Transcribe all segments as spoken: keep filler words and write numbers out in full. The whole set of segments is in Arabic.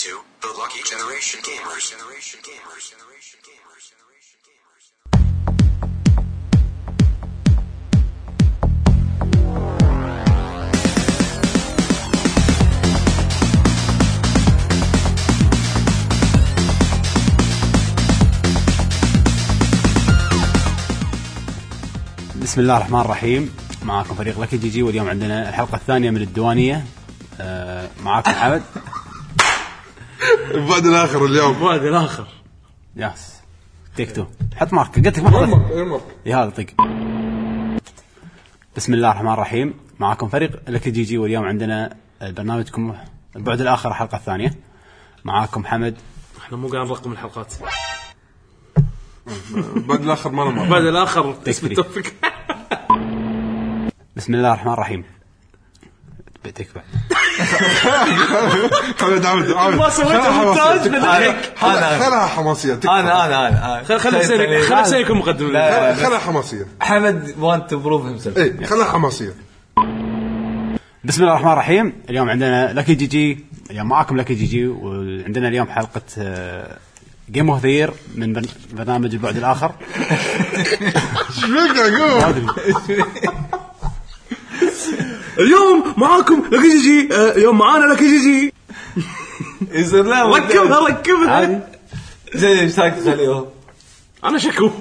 to the Lucky Generation Gamers. Generation Gamers. Generation Gamers. Generation Gamers. بسم الله الرحمن الرحيم. معاكم فريق لكي جي جي، واليوم عندنا الحلقة الثانية من الديوانية. آه معاكم حمد. بعد الآخر اليوم بعد الآخر ياس تيك تو حط مارك قلت لك مارك يا هذا طق. بسم الله الرحمن الرحيم. معاكم فريق لكي جي جي، واليوم عندنا برنامجكم البعد الآخر الحلقة الثانية. معاكم حمد. احنا مو قاعد نرقم الحلقات. بعد الآخر ما نمر بعد الآخر اسم التوفيق. بسم الله الرحمن الرحيم. بتكبر خلنا عمد عمد ما سويته مونتاج بضحك. خلها حماسية. انا انا انا خل خل حسين خل حسين يكون مقدم. خلها حماسية. حمد وانت بروف همسل. ايه خلها حماسية. بسم الله الرحمن الرحيم. اليوم عندنا لكي جي جي، اليوم معاكم لكي جي جي، وعندنا اليوم حلقة جيم اوف ذا يير من برنامج البعد الآخر. ايش فيك اقول اليوم معاكم لكي جي جي. اليوم معانا لكي جي جي. يصير لا ركبها ركبها زين ايش رايك تخليهم؟ انا شكو.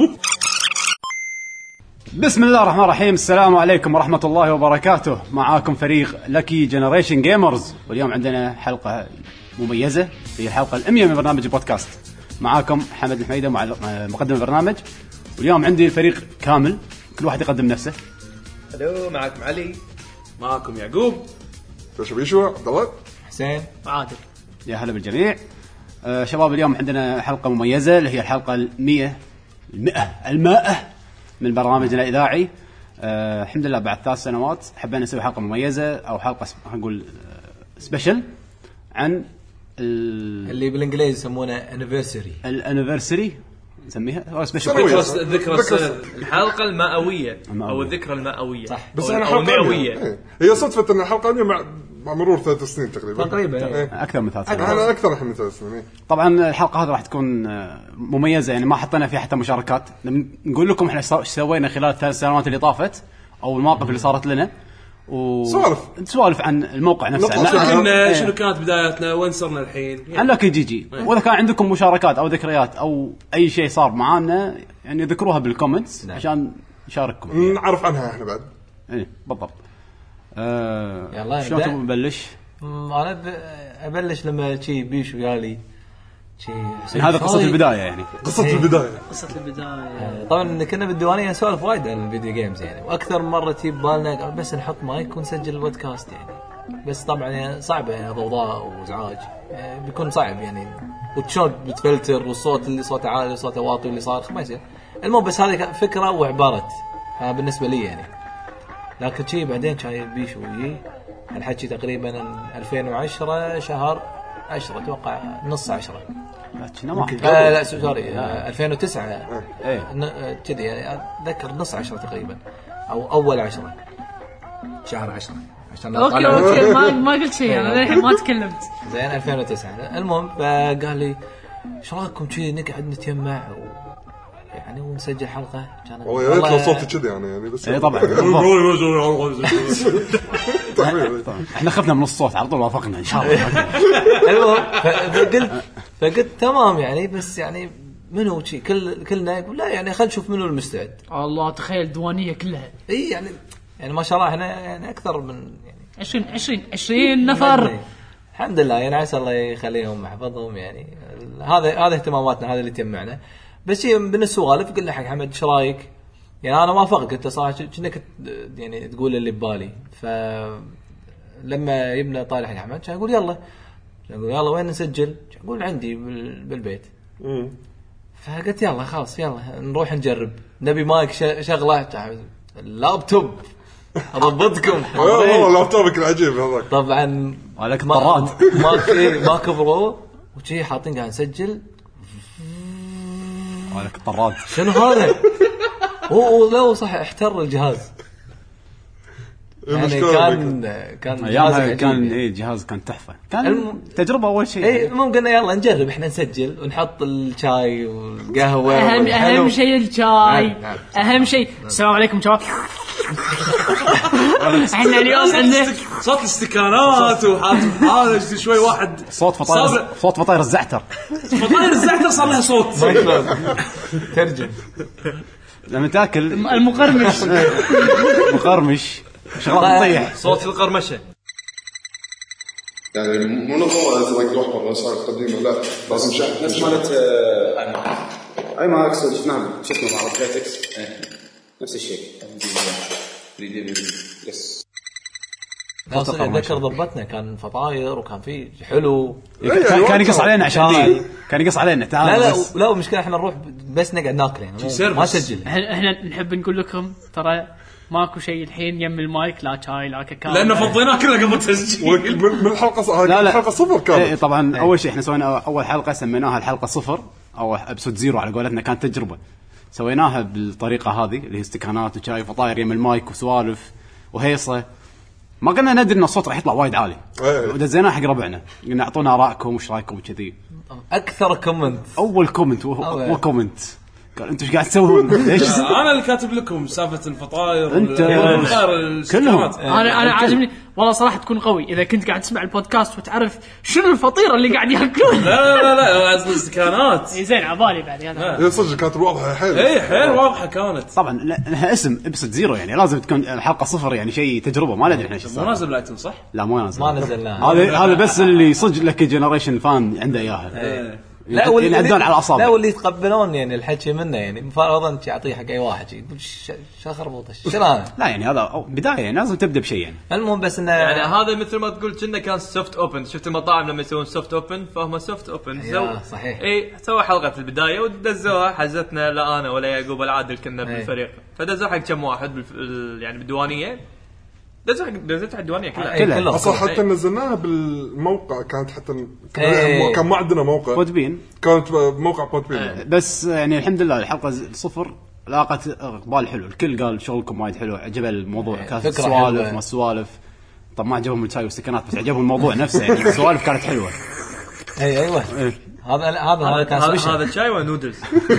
بسم الله الرحمن الرحيم. السلام عليكم ورحمة الله وبركاته. معاكم فريق لكي جنريشن جيمرز، واليوم عندنا حلقة مميزة، هي الحلقة الأمية من برنامج البودكاست. معاكم حمد الحميدة مقدم البرنامج، واليوم عندي الفريق كامل، كل واحد يقدم نفسه. الو معكم علي. معاكم يعقوب. تشبيشوا عبد الله حسين عادل. يا هلا بالجميع. آه شباب، اليوم عندنا حلقة مميزة اللي هي الحلقة المية المئة المائة من برنامجنا الإذاعي. آه الحمد لله بعد ثلاث سنوات حبينا نسوي حلقة مميزة أو حلقة نقول آه سبيشل عن اللي بالإنجليزي يسمونه anniversary. الانيفرساري نسميها أو سبيشل. ذكرى الحلقة المئوية أو الذكرى المئوية. صح. بس أنا حلقة مئوية. هي صدفة أن الحلقة اليوم مع مع مرور ثلاث سنين تقريبا. تقريبا إيه. أكثر من ثلاث سنوات. أنا أكثر من ثلاث سنين. طبعا الحلقة هذه راح تكون مميزة، يعني ما حطينا فيها حتى مشاركات. نقول لكم إحنا إيش سوينا خلال الثلاث سنوات اللي طافت أو المواقف اللي صارت لنا، و سوالف سوالف عن الموقع نفسه. كنا شنو كانت بداياتنا وين صرنا الحين عن لكي جي جي. وإذا كان عندكم مشاركات أو ذكريات أو أي شيء صار معانا، يعني ذكروها بالكومنتس عشان نشارككم نعرف عنها إحنا بعد. إيه بالضبط. آه يلا شلون تبغى نبلش؟ انا ب... ابلش لما شي بيشو يالي شي يعني هذا قصة البداية، يعني قصة البداية. قصة البداية. طبعا كنا بالديوانية نسولف وايد عن الفيديو جيمز يعني، واكثر مرة تجيب بالنا بس نحط مايك ونسجل البودكاست يعني. بس طبعا يعني صعبة يعني، ضوضاء وازعاج يعني بيكون صعب يعني، وتشون بتفلتر والصوت اللي صوته عالي وصوته واطي واللي صار ما يصير. المهم بس هذه فكرة وعبارة بالنسبة لي يعني. لكن شيء بعدين شاي بيشو يجي الحكي تقريبا ألفين وعشرة شهر عشرة اتوقع نص عشرة. لا لا سوري ألفين وتسعة ايه كذي يعني، اتذكر نص عشرة تقريبا او اول عشرة شهر عشرة عشان اوكي اوكي ما ما قلت شيء انا الحين ما تكلمت. زين ألفين وتسعة. المهم فقال لي ايش رايكم شيء نقعد نتجمع يعني ونسجل حلقة. كان والله يا ريت لو صوتي كذا يعني يعني بس. اي طبعا احنا خفنا من الصوت على طول، وافقنا ان شاء الله. المهم فقلت فقلت تمام يعني، بس يعني منو شيء كل كلنا يقول لا يعني خلينا نشوف منو المستعد. الله تخيل دوانية كلها اي يعني يعني ما شاء الله احنا يعني اكثر من يعني عشرين عشرين عشرين نفر الحمد لله يعني، عسى الله يخليهم ويحفظهم يعني. هذا هذا اهتماماتنا، هذا اللي تجمعنا. بس هي من السوالف قلنا حق حمد ايش رايك يعني. انا ما وافقت انت صراحه كأنك يعني تقول اللي ببالي. فلما يبنى طالع حق حمد كان يقول يلا يقول يلا وين نسجل، يقول عندي بالبيت. فقلت يلا خلاص يلا نروح نجرب. نبي مايك شغله اللابتوب اضبطكم. والله اللابتوبك العجيب هذاك طبعا عليك طراد ما ما كبروا وشي حاطين قاعد نسجل عليك طراد. شنو هذا؟ هو لو صح احتر الجهاز يعني المشكلة كان كان ايامها جهاز كان عجيب. ايه جهاز كان تحفه كان الم- تجربه اول شيء اي المهم قلنا يلا نجرب احنا نسجل ونحط الشاي والقهوه اهم والحلو. اهم شيء الشاي نعم، نعم. اهم شيء. السلام عليكم شباب. احنا اليوم عندنا صوت الاستكانات وحاط حالة شوي واحد صوت فطاير صابر. صوت فطاير الزعتر فطاير الزعتر صار لها صوت. ترجم لما تاكل المقرمش. مقرمش شغلات تطيح. صوت القرمشه. يعني مو نظام زي الوحده الرسائل القديمه لا لازم شحن نفس مالت اي ما اقصد نعم شو اسمه مع ريفلكس نفس الشيء يس اتذكر ضبطنا كان فطاير وكان في حلو. كان كان يقص علينا عشان شاي. دي كان يقص علينا تعال لا لا بس. لا المشكله احنا نروح بس نقعد ناكل يعني مو- ما سجل. احنا احنا نحب نقول لكم ترى ماكو شيء الحين يم المايك لا شاي لا كاكاو لانه فضيناه كله قبل تسجيل. من من الحلقه ص... لا لا الحلقه صفر إيه كانت طبعا اول شيء احنا سوينا اول حلقه سميناها الحلقه صفر او ابسود زيرو على قولتنا كانت تجربه سويناها بالطريقه هذه اللي هي استكانات وشاي فطاير يم المايك وسوالف وهيصه ما قلنا ندري ان الصوت راح يطلع وايد عالي إيه. ودزيناه حق ربعنا قلنا اعطونا ارائكم وش رايكم وكذي. اكثر كومنت اول كومنت أول. هو كومنت قال انتم ايش قاعد تسوون ليش انا اللي كاتب لكم سالفه الفطاير أنت. والفطاير كلهم. السكرات. انا انا عاجبني والله صراحه تكون قوي اذا كنت قاعد تسمع البودكاست وتعرف شنو الفطيره اللي قاعد ياكلون. لا لا لا قصدي السكانات. إيه زين عبالي بعد هذا. هي صدق كانت واضحه حيل اي حيل واضحه كانت. طبعا لها اسم ابسود زيرو يعني لازم تكون الحلقه صفر يعني شيء تجربه ما ندري احنا ايش مو صار. نازل لايتن صح؟ لا مو نازل ما نزلناه. هذا هذا بس اللي صدق لك جنريشن فان عنده اياها لا واللي ينعدون على الاصابع. لا واللي يتقبلون يعني الحكي منه يعني مفروض انت تعطيه حق اي واحد يقول شو خربوطه شنو هذا. لا يعني هذا أو بدايه يعني لازم تبدا بشيء يعني. المهم بس انه يعني هذا مثل ما تقول كنا كان سوفت اوبن. شفت المطاعم لما يسوون سوفت اوبن فهم سوفت اوبن. أيوة، صحيح. اي سووا حلقه البدايه ودزوها حزتنا لا انا ولا يعقوب ولا عادل كنا أي. بالفريق فدزوها حق كم واحد بالف... يعني بالديوانيه دزوها حق دزتها حق الديوانيه كلها. أي كله اصلا حتى نزلناها بالموقع كانت حتى إيه. كان ما عندنا موقع بودبين كانت موقع بودبين بس يعني الحمد لله الحلقه صفر لاقت اقبال حلو الكل قال شغلكم وايد حلو عجب الموضوع كانت فكرة سوالف حلوة. ما سوالف طب ما عجبهم الشاي والسكنات بس عجبهم الموضوع نفسه يعني السوالف كانت حلوه. اي ايوه إيه. هذا هذا هذا كان هذا سبيشل. هذا شاي ونودلز.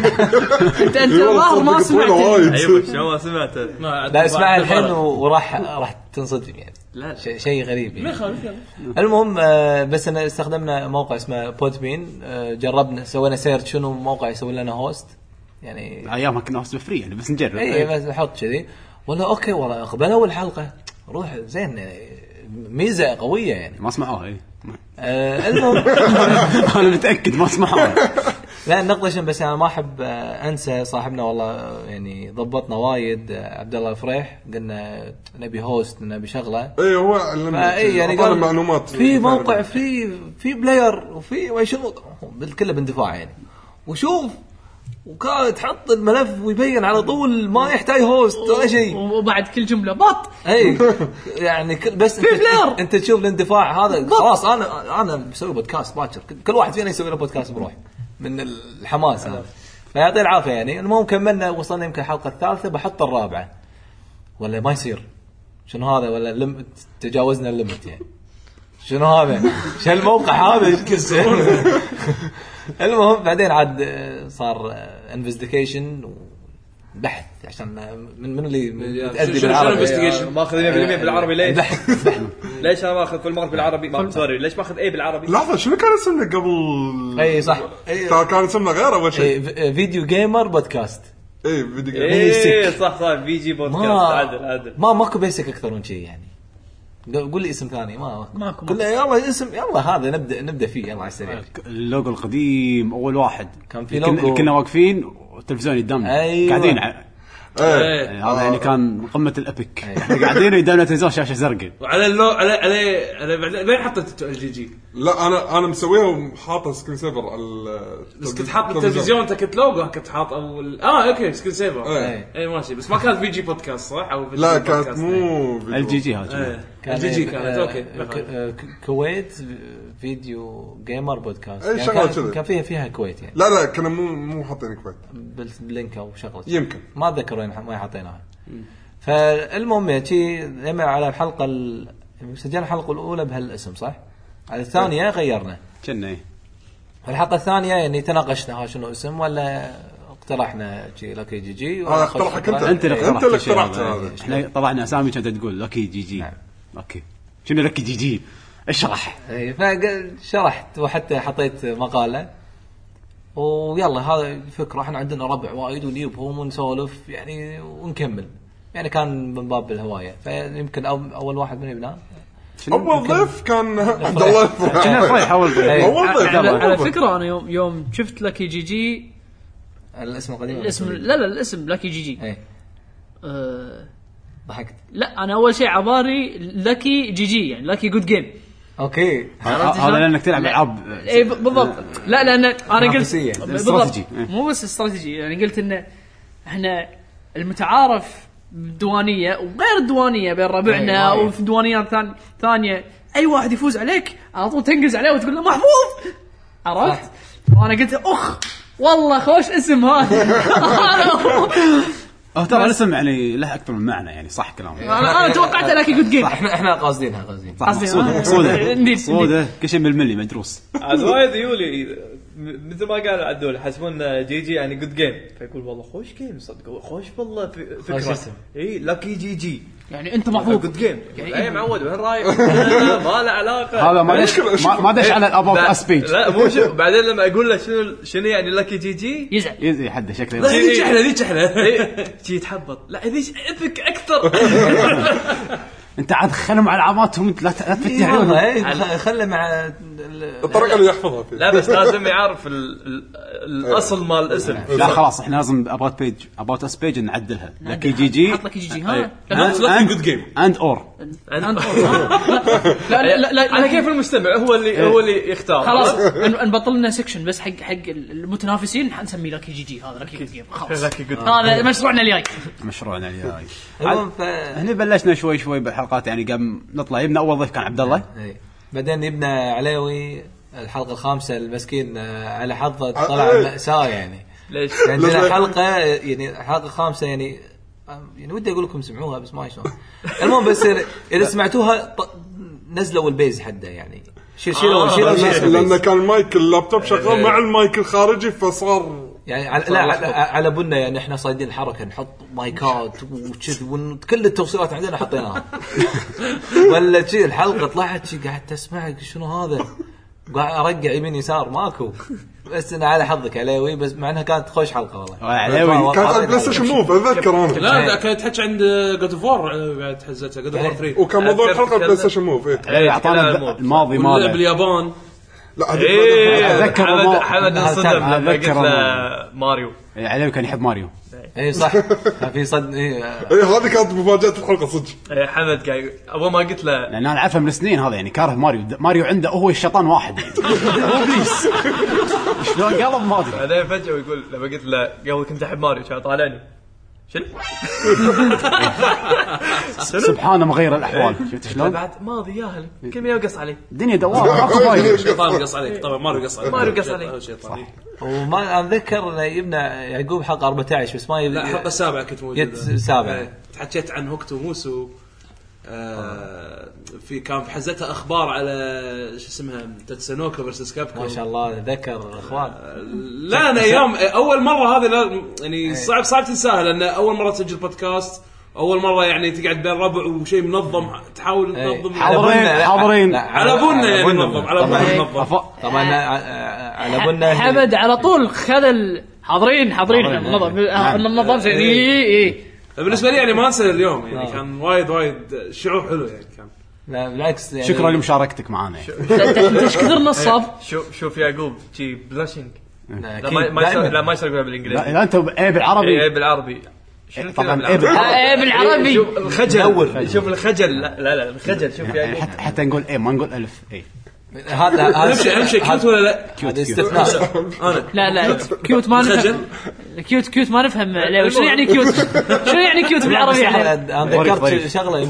انت انت الظاهر ما سمعت. ايوه شو ما سمعته. لا اسمعها الحين وراح راح تنصدم يعني. لا. شيء شيء غريب يعني. ما يخالف يلا. المهم آه، بس انا استخدمنا موقع اسمه بودبين. آه، جربنا سوينا سيرش شنو موقع يسوي لنا هوست يعني. ايامها كنا هوست فري يعني بس نجرب. اي بس احط كذي ولا اوكي والله اقبل اول حلقه روح زين يعني ميزه قويه يعني. ما سمعوها اي آه، المهم انا متاكد ما سمعوها. لا نقطة بس انا ما احب آه، انسى صاحبنا والله آه، يعني ضبطنا وايد آه، عبد الله الفريح قلنا نبي هوست نبي شغله. اي هو علمنا اي يعني قال قال معلومات في موقع في في بلاير وفي وشنو بالكله باندفاع يعني وشوف وكانت تحط الملف ويبين على طول ما يحتاج هوست ولا شيء. وبعد كل جمله بط. اي يعني كل بس انت, بلاير. انت تشوف الاندفاع هذا خلاص انا انا بسوي بودكاست باكر كل واحد فينا يسوي له بودكاست بروح من الحماس هذا فيعطي العافيه يعني. المهم كملنا وصلنا يمكن الحلقه الثالثه بحط الرابعه ولا ما يصير شنو هذا ولا لم تجاوزنا الليمت يعني شنو هذا شو الموقع هذا يتكسر. المهم بعدين عاد صار انفستيجيشن بحث عشان من من اللي متأدي بالعربي ماخذ مية بالمية بالعربي ليش؟ بحث بحث. ليش انا ماخذ كل مره بالعربي ما سوري ليش ماخذ ايه بالعربي؟ لحظه شنو كان اسمنا قبل اي صح اي كان كان اسمنا غير اول شيء إيه، فيديو جيمر بودكاست. اي فيديو جيم ايه صح صح في جي بودكاست ما عدل عدل ما ماكو بيسك اكثر من شيء يعني. قول لي اسم ثاني ما ماكو. كله يلا اسم يلا هذا نبدا نبدا فيه يلا على السريع. اللوجو القديم اول واحد كان في كنا- لوجو. كنا واقفين والتلفزيون قدامنا أيوة. قاعدين ع- ايه يعني هذا يعني كان قمه الابيك احنا قاعدين قدامنا تلفزيون شاشه زرقاء وعلى اللو على على على بعدين وين حطيت الجي جي؟ لا انا انا مسويها وحاطه سكرين سيفر على بس كنت حاط التلفزيون انت كنت لوجو كنت حاط اول اه اوكي سكرين سيفر إيه. اي ماشي بس ما كانت في جي بودكاست صح او في لا جي كانت بودكاست. مو ال جي جي هذا إيه. الجي جي كانت آه، اوكي آه، ك- آه، ك- كويت فيديو جيمر بودكاست أي يعني شغلة كان, كذا. كان فيها فيها كويت يعني لا لا كنا مو مو حاطين كويت بال- باللينك او شغله يمكن ما اتذكر وين ما حطيناها. فالمهم يعني لما على الحلقه ال... سجلنا الحلقه الاولى بهالاسم صح؟ على الثانيه غيرنا كنا ايه الحلقه الثانيه يعني تناقشنا ها شنو اسم ولا اقترحنا شيء لكي جي جي. اه اقترحك انت انت اللي انت اللي اقترحت اقترحت هذا. احنا طلعنا اسامي كنت تقول لكي جي جي. نعم. اوكي شنو لكي جي جي اشرح. اي فشرحت وحتى حطيت مقاله ويلا هذا الفكره. احنا عندنا ربع وايد ونجيبهم ونسولف يعني ونكمل يعني كان من باب الهوايه. فيمكن اول واحد من يبنى اول ضيف كان عبد الله كنا فريح اول ضيف. اول ضيف على, على فكره انا يوم يوم شفت لكي جي جي الاسم قديم الاسم لا لا الاسم لكي جي جي اي أه ضحكت. لا انا اول شيء عباري لكي جي جي يعني لكي جود جيم. اوكي هذا لانك تلعب العاب اي بالضبط. لا لان انا قلت بالضبط استراتيجي. مو بس استراتيجي يعني قلت انه احنا المتعارف بالديوانيه وغير الديوانيه بين ربعنا وفي ديوانيات ثانيه اي واحد يفوز عليك على طول تنقز عليه وتقول له محفوظ عرفت. وانا قلت اخ والله خوش اسم هذا. اه ترى الاسم يعني له اكثر من معنى يعني صح كلامك. انا انا توقعت لك جود جيم. احنا احنا قاصدينها قاصدين مقصوده مقصوده مقصوده كل شيء بالملي مدروس. عاد وايد يولي مثل ما قال عدول حسبون جي جي يعني جود جيم فيقول والله خوش جيم صدق خوش والله فكره اي لكي جي جي يعني انت محفوظ جود جيم اي معود وين رايح ما له علاقه هذا ما دش ما دش على الابوت اس بيج. لا مو شو بعدين لما اقول له شنو شنو يعني لكي جي جي يزعل يزي حد شكله لا ذيك احنا ذيك احنا شي يتحبط. لا ذيك ايبك اكثر. انت عاد خلهم على عماتهم انت لا تفتح عيونهم خله مع الطريقه اللي يحفظها فيه. لا بس لازم يعرف الاصل مال الاسم. لا خلاص احنا لازم ابوت بيج ابوت اس بيج نعدلها لكي جي جي حط لك جي جي ها لكي جود جيم اند اور. لا لا لا على كيف المستمع هو اللي هو اللي يختار. خلاص نبطل لنا سكشن بس حق حق المتنافسين حنسميه لكي جي جي. هذا لكي جود جيم خلاص هذا مشروعنا الجاي مشروعنا الجاي. هني بلشنا شوي شوي بالحلقات يعني قام نطلع يبنى اول ضيف كان عبد الله بعدين يبنى عليوي الحلقه الخامسه المسكين على حظه طلع مأساة يعني. ليش عندنا حلقه يعني الحلقه الخامسه يعني يعني ودي اقول لكم سمعوها بس ما يشون. المهم بس اذا سمعتوها نزلوا البيز حده يعني شيل شيلوا شيلوا لان كان المايك اللابتوب شغال مع المايك الخارجي فصار يعني على لا على بنا يعني احنا صايدين الحركه نحط مايكات وكذا وكل التوصيلات عندنا حطيناها. ولا شيء الحلقه طلعت شيء قاعد تسمع شنو هذا قاعد ارجع يمين يسار ماكو. بس انا على حظك عليوي بس مع انها كانت خوش حلقه والله. عليوي كانت على بلاي ستيشن موف اتذكر انا. لا كانت تحكي عند جود اوف وور قاعد تحزتها جود اوف وور ثلاثة وكان موضوع الحلقه بلاي ستيشن موف. ايه اعطانا الماضي ماله باليابان. لا اتذكر حمد حمد الصدم لما قلت له ماريو. اي عليوي كان يحب ماريو. اي صح في صد اي هذه كانت مفاجاه الحلقه صدق. اي حمد قاعد اول ما قلت له لان انا عارفه من سنين هذا يعني كاره ماريو. ماريو عنده هو الشيطان واحد يعني هو ابليس شلون قلب ماضي. بعدين فجاه يقول لما قلت له قبل كنت احب ماريو كان طالعني شنو سبحان مغير الاحوال. شفت شلون بعد ماضي ياهل كم يقص عليه الدنيا دوار ماكو فايده. شيطان قص عليك طبعا ماريو قص عليك ماريو قص عليه صح. وما اتذكر يبنى يعقوب حلقه أربعة عشر بس ما لا الحلقه السابعه كنت موجود السابعه تحكيت عن هوكتو موسو. آه في كان في حزتها اخبار على شو اسمها تاتسونوكا فيرسس كابكوم ما شاء الله ذكر اخوان. لا انا ايام اول مره هذه يعني صعب صعب تنساها لان اول مره تسجل بودكاست اول مره يعني تقعد بين ربع وشيء منظم تحاول تنظم حاضرين حاضرين على بنا يعني منظم على بنا منظم طبعا على بنا حمد على طول خذ حاضرين حاضرين النظام النظام زين اي اي بالنسبه لي يعني ما انسى اليوم يعني كان وايد وايد شعور حلو يعني كان. لا بالعكس يعني شكرا لمشاركتك معنا. ايش كثر نصاب. شوف شوف يعقوب شي بلاشينج لا ما لا ما يشارك بالانجليزي. لا انت ايه بالعربي ايه بالعربي طبعا ايه بالعربي. شوف الخجل شوف الخجل لا لا الخجل شوف يعقوب حتى حتى نقول ايه ما نقول الف ايه هذا هذا اهم شيء كيوت ولا لا هذا استثناء. انا لا لا كيوت ما نفهم كيوت كيوت ما نفهم عليه. شنو يعني كيوت شنو يعني كيوت بالعربي. انا ذكرت شغله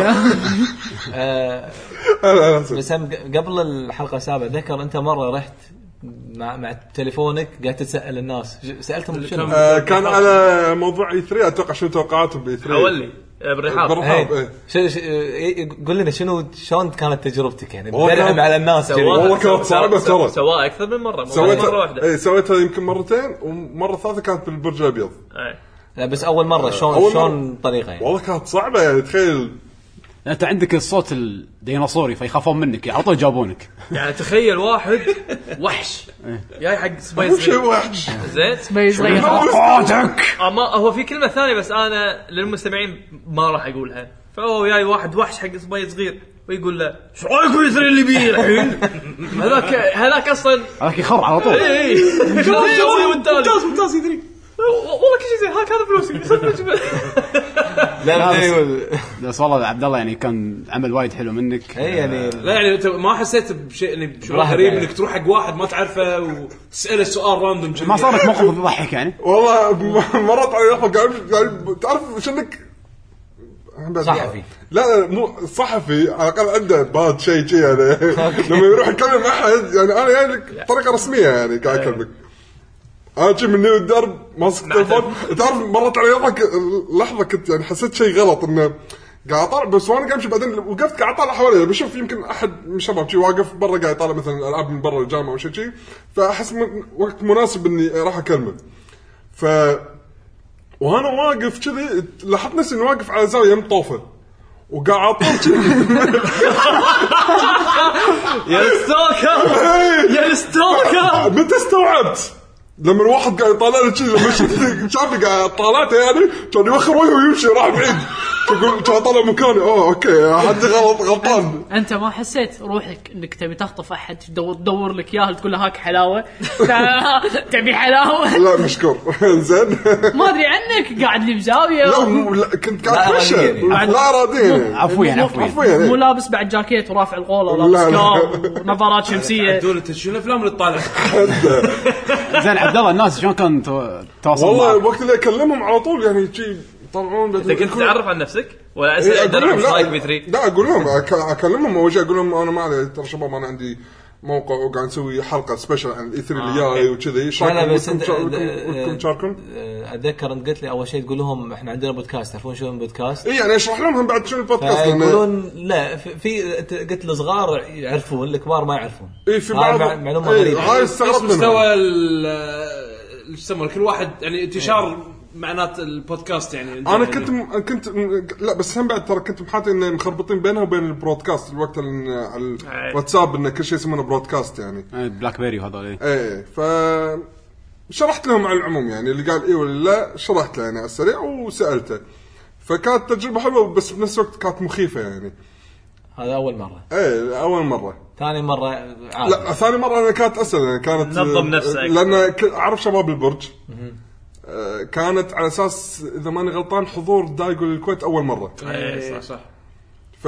بس قبل الحلقه السابعه ذكر انت مره رحت مع مع تليفونك قاعد تسال الناس سالتهم شنو آه كان على موضوع اي ثلاثة اتوقع شنو توقعاتهم باي ثلاثة اولي بالرحاب بالرحاب إيه. شو شو- إيه، قول لنا شنو شلون كانت تجربتك يعني والله تدرهم كان- على الناس جري. والله كانت صعبة ترى. سواء اكثر من مره مو سويتها مره واحده. اي سويتها يمكن مرتين ومره ثالثه كانت بالبرج الابيض. إيه. لا بس اول مره شلون أول مرة. شلون طريقه يعني والله كانت صعبه يعني تخيل انت عندك الصوت الديناصوري فيخافون منك على طول يجابونك. يعني تخيل واحد وحش جاي حق سبايس مو شيء غير. وحش. زين سبيس غير اما هو في كلمه ثانيه بس انا للمستمعين ما راح اقولها. فهو جاي واحد وحش حق سبايس صغير ويقول له شو رايكم يصير اللي بيه الحين. هذاك هذاك اصلا هذاك يخر على طول. اي ممتاز ممتاز يدري والله كل شيء زين هاك هذا فلوسي. لا لا، لا بس- بس والله عبد الله يعني كان عمل وايد حلو منك. اي يعني لا يعني انت ما حسيت بشيء يعني بشعور راح غريب يعني. انك تروح حق واحد ما تعرفه وتساله سؤال راندوم ما صارت موقف يضحك يعني. والله م- مرات على لحظه قاعد يعني تعرف شنك صحفي. لا لا مو صحفي على الاقل عنده بعض شيء شيء يعني لما يروح يكلم احد يعني انا يعني بطريقه رسميه يعني قاعد اكلمك انا شي من الدرب ماسك التليفون تعرف مرات على يضحك لحظه كنت يعني حسيت شيء غلط انه قاعد اطالع بس وانا قاعد امشي بعدين وقفت قاعد اطالع حوالي بشوف يمكن احد من الشباب شي واقف برا قاعد يطالع مثلا العاب من برا الجامعه او شيء شيء فاحس من وقت مناسب اني راح اكلمه ف وانا واقف كذي لاحظت نفسي اني واقف على زاويه مطوفه وقاعد اطول كذي يا ستوكر يا ستوكر. متى استوعبت لما الواحد قاعد يطالع لي كذي لما شفت شافني قاعد طالعته يعني كان يوخر وجهه ويمشي راح بعيد تقول كان طالع مكاني اوه اوكي حد غلط غلطان انت ما حسيت روحك انك تبي تخطف احد تدور تدور لك اياه تقول له هاك حلاوه تبي حلاوه لا مشكور زين ما ادري عنك قاعد لي بزاويه لا مو- لا كنت قاعد لا اتمشى أرادية يعني. لا اراديا عفويا مو- عفويا. عفويا مو يعني. لابس بعد جاكيت ورافع القوله لا، ولابس لا. كاب ونظارات شمسيه. دول انت شنو الافلام اللي تطالع؟ زين عبد الله الناس شلون كان تو- تواصل والله معك؟ الوقت اللي اكلمهم على طول يعني شي يطلعون انت كنت تعرف عن نفسك ولا إيه، اسال أقول درب لهم ايش رايك بي ثري؟ لا اقول لهم أك- اكلمهم اول شيء اقول لهم انا ما علي ترى شباب انا عندي موقع وقاعد نسوي حلقه سبيشل عن الاي ثري اللي جاي وكذي ايش لا رايكم بس انت ودكم تشاركون اتذكر انت قلت لي اول شيء تقول لهم احنا عندنا بودكاست تعرفون شو البودكاست اي يعني اشرح لهم بعد شنو البودكاست لأن- يقولون لا في- في أنت قلت الصغار يعرفون الكبار ما يعرفون اي في هاي بعض مع- معلومه إيه، غريبه هاي بس استغربت منها مستوى ال ايش يسمونه كل واحد يعني انتشار معنات البودكاست يعني انا كنت م... كنت م... لا بس هم بعد ترى كنت محاط ان مخربطين بينها وبين البرودكاست الوقت ال- على الواتساب ان كل شيء يسمونه برودكاست يعني إيه، بلاك بيري وهذول إيه. ايه ف شرحت لهم على العموم يعني اللي قال ايه ولا لا شرحت له يعني على السريع وسالته فكانت تجربه حلوه بس بنفس الوقت كانت مخيفه يعني هذا اول مره ايه اول مره ثاني مره عادي. لا ثاني مره انا كانت اسهل يعني كانت نظم نفسك. لان ك- اعرف شباب البرج آه، كانت على اساس اذا ماني غلطان حضور دايجو للكويت اول مره ايه صح صح ف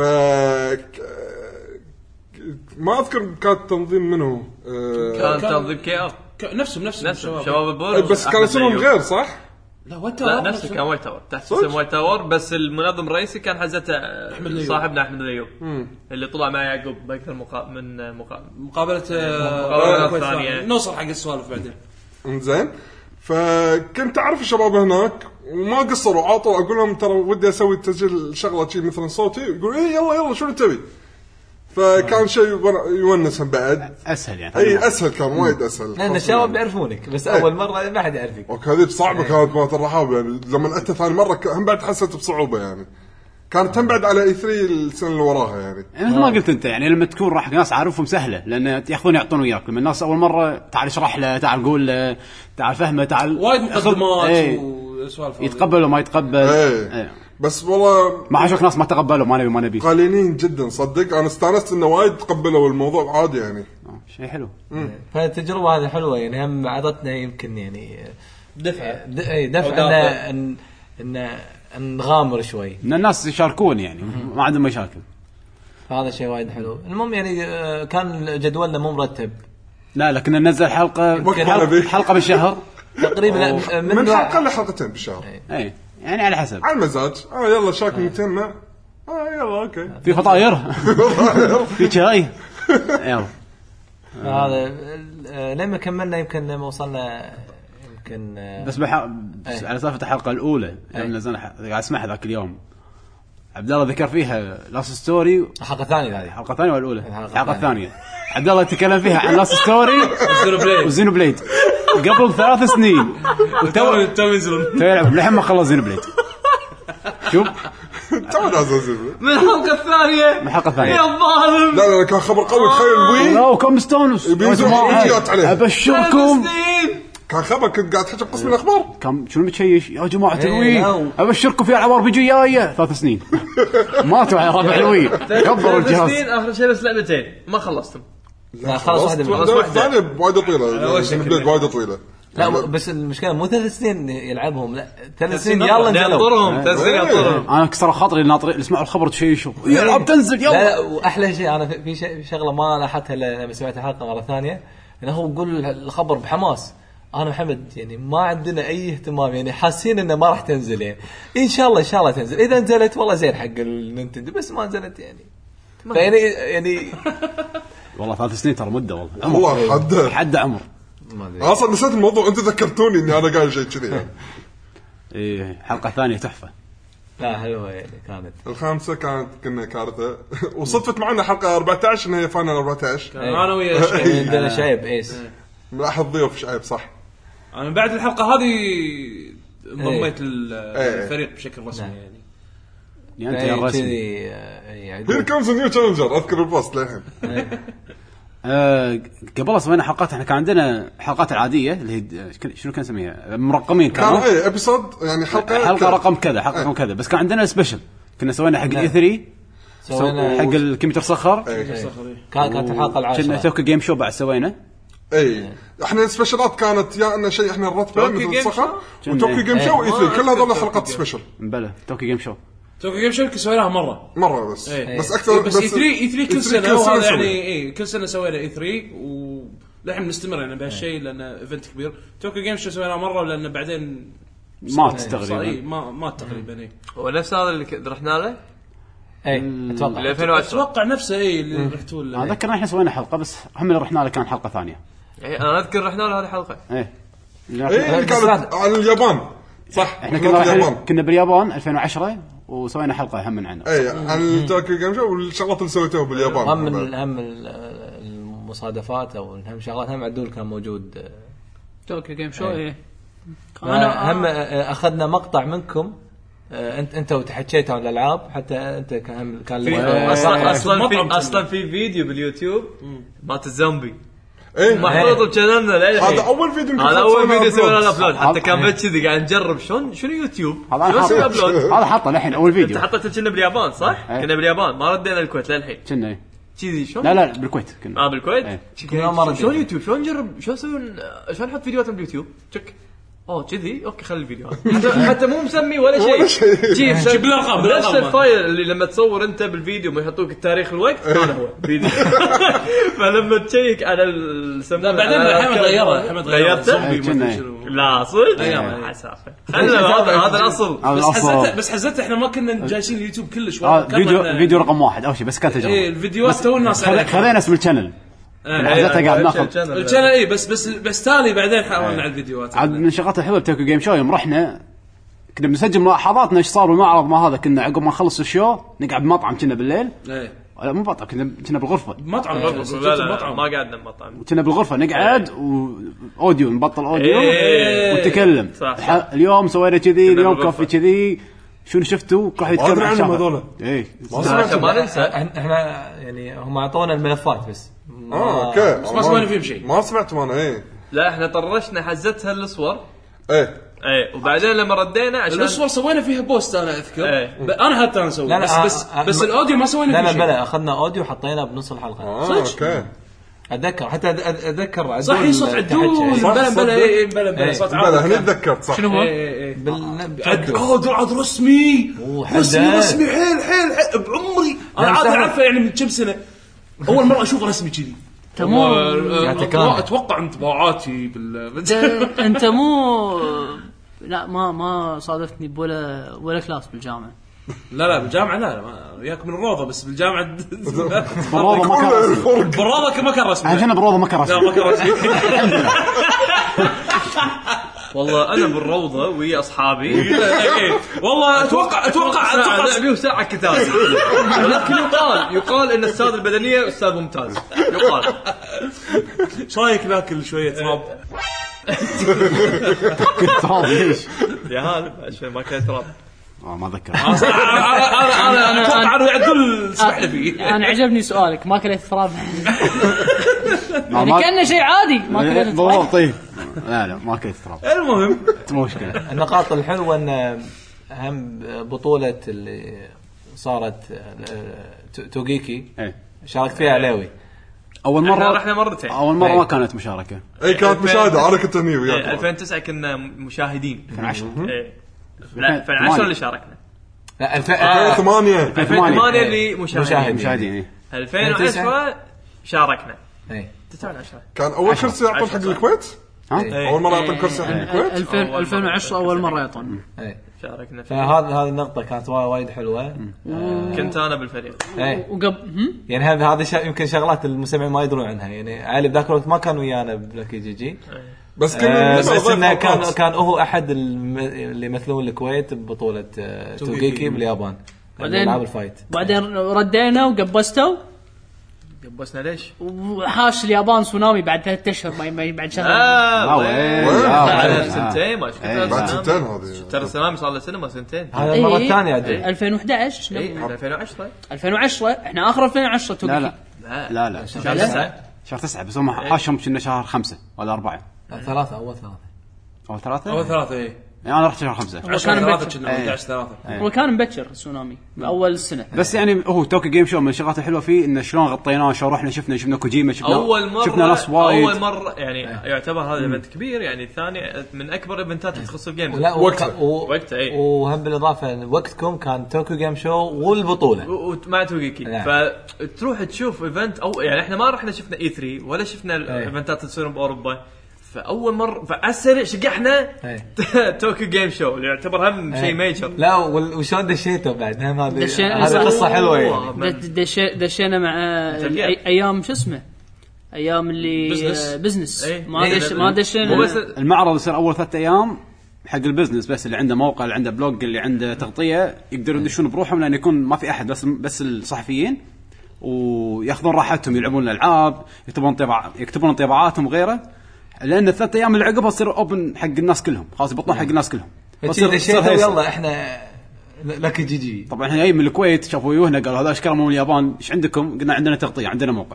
ما اذكر كانت تنظيم منه آه، كان تنظيم كي ار ك- نفسهم نفسهم نفس الشباب. شباب البرج بس كان أحمد اسمهم أيوب. غير صح؟ لا وانت لا نفسه كان وايت تاور تحت صدق؟ اسم وايت تاور بس المنظم الرئيسي كان حزته الأيوب. صاحبنا احمد الايوب اللي طلع مع يعقوب باكثر مقا... من مقا... مقابله مقابلة آه، كويس ثانية. ثانية. نوصل حق السوالف بعدين. انزين فكنت اعرف الشباب هناك وما قصروا عاطوا اقول لهم ترى ودي اسوي تسجيل شغله شيء مثلا صوتي يقول ايه يلا يلا شو تبي فكان شيء يونس بعد اسهل يعني. اي اسهل كان وايد اسهل لان الشباب يعرفون بس اول مره ما حد يعرفك وكذب صعبه كانت مالت الرحاب يعني لما انت ثاني مره ك- هم بعد حسيت بصعوبه يعني كانت هم بعد على اي ثري السنه اللي وراها يعني يعني مثل ما قلت انت يعني لما تكون راح ناس عارفهم سهله لان ياخذون يعطون وياك لما الناس اول مره تعال اشرح له تعال قول له تعال فهمه تعال وايد مقدمات ايه. وسوالف يتقبل وما يتقبل ايه. ايه. بس والله ما عاشوك ناس ما تقبلوا ما نبي ما نبي قليلين جدا صدق انا استانست انه وايد تقبلوا الموضوع عادي يعني آه، شيء حلو. فالتجربه هذه حلوه يعني هم عطتنا يمكن يعني دفعه د- اي دفع أو دافع. ان ان ان نغامر شوي ان الناس يشاركون يعني ما عندهم مشاكل. فهذا شيء وايد حلو. المهم يعني آه، كان جدولنا مو مرتب لا لكن ننزل حلقه وقت ما حلقه, نبي. حلقة بالشهر تقريبا من, من نوع- حلقه لحلقتين بالشهر اي يعني على حسب على المزاج اه يلا شاك متنا اه يلا اوكي في فطاير في شاي يلا. هذا آه، لما كملنا يمكن لما وصلنا يمكن آه، بس, بح... بس على سالفه الحلقه الاولى يوم نزلنا ح- قاعد اسمعها ذاك اليوم عبد الله ذكر فيها لاست ستوري. الحلقه الثانيه هذه الحلقه الثانيه ولا الاولى؟ الحلقه الثانيه. عبد الله تكلم فيها عن لاست ستوري وزينو بليد قبل ثلاث سنين تو تو ينزلون تو يلعب لحين ما خلص زينو بليد. شوف تو نازل من الحلقه الثانيه من الحلقه الثانيه يا الظالم. لا لا كان خبر قوي. تخيل وي لا كم مستانس بينزلون فيديوهات عليه. ابشركم كان خبر كنت قاعد تحكي قسم الاخبار. كم شنو متشيش يا جماعه الوي لا. ابشركم في العاب ار بي جي جايه ثلاث سنين ماتوا على ربع الوي كبروا الجهاز. اخر شيء بس لعبتين ما خلصتهم. لا خلاص واحده منهم. الثانيه وايد طويله. بليد وايد طويله. لا بس المشكله مو ثلاث سنين يلعبهم لا ثلاث سنين يلا نزلوا نطرهم ثلاث سنين نطرهم. انا كسر خاطري ناطر اسمعوا الخبر تشيشوا العاب تنزل لا يلا. لا واحلى شيء انا في شيء شغله ما لاحظتها لما سمعت الحلقه مره ثانيه انه هو يقول الخبر بحماس. انا محمد يعني ما عندنا اي اهتمام يعني حاسين انه ما راح تنزل يعني ان شاء الله ان شاء الله تنزل. اذا نزلت والله زين حق النينتندو بس ما نزلت يعني يعني يعني والله ثلاث سنين ترى مده والله والله حد حد عمر. اصلا نسيت الموضوع انت ذكرتوني اني انا قايل شيء كذي يعني. ايه حلقه ثانيه تحفه. لا حلوه يعني كانت. الخامسه كانت كنا كارثه وصدفت معنا حلقه أربعة عشر ان هي فاينل أربعة عشر. انا ويا شيء عندنا شايب ايس ملاحظ ضيوف شعيب صح. انا بعد الحلقه هذه انضميت للفريق بشكل رسمي يعني. يعني انت يا رسمي. هير كمز نيو تشالنجر اذكر البوست للحين. آه قبل سوينا حلقات احنا كان عندنا حلقات العاديه اللي هي شنو كان نسميها مرقمين كان كانوا اي ابيسود يعني حلقه حلقه رقم كذا حلقه رقم كذا. بس كان عندنا سبيشل كنا سوينا حق الاي ثري سوينا حق الكمبيوتر صخر. كانت الحلقه العاشره كنا توكي جيم شو بعد سوينا. اي احنا السبيشلات كانت يا ان شيء احنا نرتبه مثل الصخر وتوكي جيم شو واي ثري كل هذول حلقات سبيشل. بلى توكي جيم شو توكي جيم شو سويناها مره مره بس ايه. بس اكثر بس اي ثري اي ثري كل سنه كل سنة وهذا سوي. يعني اي كل سنه سوينا اي ثري ولحين نستمر يعني بهالشيء لانه ايفنت كبير. توكي جيم شو سويناها مره لانه بعدين ما تقريبا ما ما تقريبا اي هو نفس هذا اللي رحنا له اي اتوقع ألفين وعشرة اتوقع نفسه اي اللي رحتوا له. اذكر احنا سوينا حلقه بس هم اللي رحنا له كان حلقه ثانيه. يعني انا اذكر رحنا له هذه الحلقه ايه ايه اللي كانت عن اليابان صح. احنا كنا كنا باليابان ألفين وعشرة وسوينا حلقه هم من عنه. اي عن توكي جيم شو والشغلات اللي سويتوها باليابان. هم من هم المصادفات او هم شغلات هم عدول كان موجود توكي جيم شو ايه. انا هم اخذنا مقطع منكم انت انت وتحكيتوا عن الالعاب حتى انت كان كان اصلا اصلا في اصلا في فيديو باليوتيوب مالت الزومبي ايه محطوط بشانلنا للحين. هذا اول فيديو هذا اول فيديو سوينا له ابلود حتى كان بس كذي قاعد نجرب شلون شنو يوتيوب شلون نسوي ابلود. هذا حطه الحين اول فيديو انت حطيته كنا باليابان صح؟ كنا باليابان ما ردينا الكويت للحين كنا كذي شلون. لا لا بالكويت كنا اه بالكويت كنا مره شلون يوتيوب شلون نجرب شلون نسوي شلون نحط فيديوهات باليوتيوب تشك اوه كذي اوكي خلي الفيديو حتى مو مسمي ولا شيء جيب جيب الارقام نفس الفايل اللي لما تصور انت بالفيديو ما يحطوك التاريخ الوقت هذا هو فيديو. فلما تشيك على السماعه لا بعدين حمد غيره حمد غيرته لا صدق حسافه هذا هذا الاصل. بس حزتها بس حزتها احنا ما كنا جايشين اليوتيوب كلش آه فيديو فيديو رقم واحد اول شيء بس كانت تجربه. ايه الفيديوهات تو الناس خذينا اسم الشانل حزتها قاعد ناخذ الشانل اي بس بس بس تالي بعدين حاولنا على الفيديوهات. عاد من شغلات الحلوه بتوكي جيم شو يوم رحنا كنا بنسجل ملاحظاتنا ايش صار بالمعرض ما هذا. كنا عقب ما نخلص الشو نقعد بمطعم كنا بالليل. ايه لا مو مطعم كنا كنا بالغرفه مطعم لا لا ما قعدنا بمطعم كنا بالغرفه نقعد واوديو نبطل اوديو ونتكلم. اليوم سوينا كذي اليوم كوفي كذي شنو شفتوا كل واحد يتكلم عن هذول. ايه ما ننسى احنا يعني هم اعطونا الملفات بس اه اوكي بس ما سوينا فيهم شيء ما سمعت انا. ايه لا احنا طرشنا حزتها الصور ايه ايه وبعدين لما ردينا عشان الصور سوينا فيها بوست انا اذكر ايه. انا حتى انا سويت بس آه بس آه بس الاوديو ما سوينا فيه شيء. لا لا بلا اخذنا اوديو حطينا بنص الحلقه. اه اوكي اتذكر حتى اتذكر صح هي صوت عدول بلا بلا اي بلا بلا صوت عاد هني تذكرت صح. شنو هو عاد عاد رسمي رسمي رسمي حيل حيل بعمري انا عاد اعرفه يعني من كم سنه اول مره اشوف رسمي كذي. تمام اتوقع انطباعاتي بال انت مو لا ما ما صادفتني بولا ولا كلاس بالجامعه. لا لا بالجامعه لا لا وياك من الروضه بس بالجامعه بالروضه ما كان رسمي. بالروضه ما كان رسمي عشان بالروضه ما كان رسمي. لا ما كان رسمي. والله انا بالروضه ويا اصحابي والله اتوقع اتوقع اتوقع لعبي وساعه كتاب ولكن يقال يقال ان استاذ البدنيه استاذ ممتاز يقال. ايش رايك ناكل شويه تراب؟ تراب ليش؟ يا هذا عشان ما كان تراب. اه ما ذكر. انا انا انا اتوقع انه يعدل سمحنا فيه. انا عجبني سؤالك ما كليت تراب يعني كأنه شيء عادي ما كليت تراب. طيب لا لا ما كليت تراب. المهم مو مشكله. النقاط الحلوه ان هم بطوله اللي صارت توغيكي شاركت فيها علاوي اول مره رحنا مرتين. اول مره ما كانت مشاركه. اي كانت مشاهده انا كنت هني وياك. ألفين وتسعة كنا مشاهدين. ألفين وعشرة لا ألفين وعشرة اللي شاركنا. لا ألفين وثمانية ألفين وثمانية اللي مشاهدين مشاهدين. ألفين وعشرة شاركنا. اي تسعة وعشرة كان اول كرسي يعطون حق الكويت. اول مره يعطون كرسي حق الكويت. ألفين وعشرة اول مره يعطون. اي شاركنا. فهذا هذه النقطه كانت وايد حلوه. كنت انا بالفريق. وقبل يعني هذا هذا يمكن شغلات المستمعين ما يدرون عنها. يعني علي بذاك الوقت ما كان ويانا بلاكي جي جي بس كان بس انه كان كان هو احد اللي يمثلون الكويت ببطوله توغيكي باليابان. بعدين العاب الفايت بعدين ردينا وقبستوا قبسنا ليش وحاش اليابان سونامي بعد ثلاثة اشهر ما بعد شهر. اه بعد سنتين ما شفت بعد سنتين هذه ترى سونامي صار له سنه ما سنتين. هذا المره الثانيه عدل ألفين وأحد عشر ألفين وعشرة ألفين وعشرة احنا اخر ألفين وعشرة توقي. لا لا لا لا شهر تسعة شهر تسعة بس هم حاشهم كنا شهر خمسة ولا أربعة. ثلاثة أول ثلاثة أول ثلاثة أول ثلاثة إيه يعني أنا رحت شهر خمسة. هو كان مبكر أحد عشر ثلاثة هو كان مبكر السونامي بأول السنة. بس يعني هو توكي جيم شو من الشغلات الحلوة فيه إنه شلون غطيناه شو رحنا شفنا شفنا كوجيما شفنا أول مرة شفنا ناس وايد. أول مرة يعني يعتبر هذا إيفنت كبير يعني ثاني من أكبر إيفنتات تخص الجيم. لا وقته وقته إيه وهم بالإضافة وقتكم كان توكيو جيم شو والبطولة ومع توغيكي فتروح تشوف إيفنت أو يعني إحنا ما رحنا شفنا إي ثري ولا شفنا الإيفنتات تصير بأوروبا. فأول مرة فعسر شقحنا توكيو جيم شو اللي يعتبر هم شيء ميجر. لا وشون دشيته بعد هم هذه هذه قصة حلوة يعني. دش دشينا مع أيام شو اسمه أيام اللي بزنس, بزنس. ايه. ما دش ما دشينا المعرض يصير أول ثلاثة أيام حق البزنس بس اللي عنده موقع اللي عنده بلوج اللي عنده تغطية يقدروا يدشون بروحهم لأن يكون ما في أحد بس بس الصحفيين ويأخذون راحتهم يلعبون الألعاب يكتبون طباع يكتبون انطباعاتهم وغيره. لأن الثلاث أيام اللي عقبها تصير أوبن حق الناس كلهم خلاص يبطون حق الناس كلهم. فصير شيء يلا إحنا لك جي جي. طبعا إحنا جاي من الكويت شافوا ويوهنا قالوا هذا أشكال من اليابان إيش عندكم؟ قلنا عندنا تغطية عندنا موقع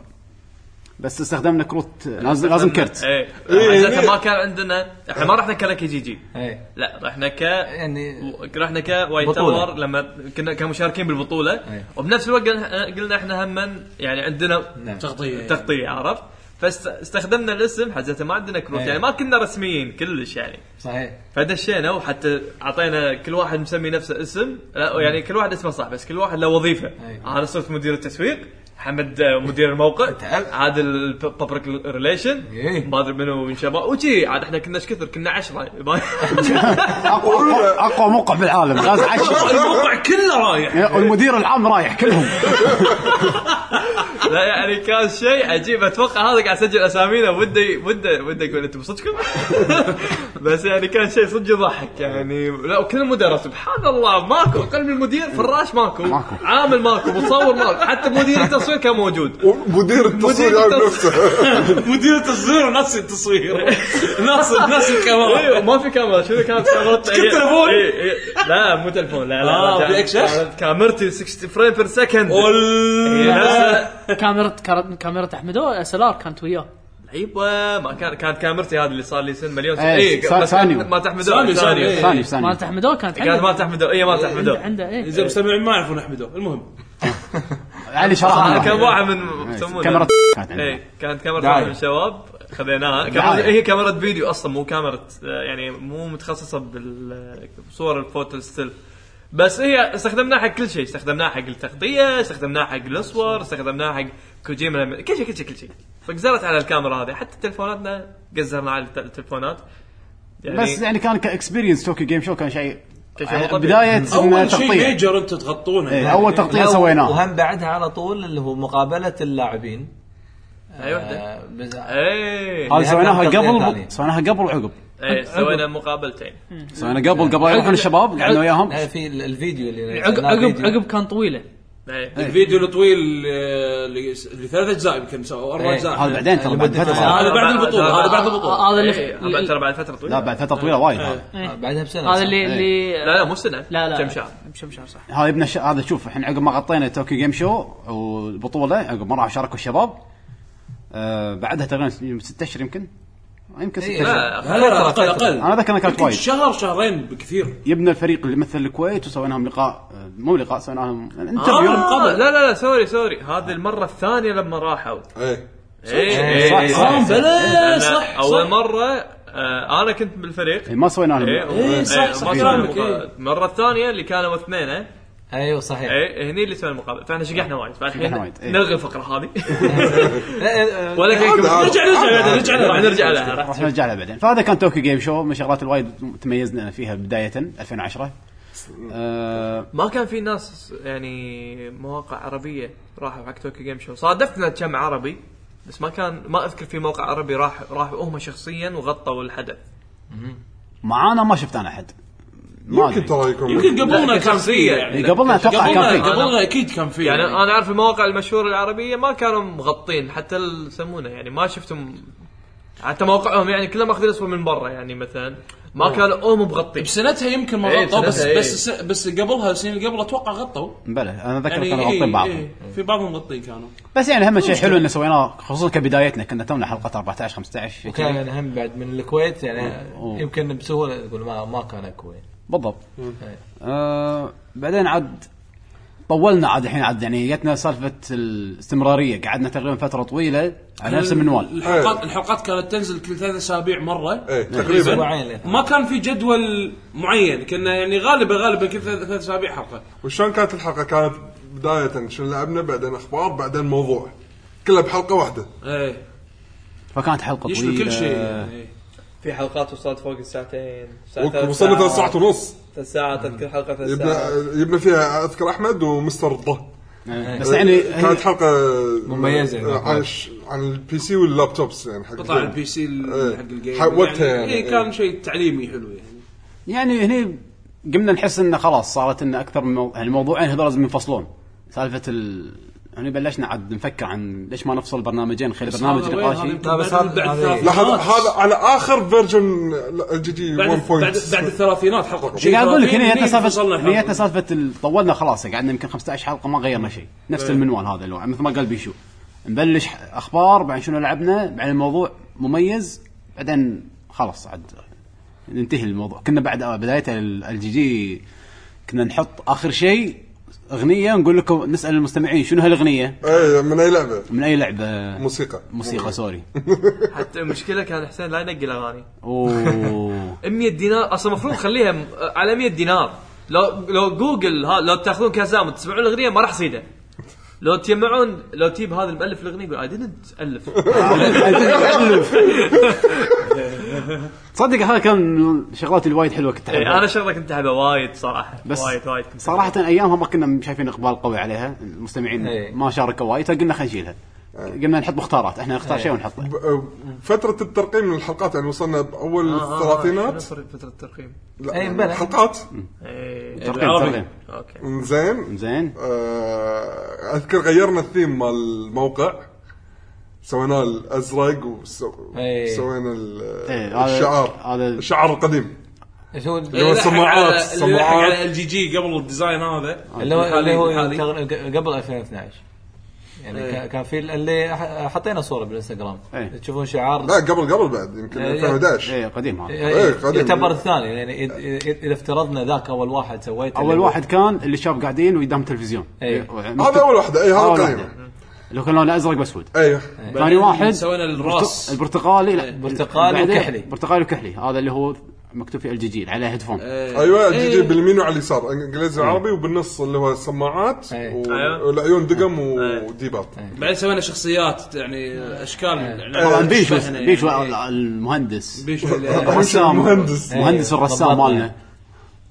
بس استخدمنا كروت لازم لازم كرت. إيه. إيه. ما كان عندنا إحنا ما رحنا كلك جي جي. إيه. لا رحنا ك يعني رحنا كوايت تاور لما كنا كمشاركين بالبطولة. إيه. وبنفس الوقت قلنا إحنا هم يعني عندنا تغطية تغطية عرفت. فاستخدمنا الاسم حزته ما عندنا كروت يعني ما كنا رسميين كلش يعني صحيح. فدشينا وحتى عطينا كل واحد مسمي نفسه اسم يعني كل واحد اسمه صح بس كل واحد له وظيفة. انا صرت مدير التسويق حمد مدير الموقع هذا الببليك ريليشن ما ادري منو من شباب وجي عاد احنا كنا ايش كثر كنا عشرة اقوى اقوى موقع في العالم لازم عشرة الموقع كله رايح والمدير العام رايح كلهم. لا يعني كان شيء عجيب اتوقع هذا قاعد اسجل اسامينا ودي ودي ودي اقول انتم صدقكم بس يعني كان شيء صدق يضحك يعني. لا وكل المدراء سبحان الله ماكو اقل من المدير فراش ماكو عامل ماكو مصور ماكو حتى مدير التصوير كان موجود مدير التصوير يعني نفسه مدير التصوير وناس التصوير ناس ناس الكاميرا ما في كاميرا شنو كانت كاميرتي تليفون لا مو تليفون لا لا كانت كاميرتي ستين فريم بير سكند كاميرا كاميرا احمدو اس ال ار كانت وياه. ايوه ما كان كانت كاميرتي هذه اللي صار لي سن مليون سنه اي بس ما تحمدو ثاني ثاني ثاني ما تحمدو كانت كانت ما تحمدو اي ما تحمدو عنده ايه اذا مستمعين ما يعرفون احمدو المهم علي شرحنا كان واحد من يسمونه كاميرا اي كانت كاميرا من الشباب خذيناها هي كاميرا فيديو اصلا مو كاميرا يعني مو متخصصه بالصور الفوتو ستيل بس هي استخدمناها حق كل شيء استخدمناها حق التغطيه استخدمناها حق الصور استخدمناها حق كوجيما كل شيء كل شيء كل شيء فقزرت على الكاميرا هذه حتى تلفوناتنا قزرنا على التلفونات يعني بس يعني كان كاكسبيرينس توكي جيم شو كان شيء بدايه اول شيء ميجر انت تغطونه ايه اول تغطيه سويناها وهم بعدها على طول اللي هو مقابله اللاعبين اي وحده آه، بس- اي هذه سويناها كان تغطية قبل ثانية. سويناها قبل وعقب اي سوينا مقابلتين سوينا قبل قبل يروحون الشباب قعدنا وياهم لا، في ال- الفيديو اللي عقب نزلناه عقب فيديو. عقب كان طويله. اي الفيديو الطويل آه، اللي اللي ثلاث اجزاء يمكن سو اربع إيه. اجزاء هذا بعدين ترى بعد فتره هذا بعد البطوله هذا بعد البطوله هذا إيه، اللي ترى بعد فتره طويله لا بعد فتره طويله وايد هذا آه، بعدها بسنه هذا اللي اللي لا لا مو سنه لا لا كم شهر كم شهر صح. هذا ابن الش... هذا شوف الحين عقب ما غطينا توكيو جيم شو والبطوله عقب ما راحوا شاركوا الشباب آه بعدها تقريبا ستة اشهر يمكن يمكن ستة إيه، اشهر لا لا اقل اقل انا ذكر انها كانت يمكن وايد شهر شهرين بكثير يبنى الفريق اللي مثل الكويت وسويناهم لقاء آه، مو لقاء سويناهم آه انترفيو لا لا لا سوري سوري هذه المره الثانيه لما راحوا ايه اي صح، اي صح. اي بلا لأن صح اول صح. مره آه انا كنت بالفريق إيه، ما سوينا لهم اي إيه، صح، صح، ما كلامك، سوينا إيه. المقابلة. المره الثانيه اللي كانوا اثنين ايوه صحيح. اي هني اللي سوينا المقابله فاحنا شقحنا وايد فالحين شقحنا وايد، إيه. نلغي الفقره هذه لا، آه، ولكن هذا- نرجع نرجع نرجع لها راح نرجع لها راح نرجع لها بعدين. فهذا كان توكيو جيم شو من الشغلات الوايد تميزنا فيها بدايه ألفين وعشرة. آه ما كان في ناس يعني مواقع عربيه راحوا حق توكيو جيم شو صادفنا كم عربي بس ما كان ما اذكر في موقع عربي راح راحوا هم شخصيا وغطوا الحدث معانا ما شفت انا احد ما يمكن أدري. ترى يكون يمكن قبلنا كان فيه شخصية. يعني إيه، قبلنا اتوقع كان قبلنا فيه قبلنا اكيد كان فيه يعني انا اعرف المواقع المشهوره العربيه ما كانوا مغطين حتى يسمونه يعني ما شفتهم حتى موقعهم يعني كلهم ماخذين اسمه من برا يعني مثلا ما كانوا هم مغطين بسنتها يمكن ما إيه، غطوا بس بسنتها، إيه. بس بس قبلها السنين اللي قبل اتوقع غطوا بلى انا ذكر يعني كانوا غاطين بعض إيه في بعضهم مغطين كانوا بس يعني اهم شيء حلو انه سويناه خصوصا كبدايتنا كنا تونا حلقه أربعة عشر خمسة عشر وكان يعني هم بعد من الكويت يعني أوه. يمكن بسهوله تقول ما ما كان الكويت. بالضبط. آه بعدين عاد طولنا عاد الحين عاد يعني جتنا سالفه الاستمراريه قعدنا تقريبا فتره طويله على نفس المنوال. الحلقات الحلقات كانت تنزل كل ثلاث اسابيع مره ايه تقريبا اسبوعين ما كان في جدول معين كنا يعني غالبا غالبا كل ثلاث ثلاث اسابيع حلقه وشلون كانت الحلقه؟ كانت بدايه شنو لعبنا بعدين اخبار بعدين موضوع كلها بحلقه واحده. ايه فكانت حلقه يشمل طويله كل شيء يعني. في حلقات وصلت فوق الساعتين وصلنا ثلاث ساعات ونص ثلاث ساعات تذكر حلقه ثلاث يبنى ساعات يبنى فيها اذكر احمد ومستر الضه. آه، بس يعني كانت حلقه مميزة. آه، عن ش- عن البي سي واللابتوبس يعني حق قطع الجيم. البي سي إيه. حق الجيم حق وقتها يعني. إيه كان شيء تعليمي حلو يعني يعني هني قمنا نحس انه خلاص صارت انه اكثر من مو... يعني موضوعين هذول لازم ينفصلون. سالفه ال هني بلشنا عاد نفكر عن ليش ما نفصل برنامجين خلي برنامج هذا وين؟ نقاشي. هذا يمكن لا، بس بعد- هذا- بعد هذا- لا هذا الثلاثينات. هذا على اخر فيرجن جي جي بعد واحد بعد نقطة. بعد الثلاثينات حلقه شي قاعد اقول لك هنا جتنا فصلنا سالفه الحلقة. جتنا سالفه ال- طولنا خلاص قعدنا يمكن خمسة عشر حلقه ما غيرنا شيء نفس المنوال هذا اللي هو مثل ما قال بيشو نبلش ح- اخبار بعدين شنو لعبنا بعدين الموضوع مميز بعدين خلاص عاد ننتهي الموضوع. كنا بعد بدايه الجي جي كنا نحط اخر شيء اغنيه نقول لكم نسال المستمعين شنو هالاغنيه ايه من اي لعبه؟ من اي لعبه موسيقى موسيقى سوري. حتى المشكله كان حسين لا ينقي الاغاني اوه مية دينار اصلا المفروض نخليها م- على مية دينار لو لو جوجل ها لو تاخذون كازام وتسمعون الاغنيه ما راح تصيده لو تجمعون لو تجيب هذا المؤلف الاغنيه يقول اي didn't الف تصدق هذا كان من الشغلات الوايد حلوه كنت إيه، احبها انا شغله كنت احبها وايد صراحه بس وايد وايد كنت صراحه ايامها ما كنا شايفين اقبال قوي عليها المستمعين إيه. ما شاركوا وايد فقلنا خلينا نشيلها قلنا نحط مختارات احنا نختار شيء ونحطه. ب- فتره الترقيم من الحلقات يعني وصلنا باول الثلاثينات. شنو فتره الترقيم لا، أي بلى. الحلقات إيه، ترقيم العربي. ترقيم اوكي زين. زين آه، اذكر غيرنا الثيم مال الموقع سوينا الازرق إيه. وسوينا إيه، هذا- الشعار هذا- الشعار القديم ايش هو اللي هو السماعات اللي السماعات على الجي جي قبل الديزاين هذا اللي هو اللي هو الحالي. تقر- قبل ألفين واثناشر يعني إيه. كا- كان في اللي ح- حطينا صوره بالانستغرام إيه. تشوفون شعار لا قبل قبل بعد يمكن إيه. ألفين وإحدى عشر. ايه قديم هذا. إيه، قديم. يعتبر الثاني يعني إذ- إذ- اذا افترضنا ذاك اول واحد سويته اول اللي هو- واحد كان اللي شاب قاعدين وقدام تلفزيون إيه. هذا اول واحده اي هذا أول القديم. واحدة. اللي كان لونه ازرق باسود. ايوه ثاني واحد سوينا الراس البرتقالي لا برتقالي بعدين وكحلي. برتقالي وكحلي هذا اللي هو مكتوب فيه الجي جي عليه هيدفون. ايوه الجي جي باليمين وعلى اليسار انجليزي وعربي وبالنص اللي هو السماعات إيه. و- أيوة. والعيون دقم وديبات. بعدين سوينا شخصيات يعني اشكال طبعا بيشو شبهنا بيشو يعني. المهندس بيشو اللي- الرسام المهندس. مهندس الرسام ضبطنا. مالنا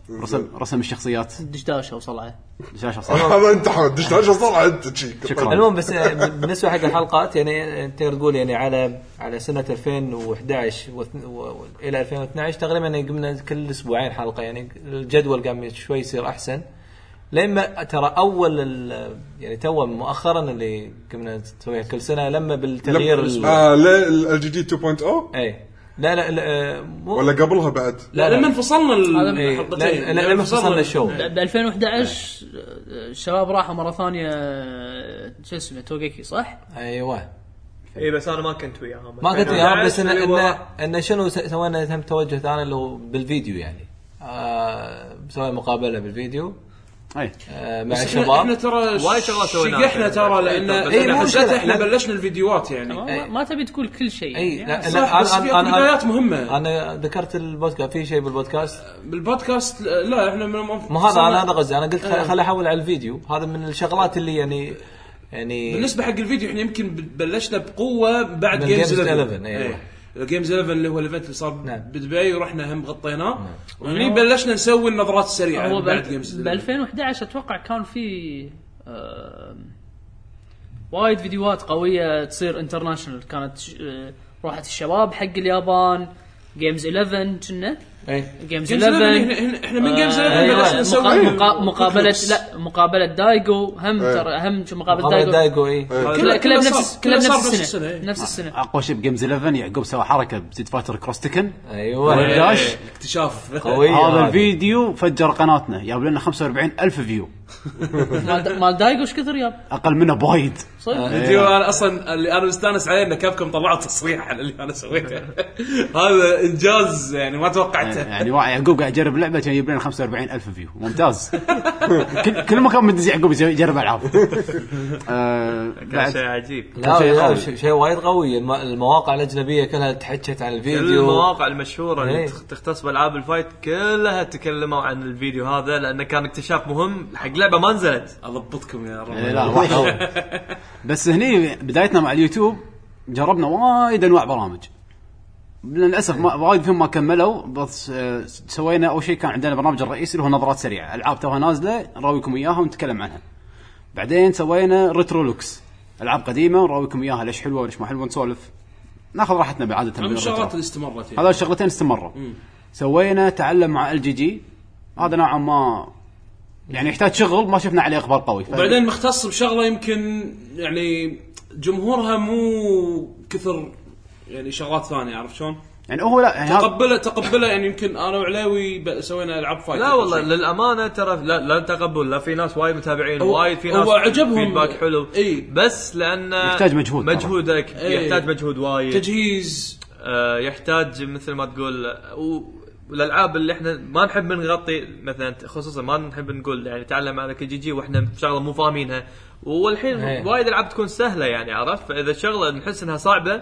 رسم رسم الشخصيات دشداشه وصلعه شاشه صح. هذا انت حمد دش هذا صار انت شيء. شكرا. المهم بس بالنسبه حق الحلقات يعني انت تقول يعني على على سنه ألفين وأحد عشر الى ألفين واثني عشر تقريبا يعني قمنا كل اسبوعين حلقه يعني الجدول قام شوي يصير احسن. لما ترى اول يعني تو مؤخرا اللي قمنا نسويها كل سنه لما بالتغيير اه لا ال جي جي تو بوينت أو اي لا لا, لا مو ولا قبلها بعد لا لما انفصلنا الحلقتين لا لما انفصلنا الشو ب ألفين وأحد عشر الشباب راحوا مره ثانيه شو اسمه توغيكي صح؟ ايوه اي بس انا ما كنت وياهم ما كنت وياهم بس ان ان, إن شنو سوينا هم توجه ثاني اللي هو بالفيديو يعني آه سوينا مقابله بالفيديو اي آه مع الشباب. الشباب احنا ترى وايد شغلات سويناها احنا ترى لان اي حسيت احنا بلشنا الفيديوهات يعني ما, ما تبي تقول كل شيء اي يعني. لا صح بس في بدايات مهمه. انا ذكرت البودكاست في شيء بالبودكاست بالبودكاست لا احنا مو هذا انا هذا قصدي انا قلت خلي احول على الفيديو هذا من الشغلات اللي يعني يعني بالنسبه حق الفيديو احنا يمكن بلشنا بقوه بعد جيمز إحداشر. ايوه جيمز إحداشر اللي هو الايفنت اللي صار نعم. بدبي ورحنا هم غطيناه وهني بلشنا نسوي النظرات السريعه بعد جيمز ب ألفين وأحد عشر اتوقع كان في آه وايد فيديوهات قويه تصير انترناشونال كانت آه روحت الشباب حق اليابان جيمز إحداشر كنا اي جيمز إحداشر احنا من جيمز إحداشر أيوة. بلشنا نسوي مقا... مقابله لا مقابله دايجو هم ترى اهم مقابله دايجو اي كلها كلها بنفس كلها بنفس السنه نفس السنه اقوى شيء بجيمز إحداشر يعقوب سوى حركه بزيد فايتر كروس تكن ايوه داش اكتشاف قوي هذا الفيديو فجر قناتنا جاب لنا خمسة وأربعين ألف فيو مال مال دايجو ايش كثر ياب اقل منه بايد الفيديو انا اصلا اللي انا مستانس عليه ان كابكم طلعوا تصريح على اللي انا سويته هذا انجاز يعني ما توقعته يعني يعقوب قاعد يجرب لعبه كان يجيب لنا خمسة وأربعين ألف فيو ممتاز كل كل مكان مدز يعقوب يجرب العاب كان شيء عجيب لا شيء وايد قوي المواقع الاجنبيه كلها تحكت عن الفيديو المواقع المشهوره اللي تختص بالعاب الفايت كلها تكلموا عن الفيديو هذا لانه كان اكتشاف مهم حق لعبه ما نزلت اضبطكم يا رب لا بس هني بدايتنا مع اليوتيوب جربنا وايد انواع برامج للاسف ما وايد فيهم ما كملوا بس سوينا اول شيء كان عندنا برنامج الرئيسي اللي هو نظرات سريعه العاب توها نازله نراويكم اياها ونتكلم عنها بعدين سوينا ريترو لوكس العاب قديمه ونراويكم اياها ليش حلوه وليش ما حلوه نسولف ناخذ راحتنا بعاده من الشغلات اللي استمرت هذا الشغلتين استمروا مم. سوينا تعلم مع ال جي جي هذا نوعا ما يعني يحتاج شغل ما شفنا عليه اخبار قوي وبعدين مختص بشغله يمكن يعني جمهورها مو كثر يعني شغلات ثانيه عرفت شلون يعني هو لا يعني تقبله تقبله يعني يمكن انا وعلاوي سوينا العاب فايت لا والله للامانه ترى لا لا تقبل لا في ناس وايد متابعين وايد في ناس هو عجبهم فيدباك حلو اي بس لان يحتاج مجهود مجهودك ايه يحتاج مجهود وايد تجهيز آه يحتاج مثل ما تقول والالعاب اللي احنا ما نحب نغطي مثلا خصوصا ما نحب نقول يعني تعلم على كي جي جي واحنا شغله مو فاهمينها والحين وايد العاب تكون سهله يعني عرفت فاذا الشغله نحس انها صعبه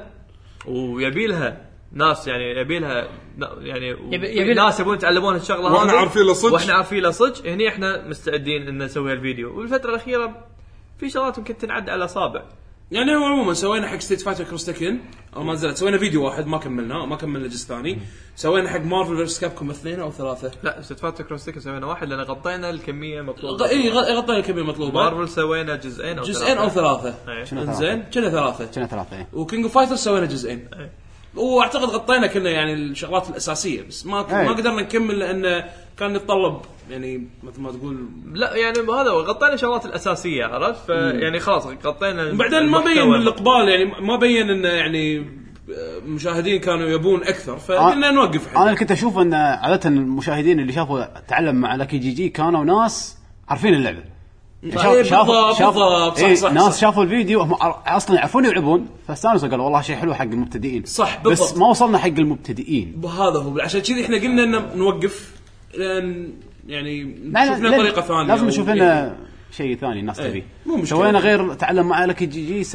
ويبي لها ناس يعني يبي لها يعني يبي ناس يبون يتعلمون الشغله هذه واحنا عارفين له صدق واحنا عارفين له صدق هني احنا مستعدين ان نسوي الفيديو والفتره الاخيره في شغلات ممكن تنعد على اصابع يعني هو عموما سوينا حق ستيت فايتر كروس تكن او ما نزلت سوينا فيديو واحد ما كملناه ما كملنا الجزء الثاني سوينا حق مارفل فيرس كابكوم اثنين او ثلاثه لا ستيت فايتر كروس تكن سوينا واحد لان غطينا الكميه المطلوبه اي غطينا الكميه المطلوبه مارفل سوينا جزئين او جزئين او ثلاثه زين كنا ثلاثه كنا ثلاثه وكينج اوف فايتر سوينا جزئين واعتقد غطينا كنا يعني الشغلات الاساسيه بس ما ما قدرنا نكمل لان كان يتطلب يعني مثل ما تقول لا يعني هذا غطينا الشغلات الاساسيه عرفت يعني خلاص غطينا وبعدين ما بين الاقبال يعني ما بين انه يعني مشاهدين كانوا يبون اكثر فقلنا نوقف حد. انا كنت اشوف ان عاده المشاهدين اللي شافوا تعلم مع لكي جي جي كانوا ناس عارفين اللعبه شافوا شافوا شافوا صح صح ناس صح شافوا الفيديو هم اصلا يعرفون يلعبون فاستانسوا قالوا والله شيء حلو حق المبتدئين صح بالضبط. بس ما وصلنا حق المبتدئين بهذا هو عشان كذي احنا قلنا ان نوقف لان يعني نشوف لنا طريقه ثانيه لازم نشوف لنا شيء ثاني الناس تبي سوينا غير تعلم مع لكي جي جي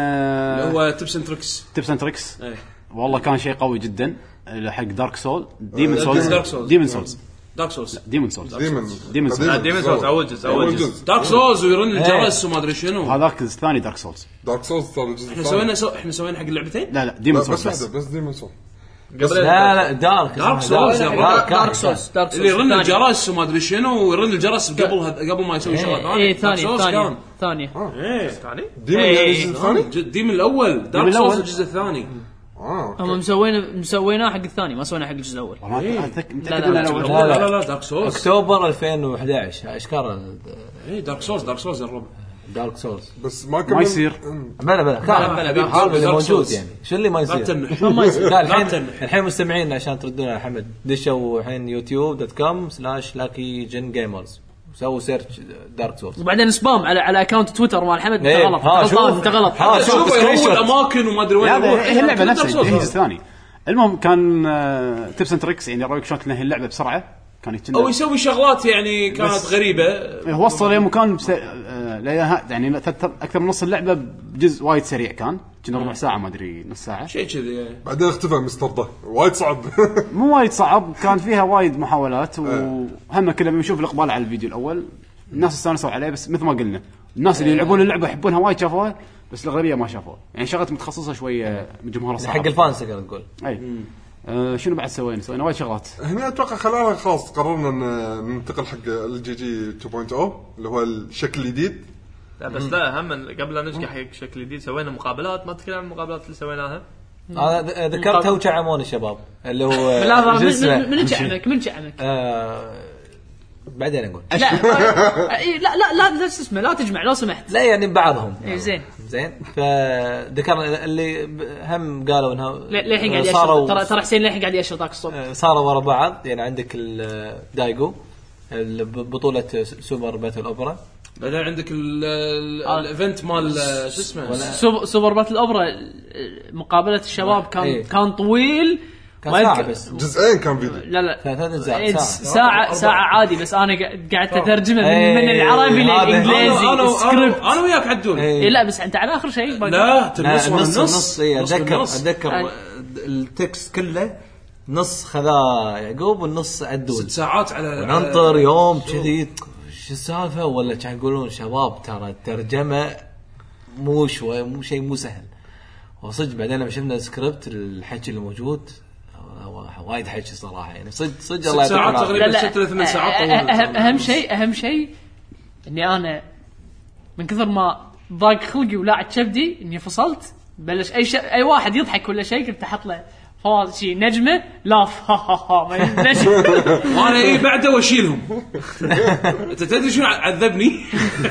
سوينا هو تيبس اند تريكس تيبس اند تريكس والله كان شيء قوي جدا حق دارك سول ديمون سولز ديمون سولز دارك سولز ديمون سولز ديمون ديمون سولز ديمون سولز اول جزء اول جزء دارك سولز ويرن الجرس وما ادري شنو هذاك الثاني دارك سولز دارك سولز صار الجزء احنا سوينا سو... احنا سوينا حق اللعبتين لا لا ديمون سولز بس بس ديمون سولز لا لا دارك دارك سولز دارك سولز دارك اللي سولز يرن الجرس وما ادري شنو ويرن الجرس قبلها قبل ما يسوي شغله ثانيه. اي ثاني ثاني ثاني ايه ثاني ديمن الجزء الثاني ديمن الاول دارك سولز الجزء الثاني. اه هم مسوينا مسويناه حق الثاني ما سوينا حق الجزء الاول. متاكد لا، ان لا، الاول لا لا لا دارك سولز اكتوبر ألفين وأحد عشر اشكال اي دارك سولز دارك سولز الربع دارك سولز بس ما كمل ما يصير. بلا بلا كان بلا، بلا. هذا اللي Dark موجود Souls. يعني شو اللي ما لا يصير تنح ما يصير. لا لا الحين تنح. الحين مستمعين عشان تردون على حمد دشوا الحين يوتيوب دوت كوم سلاش لاكي جن جيمرز سووا سيرش دارك سولز وبعدين سبام على على اكونت تويتر مال حمد. انت إيه. غلط ها، انت شوف. غلط انت غلط. ها، شوف. شوف سكرين يروح شوت. الاماكن وما ادري وين هذا يروح. هي اللعبه كل نفسها Dark Souls الجزء هذا. الثاني. المهم كان تيبس اند تريكس يعني يراويك شلون تنهي اللعبه بسرعه. كان يتكلم او يسوي شغلات يعني كانت بس- غريبه. هو وصل لمكان بس... آه... لا يعني اكثر من نص اللعبه بجزء وايد سريع. كان كنا ربع ساعه ما ادري نص ساعه شيء كذي يعني. بعدين اختفى مستر ده وايد صعب. مو وايد صعب. كان فيها وايد محاولات وهم كنا بنشوف الاقبال على الفيديو الاول. الناس استانسوا عليه بس مثل ما قلنا الناس اللي يلعبون اللعبه يحبونها وايد شافوها بس الغالبيه ما شافوها. يعني شغلات متخصصه شويه من جمهور الصحافه حق الفانس تقدر تقول. اي آه شنو بعد سوينا سوينا وايد شغلات. هنا اتوقع خلانا خلاص قررنا ان ننتقل حق الجي جي اثنين نقطة صفر اللي هو الشكل الجديد. لا بس لا هم قبل لا نشقح حق شكل جديد سوينا مقابلات. ما تتكلم عن المقابلات اللي سويناها. انا ذكرتها وشعمون الشباب اللي هو لا شو اسمه؟ من من شعمك من شعمك. آه، بعدين نقول لا إيه، لا لا لا لا اسمه لا تجمع لو سمحت. لا يعني بعضهم إيه، زين زين فذكرنا اللي هم قالوا انها للحين قاعد يشرط. ترى ترى حسين للحين قاعد يشرط ذاك الصوت. صاروا ورا بعض. يعني عندك الدايجو بطولة سوبر باتل اوبرا. بعدين عندك ال- ال- الايفنت مال شو اسمه سوبر سوبر باتل اوبرا مقابله الشباب كان إيه. كان طويل. كان ما ساعة يذكر- بس جزئين كان فيديو. لا لا ثلاث أجزاء إيه، ساعة. ساعة ساعة عادي بس أنا قا- قاعد أترجمه من, إيه، من العربي هذا- للإنجليزي انا السكريبت. انا انا وياك عدول. إيه لا بس أنت على آخر شيء ما- لا لا، تنص النص النص النص إيه، نص اتذكر بالنص. اتذكر أي. التكست كله نص خذاه يعقوب والنص عدول. ست ساعات على ننطر يوم كذي شو السالفه ولا كان يقولون شباب ترى الترجمه مو شوي مو شيء مو سهل. وصدق بعدين لما شفنا السكريبت الحكي اللي موجود وايد حكي صراحه يعني صدق صدق الله ست ساعات يعطيك تقريبا. لا لا ست إلى ثمان ساعات أه- طولت. أهم أهم شيء أهم شيء إني أنا من كثر ما ضاق خلقي ولاعت كبدي إني فصلت بلش أي شيء أي واحد يضحك ولا شيء كنت أحط له فواز شيء نجمة لاف ها ها ها ما يدري. وانا ايه بعده واشيلهم. انت تدري شو عذبني؟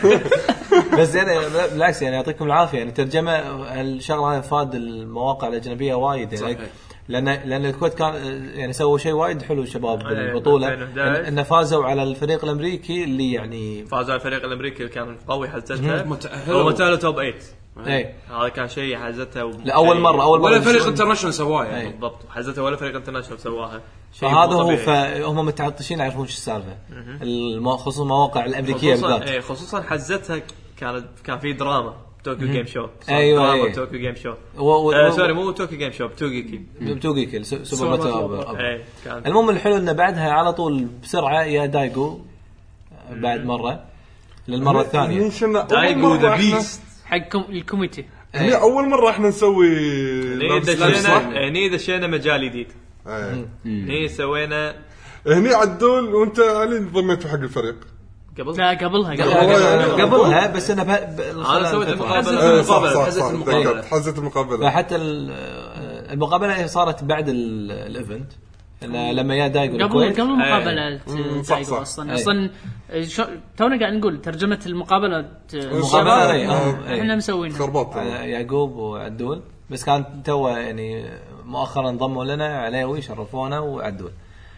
بس يعني بالعكس يعني يعطيكم العافيه يعني ترجمه الشغله هذه فاد المواقع الاجنبيه وايد يعني صحيح. لان لان الكويت كان يعني سووا شيء وايد حلو الشباب أيه، بالبطوله ألفين وإحدى عشر. إن- انه فازوا على الفريق الامريكي اللي يعني فاز على الفريق الامريكي اللي كان قوي حزتها. هم تأهلوا. هم تأهلوا توب ثمانية. اي هذا كان شيء حزتها و- لاول شيء- مره اول مره ولا فريق يصير- انترناشونال سواه يعني. أي. بالضبط حزتها ولا فريق انترناشونال سواها. شيء فهذا مو هو طبيعي. فهم متعطشين يعرفون شو السالفه المو- خصوصا المواقع الامريكيه خصوصا بالذات. ايه خصوصا حزتها كانت كان في دراما توكيو جيم شو. أيوة، دراما أيوة. توكيو جيم شو. و- و- آه و- سوري مو توكيو جيم شو توغيكي. بتوقيك سوبر باتل. ايه كان المهم الحلو انه بعدها على طول بسرعه يا دايجو بعد مره للمره الثانيه هني شلنا أول دايجو مرة ذا إحنا- بيست. حقكم الكوميتي. هني اول مره احنا نسوي هني لابس لابس صح؟ دشينا هني دشينا مجال جديد. إيه. هني سوينا هني عدول وانت علي انضميت حق الفريق. قبل لا قبلها لا، قبلها والله يعني- قبلها بس انا ب- ب- انا سويت فترة. المقابله إيه، صح المقابلة، صح حزة صح المقابلة. تذكرت حزة المقابله. فحتى ال- المقابله هي صارت بعد ال- الايفنت إنه لما يا دايجو قبل الكويت. قبل مقابلة مم، صح، دايجو صح. اصلا أي. اصلا شو- تونا قاعد نقول ترجمة المقابلة المقابله إيه، آه، إيه. احنا مسوينها. خربط على يعقوب وعدول بس كان تو يعني مؤخرا انضموا لنا عليوي شرفونا وعدول.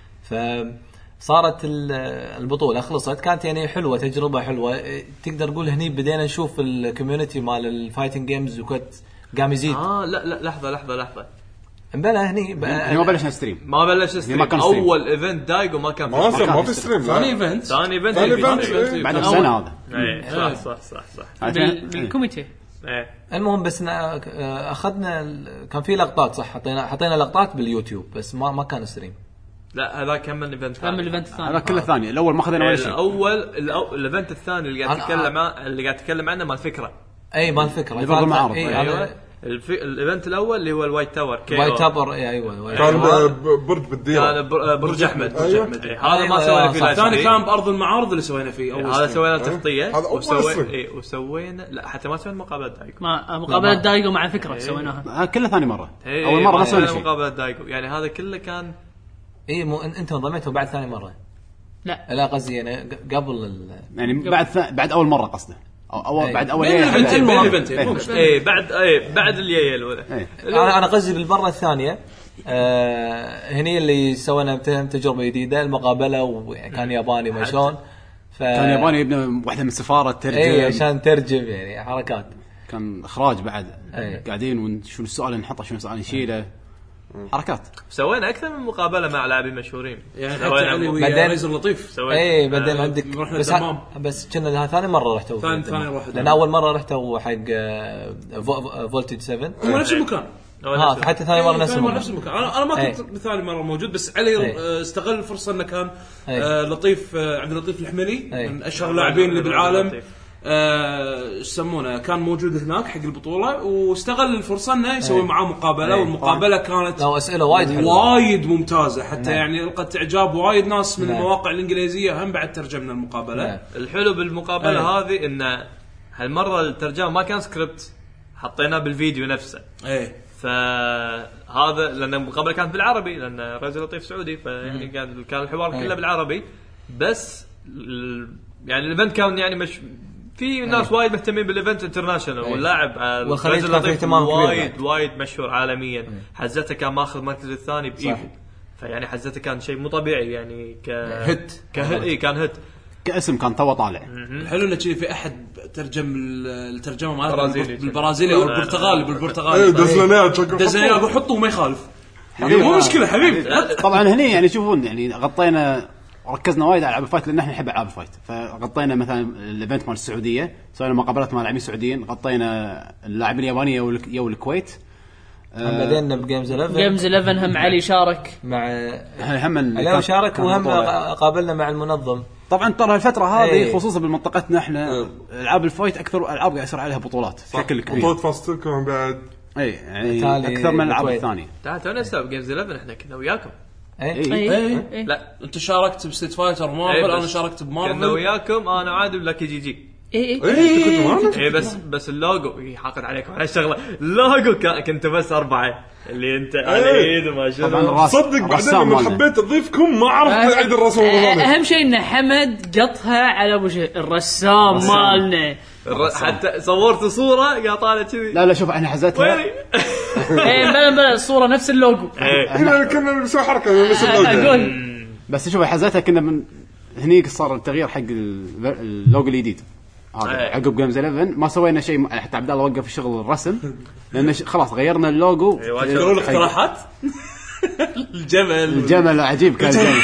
فصارت ال- البطوله خلصت كانت يعني حلوه تجربه حلوه تقدر تقول هني بدينا نشوف الكوميونتي مال الفايتنج جيمز وكنت قام يزيد. اه لا لا لحظه لحظه لحظه امبلا هني يعني ما بلشنا ستريم. ما بلش ستريم. ما كان ستريم. اول ايفنت دايجو ما كان ما في في ما كان في ستريم ثاني لا. ايفنت ثاني ايفنت ثاني في- إيفنت، في- إيه. في- بعد في- السنه هذا ايه صح صح صح صح بال- بالكوميتي. ايه المهم بس نا- اخذنا ال- كان في لقطات صح حطينا حطينا لقطات باليوتيوب بس ما ما كان ستريم. لا هذا كمل الايفنت كمل الايفنت الثاني. هذا كله ثاني. الاول ما اخذنا ولا شيء. الاول الأو- الايفنت الثاني اللي قاعد أنا- تتكلم عن اللي قاعد تتكلم عنه مال فكره. اي ما الفكره اللي برضو المعارض. اي أيوة. هذا الفي... الايفنت الاول اللي هو الوايت تاور وايت تابر ايوه كان برج بالديره كان بر... برج احمد برج أيوة. احمد إيه. هذا ما سوينا فيه الثاني لايف كان بارض المعارض اللي سوينا فيه إيه. اول هذا سنة. سوينا تغطيه هذا أول وسوي... سنة. إيه. وسوينا لا حتى ما سوينا مقابله دايجو ما مقابله دايجو مع فكره سويناها آه، كله ثاني مره إيه. اول مره ما سوينا سوينا شيء مقابله دايجو يعني هذا كله كان اي مو انتم انضميتوا بعد ثاني مره لا لا قصدي انا ق- قبل ال... يعني بعد ث... بعد اول مره قصده او أول أي. بعد اول بين إيه، الايفنتين بين إيه. الايفنتين مو مشكلة. ايه بعد ايه بعد اليايا الاولى إيه. انا انا قصدي بالمره الثانيه آه هني اللي سوينا تجربه جديده المقابله وكان ياباني ما شلون ف كان ياباني يبنى واحده من السفاره ترجم اي عشان ترجم يعني حركات كان اخراج بعد أي. قاعدين ونشوف السؤال اللي نحطه شنو السؤال نشيله حركات سوينا اكثر من مقابله مع لاعبين مشهورين يعني حتى سوينا علي مو- ويا بعدين- ريزر لطيف سوينا اي بعدين آه، عندك رحنا بس الدمام. ها بس كنا ثاني مره رحتوا ثاني- في الدمام. ثاني رحنا لان الدمام. اول مره رحتوا حق فولتج سبعة هو نفس المكان ها حتى ثاني مره نفس ثاني مرة المره نفس المكان انا انا ما كنت أي. بثاني مره موجود بس علي أي. آه، استغل الفرصه انه كان أي. آه، لطيف آه، عبد اللطيف الحملي أي. من اشهر اللاعبين اللي بالعالم لطيف. آه، ايش يسمونه كان موجود هناك حق البطوله واستغل الفرصه انه يسوي أي. معاه مقابله أي. والمقابله كانت لا اسئله وايد حلوه وايد ممتازه حتى نعم. يعني لقت اعجاب وايد ناس من نعم. المواقع الانجليزيه هم بعد ترجمنا المقابله نعم. الحلو بالمقابله أي. هذه ان هالمره الترجمه ما كان سكريبت حطيناه بالفيديو نفسه ايه فهذا لان المقابله كانت بالعربي لان رجل لطيف سعودي فيعني كان كان الحوار أي. كله بالعربي بس ال- يعني الايفنت كان يعني مش في ناس وايد مهتمين بالايفنت انترناشونال واللاعب آه، والخليج رجل كان فيه لطيف اهتمام كبير وايد بعد. وايد مشهور عالميا حزته كان ماخذ المركز الثاني بايفو فيعني حزته كان شيء مو طبيعي يعني ك هت. كهت اي كان هت كاسم كان تو طالع الحلو انه شي في احد ترجم ال- الترجمه مالته برازيلي. بالبرازيلي او البرتغالي بالبرتغالي ايه دزلناه شكله دزني اقول حطه وما يخالف حبيبي. مو مشكله حبيبي طبعا هني يعني شوفون يعني غطينا ركزنا وايد على العاب الفايت لان احنا نحب العاب الفايت فغطينا مثلا الايفنت مال السعوديه سوينا مقابلات مع لاعبين سعوديين غطينا اللاعبين اليابانيه والك- يا الكويت هم بعدين بجيمز إحدى عشر جيمز إحدى هم علي شارك مع هم اللي عليه كان- شارك كان وهم بطولة. قابلنا مع المنظم طبعا ترى الفتره هذه إيه. خصوصا بمنطقتنا احنا العاب الفايت اكثر العاب قاعد يصير عليها بطولات بشكل كبير بطولة فاستلكم بعد اي يعني إيطالي، اكثر من الالعاب الكويت. الثانيه تعال تونا نسوي جيمز إحدى عشر احنا كنا وياكم اي اي اي اي لا انت شاركت بستيت فايتر إيه مارفل بس انا شاركت كنا بمارفل وياكم انا عادي بلاكي جي جي اي ايه انت كنت معنا اي بس بس اللوجو إيه حاقد عليكم على الشغله اللوجو كا- كنتوا بس اربعه اللي انت على ايد وما طبعا شنو الراس صدق بعدين الرسام لما مالنا. حبيت اضيفكم ما عرفت أه، اعيد الرسم مره ثانيه اهم شيء ان حمد قطها على ابو شيء الرسام مالنا الر- حتى صورت صوره قاعد طالع كذي لا لا شوف احنا حزتها ويلي ايه بلا بلا الصوره نفس اللوجو إيه. هنا كنا نسوي حركه نفس اللوجو اقول بس شوف حزتها كنا من هنيك صار التغيير حق ال- اللوجو الجديد هذا أي. عقب جيمز إحدى عشر ما سوينا شيء حتى عبد الله وقف الشغل الرسم لان ش- خلاص غيرنا اللوجو أي واجد. يقولون حق اقتراحات الجمل الجمل عجيب كان جمل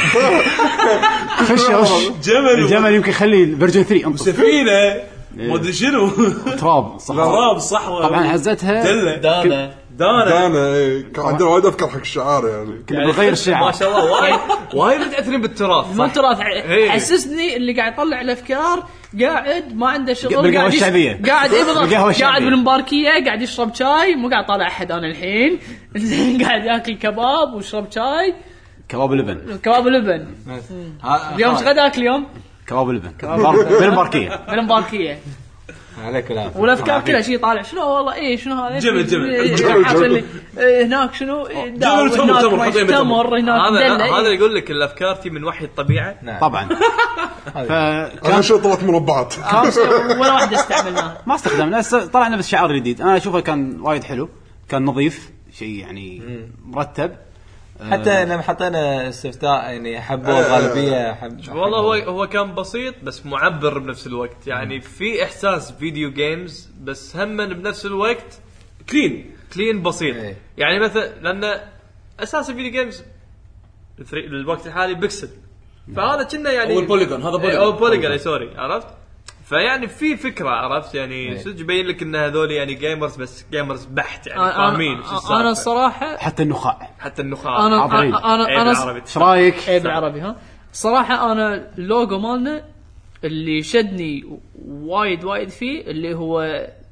خش وش جمل الجمل يمكن يخلي فيرجن ثلاثة انطف سفينه ما ادري شنو تراب صح غراب صحوه طبعا حزتها دله دانا دانا انا إيه، كان عندنا وايد افكار حق الشعار يعني كنا بنغير ما الشعار شاء الله وايد وايد متاثرين بالتراث مو صح؟ تراث إيه. حسسني اللي قاعد يطلع الافكار قاعد ما عنده شغل بالقهوة قاعد يش- الشعبية. قاعد اي بالضبط بالقهوة الشعبية. قاعد بالمباركيه قاعد يشرب شاي مو قاعد طالع احد انا الحين قاعد ياكل كباب ويشرب شاي كباب لبن كباب لبن اليوم ايش غداك اليوم كباب لبن بالماركيه بالمباركيه عليك العافيه والافكار كلها شيء طالع شنو والله ايه شنو هذا جمل- جمل. إيه، جمل- حاط جمل. لي، إيه، هناك شنو إيه، داو، جمل تمر- هناك تمر، ما حطينا يتمر تمر. هناك هذا دلة، هذا إيه. يقول لك الافكار تي من وحي الطبيعه طبعا انا فكان شو طلعت مربعات خلاص، ولا واحده استعملناها ما استخدمنا س- طلعنا بس شعار جديد انا اشوفه كان وايد حلو كان نظيف شيء يعني مرتب حتى لما حطينا استفتاء يعني حبوا الغالبيه حب والله هو هو كان بسيط بس معبر بنفس الوقت يعني في احساس فيديو جيمز بس هم بنفس الوقت كلين كلين بسيط إيه. يعني مثلا لان اساس الفيديو جيمز الثري- الوقت الحالي بيكسل فهذا كنا يعني أو البوليجون، هذا بوليجون. او بوليجون اي سوري عرفت فيعني في فكره عرفت يعني إيه. صدق يبين لك ان هذول يعني جيمرز بس جيمرز بحت يعني أنا- فاهمين شو انا السالفه الصراحه حتى النخاع حتى النخاع انا عبرين. انا إيه انا بالعربي. ايش رايك ايه بالعربي ها صراحه انا اللوجو مالنا اللي شدني وايد وايد فيه اللي هو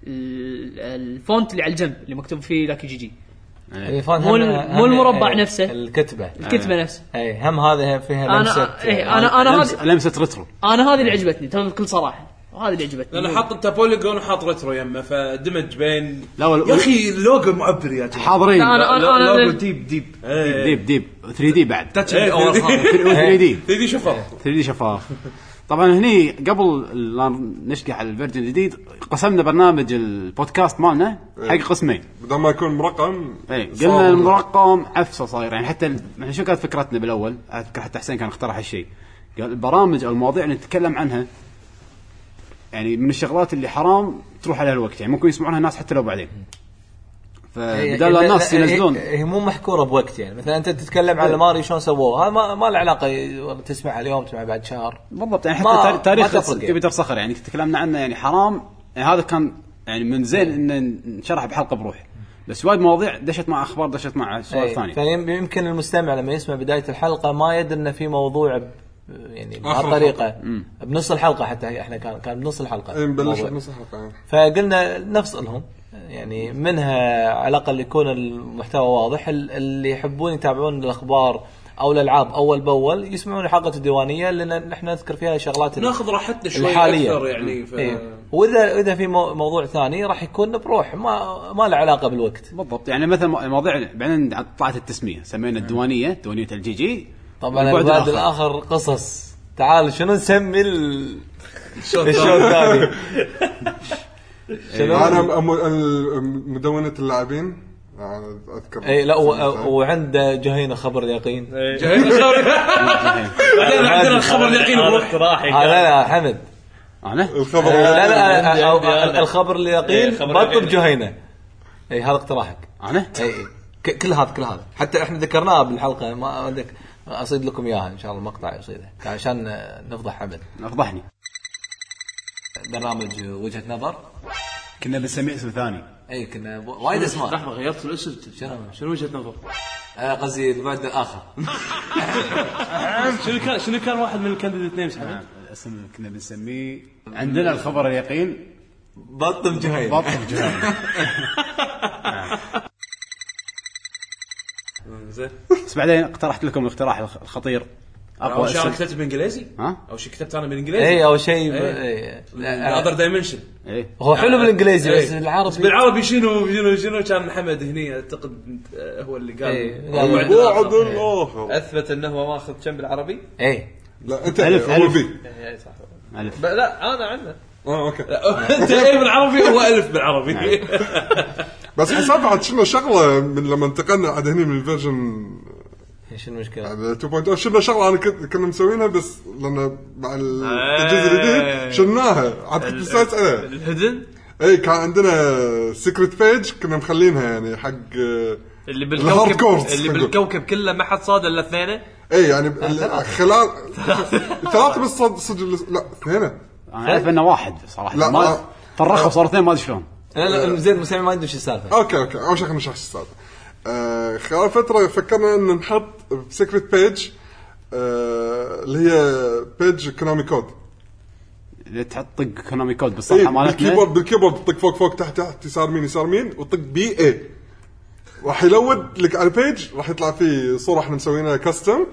ال- الفونت اللي على الجنب اللي مكتوب فيه لاكي جي جي إيه، فان مو هم- ال- هم- مو المربع إيه، نفسه. الكتبه الكتبه نفسها. اي هم هذا فيها لمسه. انا إيه انا انا لمس- هذه لمسه ريترو. انا هذه اللي عجبتني ترى بكل صراحه وهذه اللي عجبتني. لانه حاط انت بوليجون وحاط ريترو يمه فدمج بين لا وال- يا اخي اللوجو معبر يا جماعه حاضرين. لا، أنا- أنا- أنا- لوجو ديب ديب ديب ديب ثري دي بعد تاتش إيه، أول ثري دي. خالص. ثري دي ثري دي شوفها ثري دي شفاف. طبعا هني قبل لا نشقح على الفيرجن الجديد قسمنا برنامج البودكاست مالنا حق قسمين. بدل ما يكون مرقم اي صار- قلنا المرقم عفسه صاير يعني حتى ال- احنا شو كانت فكرتنا بالاول اذكر حتى حسين كان اقترح هالشيء قال البرامج او المواضيع اللي نتكلم عنها يعني من الشغلات اللي حرام تروح عليها الوقت يعني ممكن يسمعونها الناس حتى لو بعدين فبدال لا الناس ينزلون هي مو محكوره بوقت يعني مثلا انت تتكلم على ماري شلون سووه هذا ما, ما له علاقه والله تسمع اليوم تسمع بعد شهر بالضبط يعني ما- حتى تاريخ ما تفرق يعني. بيتر صخر يعني تكلمنا عنه يعني حرام يعني هذا كان يعني من زين ان نشرح بحلقه بروح بس وايد مواضيع دشت مع اخبار دشت مع سؤال ثاني فيمكن المستمع لما يسمع بدايه الحلقه ما يدري ان في موضوع ب- يعني آخر بهالطريقه بنص الحلقه حتى احنا كان كان بنص الحلقه إيه، نبلش موضوع. بنص الحلقه. فقلنا نفصلهم يعني منها على الاقل يكون المحتوى واضح ال- اللي يحبون يتابعون الاخبار او الالعاب اول باول يسمعون الحلقه الديوانيه لان نحن نذكر فيها شغلات ناخذ راحتنا شوي الحالية. اكثر يعني ف... إيه. واذا اذا في مو- موضوع ثاني راح يكون بروح ما ما له علاقه بالوقت. بالضبط يعني مثلا مواضيع بعدين طلعت التسميه سمينا الديوانيه ديوانيه الجي جي طبعا البعد البعد الآخر. الاخر قصص تعال شنو نسمي ال- الشو الثاني شنو انا أم- ال- مدونه اللاعبين أنا اذكر اي لا و- وعنده جهينه خبر اليقين جهيز الخبر بعدين عندنا الخبر اليقين هذا بروح اقتراحي آه لا لا حمد انا الخبر لا لا عندي- آه، عندي آه، أنا. الخبر اليقين إيه، خبر بطل اليقين. جهينه اي هذا اقتراحك انا اي إي. ك- كل هذا كل هذا حتى احنا ذكرناه بالحلقه ما عندك اصيد لكم اياها ان شاء الله مقطع يصيده عشان آه، نفضح حمد. افضحني برنامج وجهه نظر كنا بنسميه اسم ثاني اي كنا ب- وايد اسماء لحظه غيرت الاسم شنو شنو وجهه نظر آه، قصدي البعد الاخر شنو كان شنو كان واحد من الكانديديت نيمز حمد الاسم كنا بنسميه عندنا الخبر اليقين بطل جهينه بطل جهاز زين بس بعدين اقترحت لكم الاقتراح الخ- الخطير اول اقوى شيء انا اسم كتبت بالانجليزي ها او شيء كتبت انا بالانجليزي اي او شيء ب- إيه. إيه. لا، اذر دايمنشن ايه هو حلو بالانجليزي بس إيه. العربي بالعربي شنو شنو شنو كان حمد هني اعتقد آه، هو اللي قال إيه. هو بعد بعد الآخر. الاخر اثبت انه ماخذ كم بالعربي اي لا انت ألف، هو ألف. في اي صح الف ب- لا انا عنده اه اوكي انت ايه بالعربي هو الف بالعربي بس حساب عاد شنو شغله من لما انتقلنا عاد هني من الفيرجن ايش المشكله؟ على تو بوينت أو شنو شغله انا كنت كنا مسوينها بس لان مع التجهيز الجديد شلناها عاد كنت مستانس عليها. الهدن اي كان عندنا سيكريت بيج كنا مخلينها يعني حق اللي الهارد بالكوكب كورز. اللي بالكوكب كله ما حد صاد الا اثنين اي يعني ال- خلال ثلاثة بس صد سجل لا اثنين انا اعرف انه واحد صراحه لا، ما آه. فرخوا صار اثنين ما ادري شلون لا لا زين المستمع ما عنده شو السالفه. اوكي اوكي اول شيء خلينا نشرح السالفه. آه خلال فتره فكرنا ان نحط سيكريت بيج آه اللي هي بيج كونامي كود. اللي تحط طق كونامي كود بالصفحه إيه مالتنا بالكيبورد بالكيبورد طق فوق فوق تحت تحت يسار يمين يسار يمين وطق بي اي راح يلود لك على البيج راح يطلع فيه صوره احنا مسوينها كاستم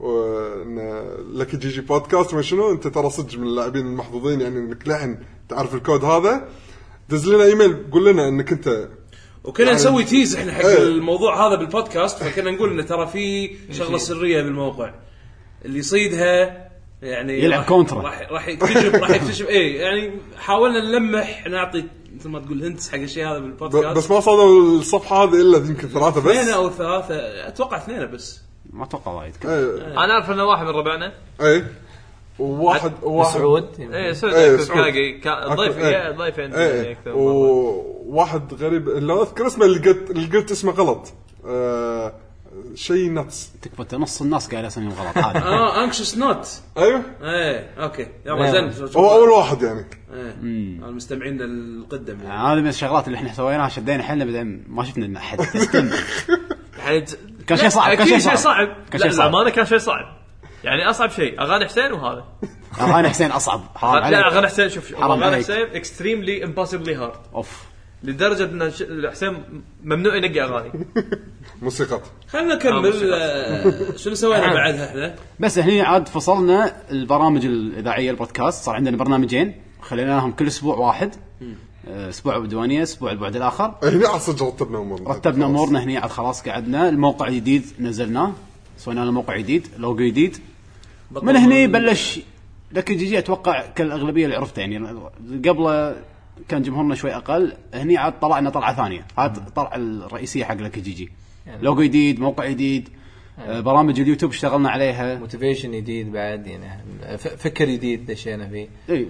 لك جي جي بودكاست ما شنو انت ترى صدق من اللاعبين المحظوظين يعني انك لحن تعرف الكود هذا دز لنا ايميل قول لنا انك انت وكنا نسوي تيز احنا حق إيه. الموضوع هذا بالبودكاست فكنا نقول انه ترى في شغله سريه بالموقع اللي يصيدها يعني يلعب راح- كونترا. راح راح يكتشف راح يكتشف ايه يعني حاولنا نلمح نعطي مثل ما تقول هنتس حق الشيء هذا ب- بالبودكاست بس ما صادوا الصفحه هذه الا يمكن ثلاثه اثنين بس او ثلاثه اتوقع اثنين بس ما اتوقع وايد ايه انا اعرف انه واحد من ربعنا ايه وواحد واحد سعود ايه سعود إيه، أكثر سعود. كاقي كا- ضيف أكثر، إيه. يا ضيف عندي ايه اكثر مرة. وواحد غريب لو اذكر اسمه اللي قلت اللي قلت اسمه غلط آه شيء نتس تكفى أنت نص الناس قاعد اسميهم غلط عادي اه انكشس نوت ايوه ايه اوكي يلا زين هو اول واحد يعني ايه المستمعين القدم يعني. هذه من الشغلات اللي احنا سويناها شدينا حيلنا بعدين ما شفنا ان احد يستلم. يعني كان شيء صعب، كان أكيد شيء شيء صعب. صعب كان لا شيء صعب. الأمانة كان شيء صعب يعني اصعب شيء اغاني حسين وهذا اغاني حسين اصعب حرام لا عليك. اغاني حسين شوف حرام اغاني عليك. حسين اكستريملي امبوسيبلي هارد اوف لدرجه ان ش- حسين ممنوع ينقي اغاني. موسيقى خلينا نكمل. آه، شنو سوينا بعدها احنا؟ بس هني عاد فصلنا البرامج الاذاعيه البودكاست، صار عندنا برنامجين خليناهم كل اسبوع واحد، آه، اسبوع بدوانيه اسبوع البعد الاخر. هنا عصج رتبنا امورنا رتبنا امورنا هني عاد خلاص قعدنا. الموقع جديد نزلناه، سوينا له موقع جديد، لوجو جديد. من هني بلش لك جي جي اتوقع كالاغلبيه اللي عرفته يعني. قبل كان جمهورنا شوي اقل، هني عاد طلعنا طلعه ثانيه. هذا الطلعه الرئيسيه حق لك جي جي، لوجو جديد، موقع جديد، آه، برامج اليوتيوب اشتغلنا عليها، موتيفيشن جديد بعد يعني ف- فكر جديد دشينا فيه. اي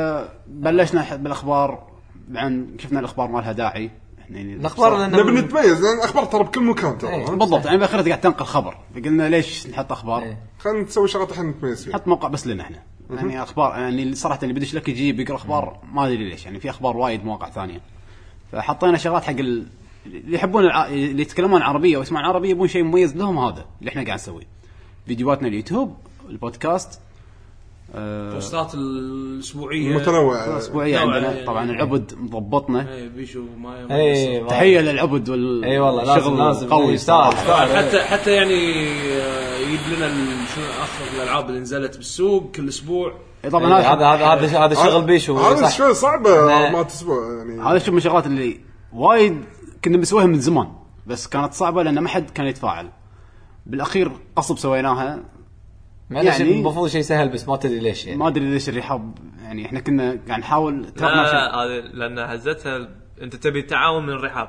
فبلشنا بالاخبار. عن شفنا الاخبار ما لها داعي يعني الاخبار لأن نبي نتميز لان الاخبار ترى بكل مكان ترى إيه. ها؟ بالضبط. يعني باخرتها قاعد تنقل خبر، قلنا ليش نحط اخبار؟ إيه. خلينا نسوي شغلات الحين نتميز فيها. نحط موقع بس لنا احنا يعني اخبار. يعني صراحه اللي بدش لك يجي بيقرا اخبار ما ادري ليش، يعني في اخبار وايد مواقع ثانيه. فحطينا شغلات حق ال... اللي يحبون الع... اللي يتكلمون عربيه ويسمعون عربيه يبون شيء مميز لهم، هذا اللي احنا قاعد نسويه. فيديوهاتنا اليوتيوب، البودكاست، آه... بوستات الاسبوعيه متنوعه الاسبوعيه نوع عندنا يعني. طبعا. العبد مضبطنا، اي بيشو ما اي تحيه للعبد وال اي والله لازم شغل لازم قوي يستاهل صراحة. يستاهل. حتى حتى يعني آه، يجيب لنا ال- شنو اخر الالعاب اللي نزلت بالسوق كل اسبوع. إيه طبعا إيه، هذا هذا هذا هذا شغل بيشو هذا صح. شوي صعبه ما تسبوع يعني. هذا شوف من الشغلات اللي وايد كنا بنسويها من زمان، بس كانت صعبه لان ما حد كان يتفاعل. بالاخير قصب سويناها. يعني يعني- المفروض شيء سهل بس ما تدري ليش يعني. ما ادري ليش الرحاب يعني. احنا كنا قاعد نحاول ترى لا ما شاء- هذا لان هزتها انت تبي تعاون من الرحاب،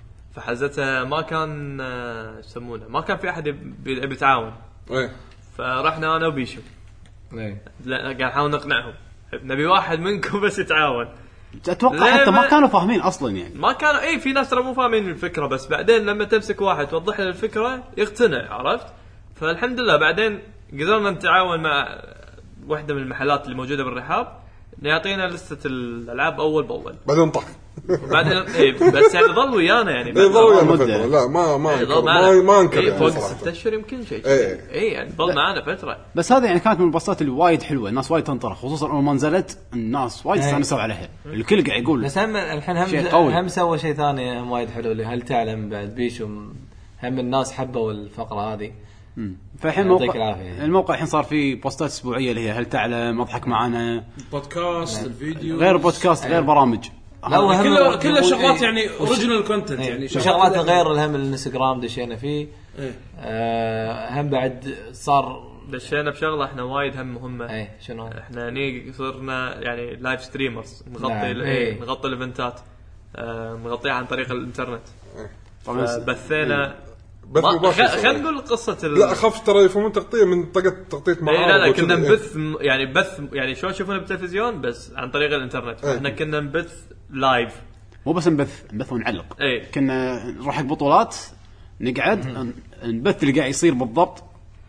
فحزتها ما كان آه، يسمونه ما كان في احد يبي يبي يتعاون، ايه فرحنا انا وبيشو إيه. لا قاعد نحاول نقنعهم نبي واحد منكم بس يتعاون. اتوقع لا، حتى ما ما- كانوا فاهمين اصلا يعني. ما كانوا اي في ناس ترى مو فاهمين الفكره، بس بعدين لما تمسك واحد توضح له الفكره يقتنع، عرفت؟ فالحمد لله بعدين قدرنا نتعاون مع واحده من المحلات اللي موجوده بالرحاب يعطينا لسته الالعاب اول باول. بعدين طق بعدين اي بس يعني ظل ويانا يعني ايه ظل ويانا مدة. فتره. لا ما ما إيه، انكر ظل ما, معنا. ما انكر إيه، يعني فوق صراحة. ستة اشهر يمكن شيء إيه. اي يعني ظل معنا فتره. بس هذا يعني كانت من البساطات اللي وايد حلوه، الناس وايد تنطر، خصوصا اول ما نزلت الناس وايد إيه. استانسوا عليها. الكل قاعد يقول بس هم الحين شيء هم قوي. هم سوى شيء ثاني هم وايد حلو اللي هل تعلم بعد بيشو هم الناس حبوا الفقره هذه. فالحين يعطيك موقع العافية. الموقع الحين صار فيه بوستات اسبوعيه اللي هي هل تعلم، اضحك معنا، بودكاست الفيديو غير بودكاست غير برامج. لا وهم كله كله شغلات إيه. يعني اوريجينال كونتنت يعني شغلات غير الهم الانستغرام دشينا فيه. إيه. آه هم بعد صار دشينا بشغله احنا وايد هم مهمه. ايه شنو احنا هني صرنا يعني لايف ستريمرز نغطي نعم. ال- إيه. ايه نغطي الايفنتات، آه نغطيها عن طريق الانترنت. طبعا بثينا بث مباشر خلينا نقول قصه ال... لا اخاف ترى يفهمون تغطيه من طقه تغطيه إيه معارض لا لا وكذا. كنا إيه. نبث م- يعني بث يعني شلون تشوفونه بالتلفزيون بس عن طريق الانترنت. إيه. احنا كنا نبث لايف. مو بس نبث نبث ونعلق. إيه. كنا نروح حق بطولات نقعد ن- نبث اللي قاعد يصير بالضبط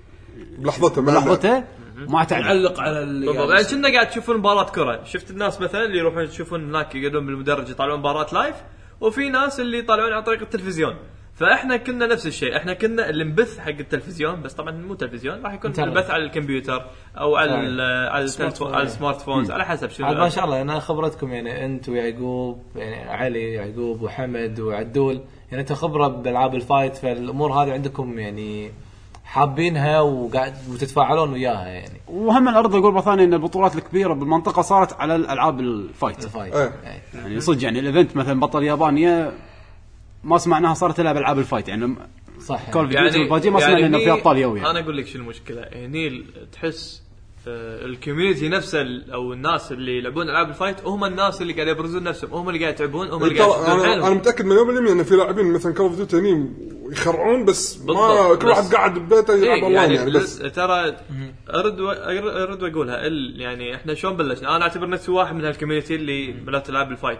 بلحظته ما بلحظته ما تعلق. علق على اللي بالضبط قاعد يعني كنا قاعد تشوفون مباراه كره، شفت الناس مثلا اللي يروحون يشوفون هناك يقعدون بالمدرج يطالعون مباراه لايف، وفي ناس اللي يطالعون عن طريق التلفزيون. فاحنا كنا نفس الشيء، احنا كنا اللي نبث حق التلفزيون بس طبعا مو تلفزيون، راح يكون انترنت. البث على الكمبيوتر او على صحيح. ال- على التلفون على السمارت فونز على حسب شنو. عاد ما شاء الله انا خبرتكم يعني انت ويعقوب يعني علي يعقوب وحمد وعدول يعني انت خبره بالالعاب الفايت، فالامور هذه عندكم يعني حابينها وقاعد وتتفاعلون وياها يعني. وهم الارض اقول مره ثانيه ان البطولات الكبيره بالمنطقه صارت على الالعاب الفايت. الفايت إيه. إيه. يعني صدق يعني الايفنت مثلا بطل يابانيه ما سمعناها صارت الا بالعاب الفايت يعني. صح كول اوف يعني ديوتي والباجي ما سمعنا انه هني- في ابطال يوي يعني. انا اقول لك شو المشكله هني، تحس آه، الكوميونتي نفسه ال- او الناس اللي يلعبون العاب الفايت هم الناس اللي قاعد يبرزون نفسهم، هم اللي قاعد يتعبون، هم اللي قاعد ترى يشدون انا انا حيلهم. متاكد مليون بالمية ان في لاعبين مثلا كول اوف ديوتي هني يخرعون بس ما بالضبط، كل واحد بس- قاعد ببيته يلعب إيه اونلاين يعني, يعني بس ترى ارد و... ارد واقولها ال... يعني احنا شلون بلشنا، انا اعتبر نفسي واحد من هالكوميونتي اللي بلشت العاب الفايت.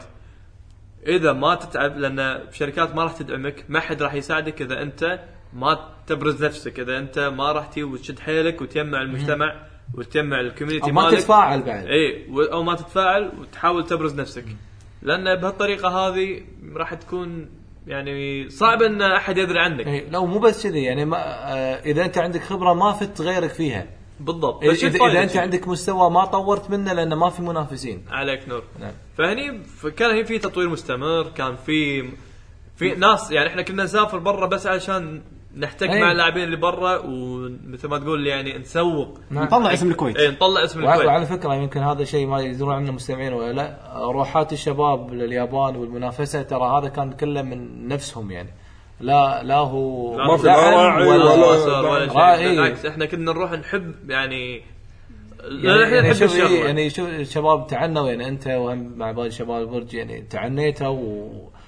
اذا ما تتعب لان شركات ما راح تدعمك، ما حد راح يساعدك اذا انت ما تبرز نفسك، اذا انت ما راح تي وتشد حيلك وتجمع المجتمع وتجمع الكوميونتي أو ما مالك تتفاعل بعد. اي و... او ما تتفاعل وتحاول تبرز نفسك، لان بهالطريقه هذه راح تكون يعني صعب ان احد يدري عنك. إيه، لو مو بس كذي يعني ما آه اذا انت عندك خبره ما فت غيرك فيها بالضبط. اذا, بس إذا, الفائدة إذا انت شنو؟ عندك مستوى ما طورت منه لانه ما في منافسين. عليك نور. نعم. فهني كان هي في تطوير مستمر، كان في في ناس يعني احنا كنا نسافر برا بس علشان نحتك أي. مع اللاعبين اللي برا، ومثل ما تقول يعني نسوق نعم. نطلع اسم الكويت. اي نطلع اسم وع- الكويت. وعلى فكره يمكن هذا شيء ما يدرون عنه المستمعين ولا لا، روحات الشباب لليابان والمنافسه ترى هذا كان كله من نفسهم يعني، لا لا هو ما في لا دعم راعي ولا ولا- صار ولا شيء. راعي. بالعكس احنا كنا نروح نحب يعني يعني, احنا يعني نحب شوف الشغله. يعني شوف الشباب تعنوا يعني انت وهم مع باقي شباب البرج يعني تعنيتوا و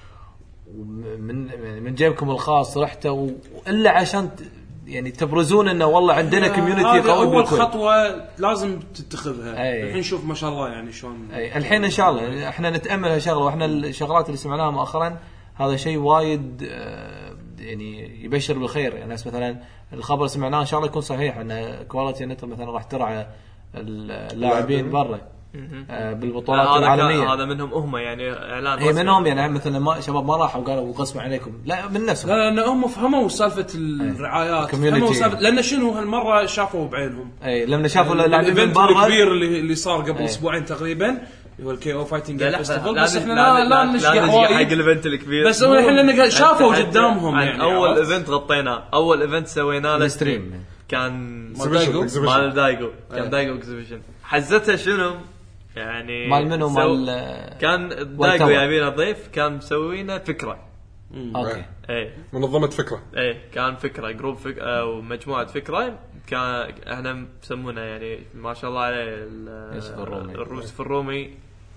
ومن يعني من جيبكم الخاص رحتوا الا عشان ت- يعني تبرزون انه والله عندنا كوميونتي هذه قوي اول بالكل. خطوه لازم تتخذها. أي. الحين شوف ما شاء الله يعني شلون. أي الحين ان شاء الله احنا نتامل هالشغله، واحنا الشغلات اللي سمعناها مؤخرا هذا شيء وايد آه، يعني يبشر بالخير. يعني ناس مثلا الخبر اللي سمعناه ان شاء الله يكون صحيح ان كواليتي نت مثلا راح ترعى اللاعبين برا آه، بالبطولات هذا كان- العالميه. هذا منهم هم يعني اعلان هي رسمي. منهم يعني مثلا ما شباب ما راحوا وقالوا غصب عليكم، لا من نفسهم. لا لان هم فهموا سالفه الرعايات، Community. فهموا سالفه لان شنو هالمره شافوا بعينهم. اي لما شافوا اللاعبين من الايفنت برا الكبير اللي اللي صار قبل أي. اسبوعين تقريبا اللي هو الكي او فايتنج لا لا فيستيفال، لا بس لا احنا لا لا لا نشجع حق وايد. الايفنت الكبير. بس هو الحين لأن شافوا حتى- قدامهم عن يعني اول عرفت؟ ايفنت غطيناه، اول ايفنت سويناه له الستريم. كان مال دايجو. Exhibition. مال دايجو، كان دايجو اكزيبيشن. حزتها شنو يعني مال منو؟ سو- مال كان دايجو والتور. جايبينه ضيف، كان مسوينا فكره. اوكي اي منظمه فكره. ايه كان فكره جروب فك... او مجموعه فكره، كان احنا مسمونه يعني ما شاء الله عليه ال- يوسف الرومي. الروس الرومي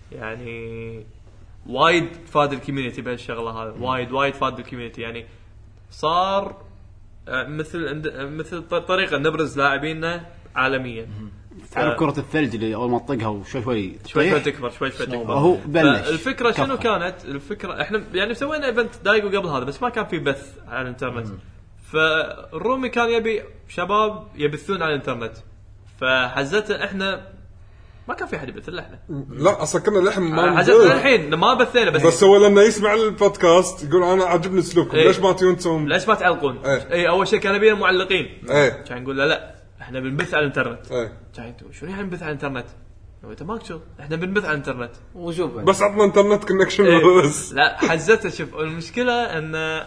يعني وايد فاد الكوميونتي بهالشغله هذا، وايد وايد فاد الكوميونتي. يعني صار آه، مثل عند مثل ط- طريقه نبرز لاعبينا عالميا. تعرف كرة الثلج اللي اول ما تطقها وشوي شوي شوي شوي تطيح؟ تكبر شوي شوي تكبر. وهو بلش الفكره شنو كفى. كانت الفكره؟ احنا يعني سوينا ايفنت دايجو قبل هذا بس ما كان في بث على الانترنت. فالرومي كان يبي شباب يبثون على الانترنت، فحزتنا احنا ما كان في حد يبث الا احنا. لا اصلا كنا لحم ما حزتنا نبث. الحين ما بثينا بس, بس هو لما يسمع البودكاست يقول انا عجبني اسلوبكم، إيه. ليش ما تيون تسوون؟ ليش ما تعلقون؟ إيه. اي اول شيء كان يبينا معلقين. ايه كان نقول لا لا احنا بنبث على الانترنت. ايه كان انتوا شنو يعني بنبث على الانترنت؟ هو انت ماك شو احنا بنبث على الانترنت. وشوف بس عطنا انترنت كونكشن إيه. بس. لا حزتها. شوف المشكله ان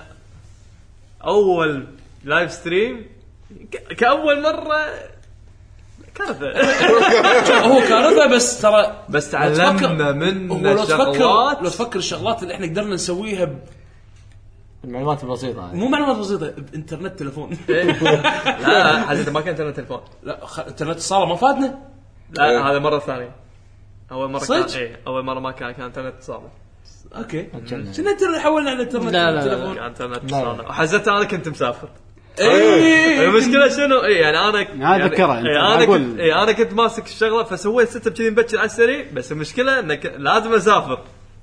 اول لايف ستريم ك- كاول مره كارثه. هو كارثه بس ترى بس لو تفكر- تعلمنا من هو لو تفكر الشغلات. لو تفكر الشغلات اللي احنا قدرنا نسويها ب... المعلومات البسيطه هذه. مو معلومات بسيطه بانترنت تلفون. لا حزتها ما كان عندنا تليفون. لا خ... انترنت الصاله ما فادنا. لا هذا مره ثانيه. اول مره كان صدق؟ ايه اول مره ما كان كان انترنت صعب. اوكي شنو انت اللي حولنا على الانترنت لا، لا، تلفون؟ كان انترنت لا. صعب وحزتها انا كنت مسافر. اي المشكله شنو؟ اي يعني انا هذا ذكرها أنت. إيه انا أقول- كنت إيه انا كنت ماسك الشغله فسويت سيت اب كذي مبكر على السريع. بس المشكله انك لازم اسافر،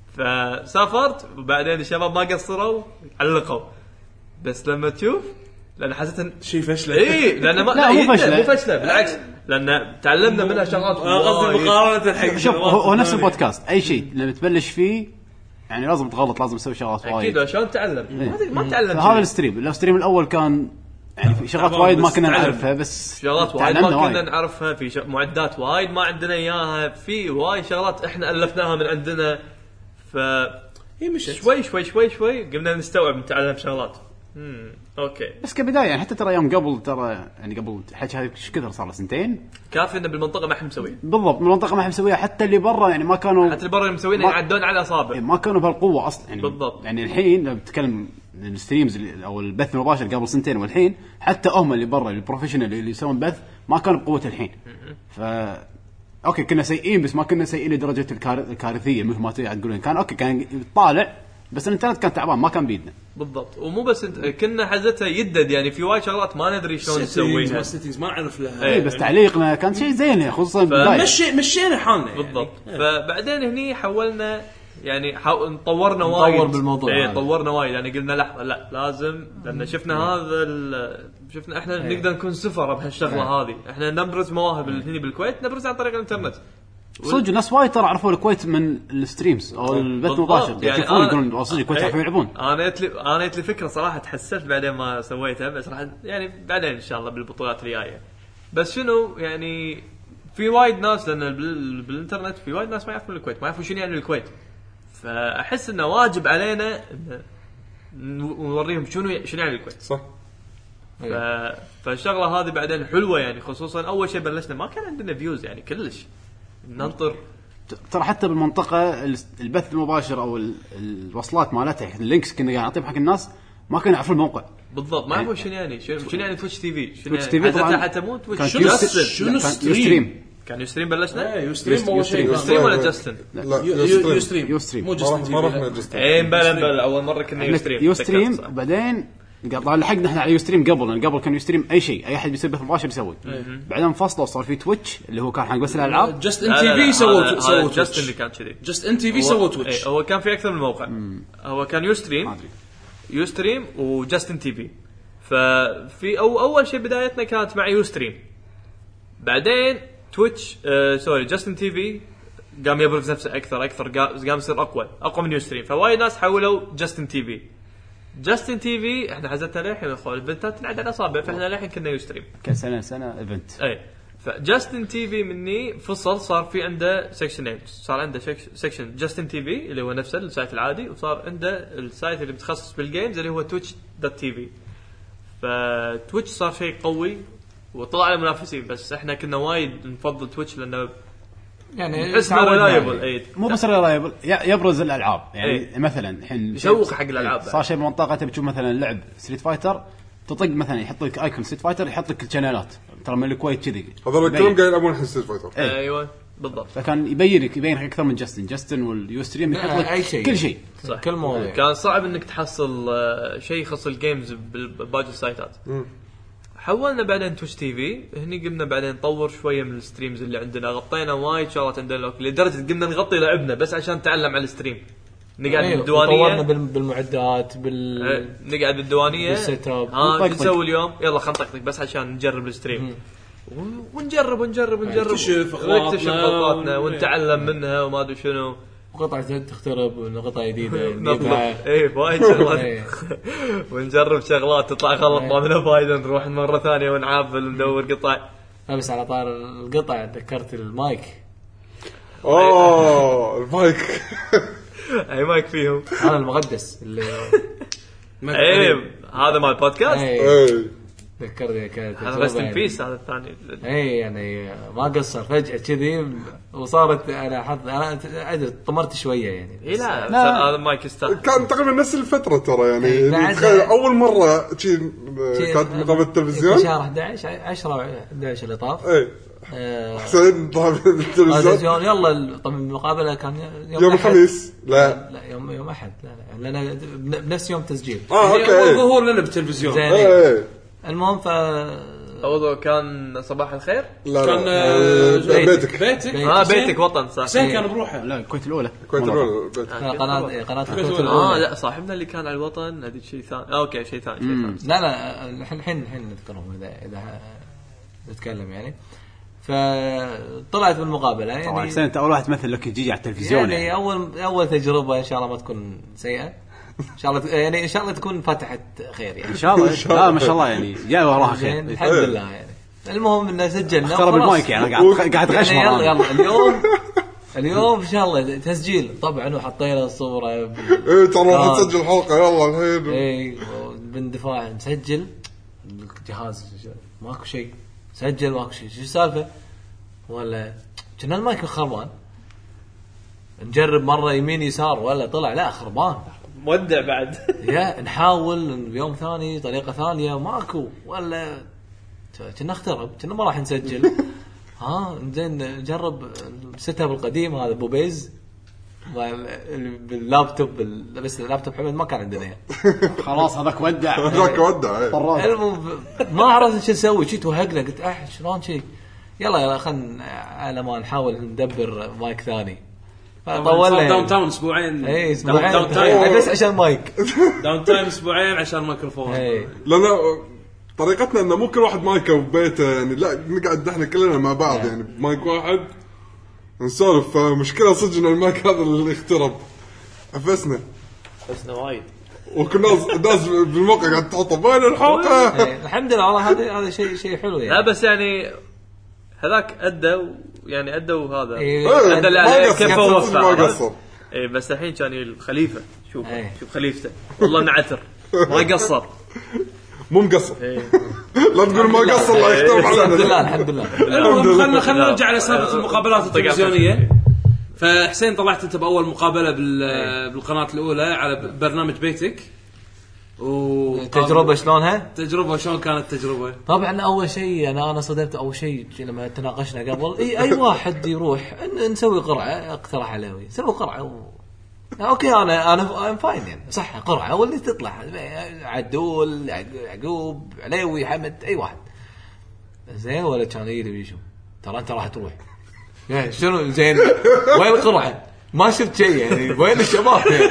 فسافرت وبعدين الشباب ما قصروا علقوا. بس لما تشوف لان حسيت شيء فشله. اي لان ما لا، مو يدنا، فشلة. مو فشله بالعكس لان تعلمنا منها شغلات. انا قصدي وايد. مقارنه حق شوف هو هو نفس البودكاست، اي شيء لما تبلش فيه يعني لازم تغلط، لازم تسوي شغلات اكيد وايد. عشان تعلم ما- ما تعلم هذا شيء. الستريم الستريم الاول كان يعني في شغلات تعبان وايد ما بس كنا تعلم. نعرفها، بس شغلات وايد ما تعلمنا كنا وايد. نعرفها، في ش... معدات وايد ما عندنا اياها، في وايد شغلات احنا الفناها من عندنا. ف هي مش شوي شوي شوي شوي قمنا نستوعب نتعلم شغلات. امم اوكي بس كبدايه يعني حتى ترى يوم قبل ترى يعني قبل حكي هذه ايش كثر صار له سنتين كافي انه بالمنطقه ما احنا مسوين، بالضبط. من المنطقه ما احنا مسويها، حتى اللي برا يعني ما كانوا حتى اللي برا مسوين ما- يعدون على اصابع. ما كانوا بهالقوه اصلا يعني. بالضبط. يعني الحين لو بتتكلم الستريمز اللي- او البث المباشر قبل سنتين والحين حتى هم اللي برا البروفيشنال اللي يسوون بث ما كانوا بقوه الحين. ف اوكي كنا سيئين بس ما كنا سيئين لدرجه الكار... الكارثيه مثل ما تقولون. كان اوكي كان طالع بس الانترنت كان تعبان ما كان بيدنا. بالضبط. ومو بس انت كنا حزتها يدد يعني في وايد شغلات ما ندري شلون نسويها. سيتنجز ما نعرف لها. اي بس تعليقنا كان شيء زين خصوصا بداية. مشي مشينا حالنا يعني. بالضبط. فبعدين هني حولنا يعني حاول طورنا وايد. نطور بالموضوع ايه هذا. طورنا وايد يعني قلنا لحظه لا لازم لان شفنا هذا ال- شفنا احنا نقدر نكون سفره بهالشغله هذه. احنا نبرز مواهب هنا بالكويت نبرز عن طريق الانترنت. صدق ناس وايد ترى عرفوا الكويت من الستريمز او البث بالضبط. المباشر يعني يشوفون أنا- يقولون صدق الكويت إيه. يعرفون يلعبون. انا جت لي انا جت لي فكره صراحه تحسفت بعدين ما سويتها بس راح يعني بعدين ان شاء الله بالبطولات الجايه. بس شنو يعني في وايد ناس لان بال... بالانترنت في وايد ناس ما يعرفون الكويت ما يعرفون شنو يعني الكويت فاحس انه واجب علينا إن نوريهم شنو شنو يعني الكويت صح. ف... فالشغله هذه بعدين حلوه يعني خصوصا اول شيء بلشنا ما كان عندنا فيوز يعني كلش ننطر ترى حتى بالمنطقه البث المباشر او الوصلات مالتها اللينكس كنا قاعد نعطيه حق الناس ما كانوا يعرفون الموقع بالضبط ما يعرفون شنو يعني شنو يعني تويتش تي في تويتش تي في طبعا حتى مو تويتش شنو ستريم كان يستريم بلشنا ايه يستريم اول شيء يستريم ولا جاستن لا يستريم يستريم مو جاستن ما رحنا جاستن. ايه بلا بلا اول مره كنا يستريم يستريم بعدين قطع لحقنا احنا على يستريم قبل لان قبل كان يستريم اي شيء اي احد بيسوي بث مباشر يسوي بعدين فصلوا صار في تويتش اللي هو كان حق بس الالعاب جاست ان تي في سووا سووا جاست اللي كان كذي جاست ان تي في سووا تويتش هو كان في اكثر من موقع هو كان يستريم يستريم وجاستن تي في ففي او اول شيء بدايتنا كانت مع يستريم بعدين تويتش آه سوري جاستن تي في قام يبرز نفسه اكثر اكثر قام يصير اقوى اقوى من يستريم فوايد ناس حولوا جاستن تي في جاستن تي في احنا حزتنا للحين اخوان البنتات تنعد على اصابع فاحنا للحين كنا يستريم كان سنه سنه ايفنت اي فجاستن تي في مني فصل صار في عنده سكشنين صار عنده سكشن جاستن تي في اللي هو نفسه السايت العادي وصار عنده السايت اللي متخصص بالجيمز اللي هو تويتش دوت تي في فتويتش صار شيء قوي وطلع على منافسين بس احنا كنا وايد نفضل تويتش لانه يعني اسمه ريلايبل اي مو بس ريلايبل يبرز الالعاب يعني أي. مثلا الحين يسوق حق الالعاب صار شيء بالمنطقه تبي تشوف مثلا لعب ستريت فايتر تطق مثلا يحط لك ايكون ستريت فايتر يحط لك الشانلات ترى من الكويت كذي هذول كلهم قاعد يلعبون الحين ستريت فايتر ايوه بالضبط فكان يبين لك يبين اكثر من جاستن جاستن واليوستريم يحط لك أي شيء. كل شيء صح. كل موضوع كان صعب انك تحصل آه، شيء يخص الجيمز بباقي السايتات حولنا بعدين تويتش تي في هني قمنا بعدين نطور شويه من الستريمز اللي عندنا غطينا وايد شغلات عندنا لدرجه قمنا نغطي لعبنا بس عشان نتعلم على الستريم نقعد أيوه. بالديوانيه طورنا بالمعدات بال اه نقعد بالديوانيه بالسيت اب ها نسوي اليوم يلا خلينا نطقطق بس عشان نجرب الستريم ونجرب ونجرب ونجرب نكتشف نكتشف غلطاتنا ون- ونتعلم منها وما ادري شنو قطعة تخترب وقطعة جديدة نطلع ايه وايد شغلات ونجرب شغلات تطلع غلط ما منها فايده نروح مره ثانيه ونعافل وندور قطع بس على طار القطع ذكرت المايك اوه المايك اي مايك فيهم هذا المقدس اللي ايه هذا مال بودكاست ايه ذكرني كانت هذا رست ان بيس هذا الثاني اي يعني ما قصر فجأة كذي وصارت انا حظ انا ادري طمرت شويه يعني اي لا هذا مايك يستاهل كان تقريبا نفس الفتره ترى يعني إيه، بعد- تخيل اول مره شي كانت مقابله التلفزيون شهر احد عشر عشرة احد عشر اللي طاف ايه آه، حسين طالع التلفزيون التلفزيون يلا طبعا المقابله كان يوم, يوم أحد. الخميس لا لا يوم يوم احد لا لا لان بنفس يوم تسجيل اه هي اوكي اول ايه ظهور لنا بالتلفزيون زين ايه المهم ف اوضو كان صباح الخير لا كان لا آه، بيتك بيتك اه بيتك وطن صح حسين كان بروحه لا الكويت الاولى كويت الاولى بيتك قناه إيه، قناه الكويت اه الأولى. لا صاحبنا اللي كان على الوطن هذه شيء ثاني آه اوكي شيء ثاني شيء ثاني لا لا الحين الحين الحين نذكرهم اذا اذا نتكلم يعني فطلعت بالمقابله طبعا يعني حسين انت اول واحد تمثل لك جيجي على التلفزيون يعني يعني. اول اول تجربه ان شاء الله ما تكون سيئه ان شاء الله يعني ان شاء الله تكون فتحت خير يعني ان شاء الله لا ما شاء الله يعني جاي وراها خير زين الحمد لله يعني المهم انه سجلنا اخترب وخلاص. المايك يعني قاعد قاعد غش يعني يلا مرة. يلا اليوم اليوم ان شاء الله تسجيل طبعا وحطينا الصوره بال- ايه ترى راح آه. تسجل حلقه يلا الحين اي باندفاع مسجل الجهاز ماكو شيء سجل ماكو شيء شو السالفه ولا كنا المايك خربان نجرب مره يمين يسار ولا طلع لا خربان مودع بعد يا نحاول بيوم ثاني طريقه ثانيه ماكو ولا كنا نخترب كنا ما راح نسجل ها زين نجرب السيت اب القديم هذا بوبيز باللابتوب بال- بس اللابتوب حمد ما كان عندنا يعني. خلاص هذاك ودع ذاك ودع ايه طراد. المهم ما عرفت شو اسوي شي توهقنا قلت اح شلون شي يلا يلا خلنا على ما نحاول ندبر مايك ثاني طولنا داون تاون اسبوعين اي اسبوعين داون تايم بس عشان مايك داون تايم اسبوعين عشان ميكروفون اي لان طريقتنا انه مو كل واحد مايكه ببيته يعني لا نقعد احنا كلنا مع بعض يعني مايك واحد نسولف فمشكله صدق ان المايك هذا اللي اخترب عفسنا بس وايد وكنا ناس بالموقع قاعد تحط وين الحلقه. الحمد لله والله هذا هذا شيء شيء حلو يعني. لا بس يعني هذاك ادى يعني ادى وهذا إيه، ادى اللي ما عليه قصر، كيف ما وفى. قصر. اي بس الحين كان الخليفه شوف إيه. شوف خليفته والله نعتر ما قصر مو مقصر. لا تقول ما قصر الله يختم الحمد علينا. لله الحمد لله. المهم خلنا خلنا نرجع لسالفه المقابلات التلفزيونيه. فحسين طلعت انت باول مقابله بال- بالقناه الاولى على برنامج بيتك و تجربه شلونها؟ تجربه شلون كانت تجربه؟ طبعا اول شيء انا انا صدمت اول شيء لما تناقشنا قبل اي اي واحد يروح ن- نسوي قرعه اقترح عليوي سوي قرعه و... اوكي انا انا ام فاين يعني صح قرعه واللي تطلع عدول يعقوب عليوي حمد اي واحد زين ولا كان يجي بيشو ترى انت راح تروح يعني شنو زين وين القرعه ما شفت شيء يعني وين الشباب يعني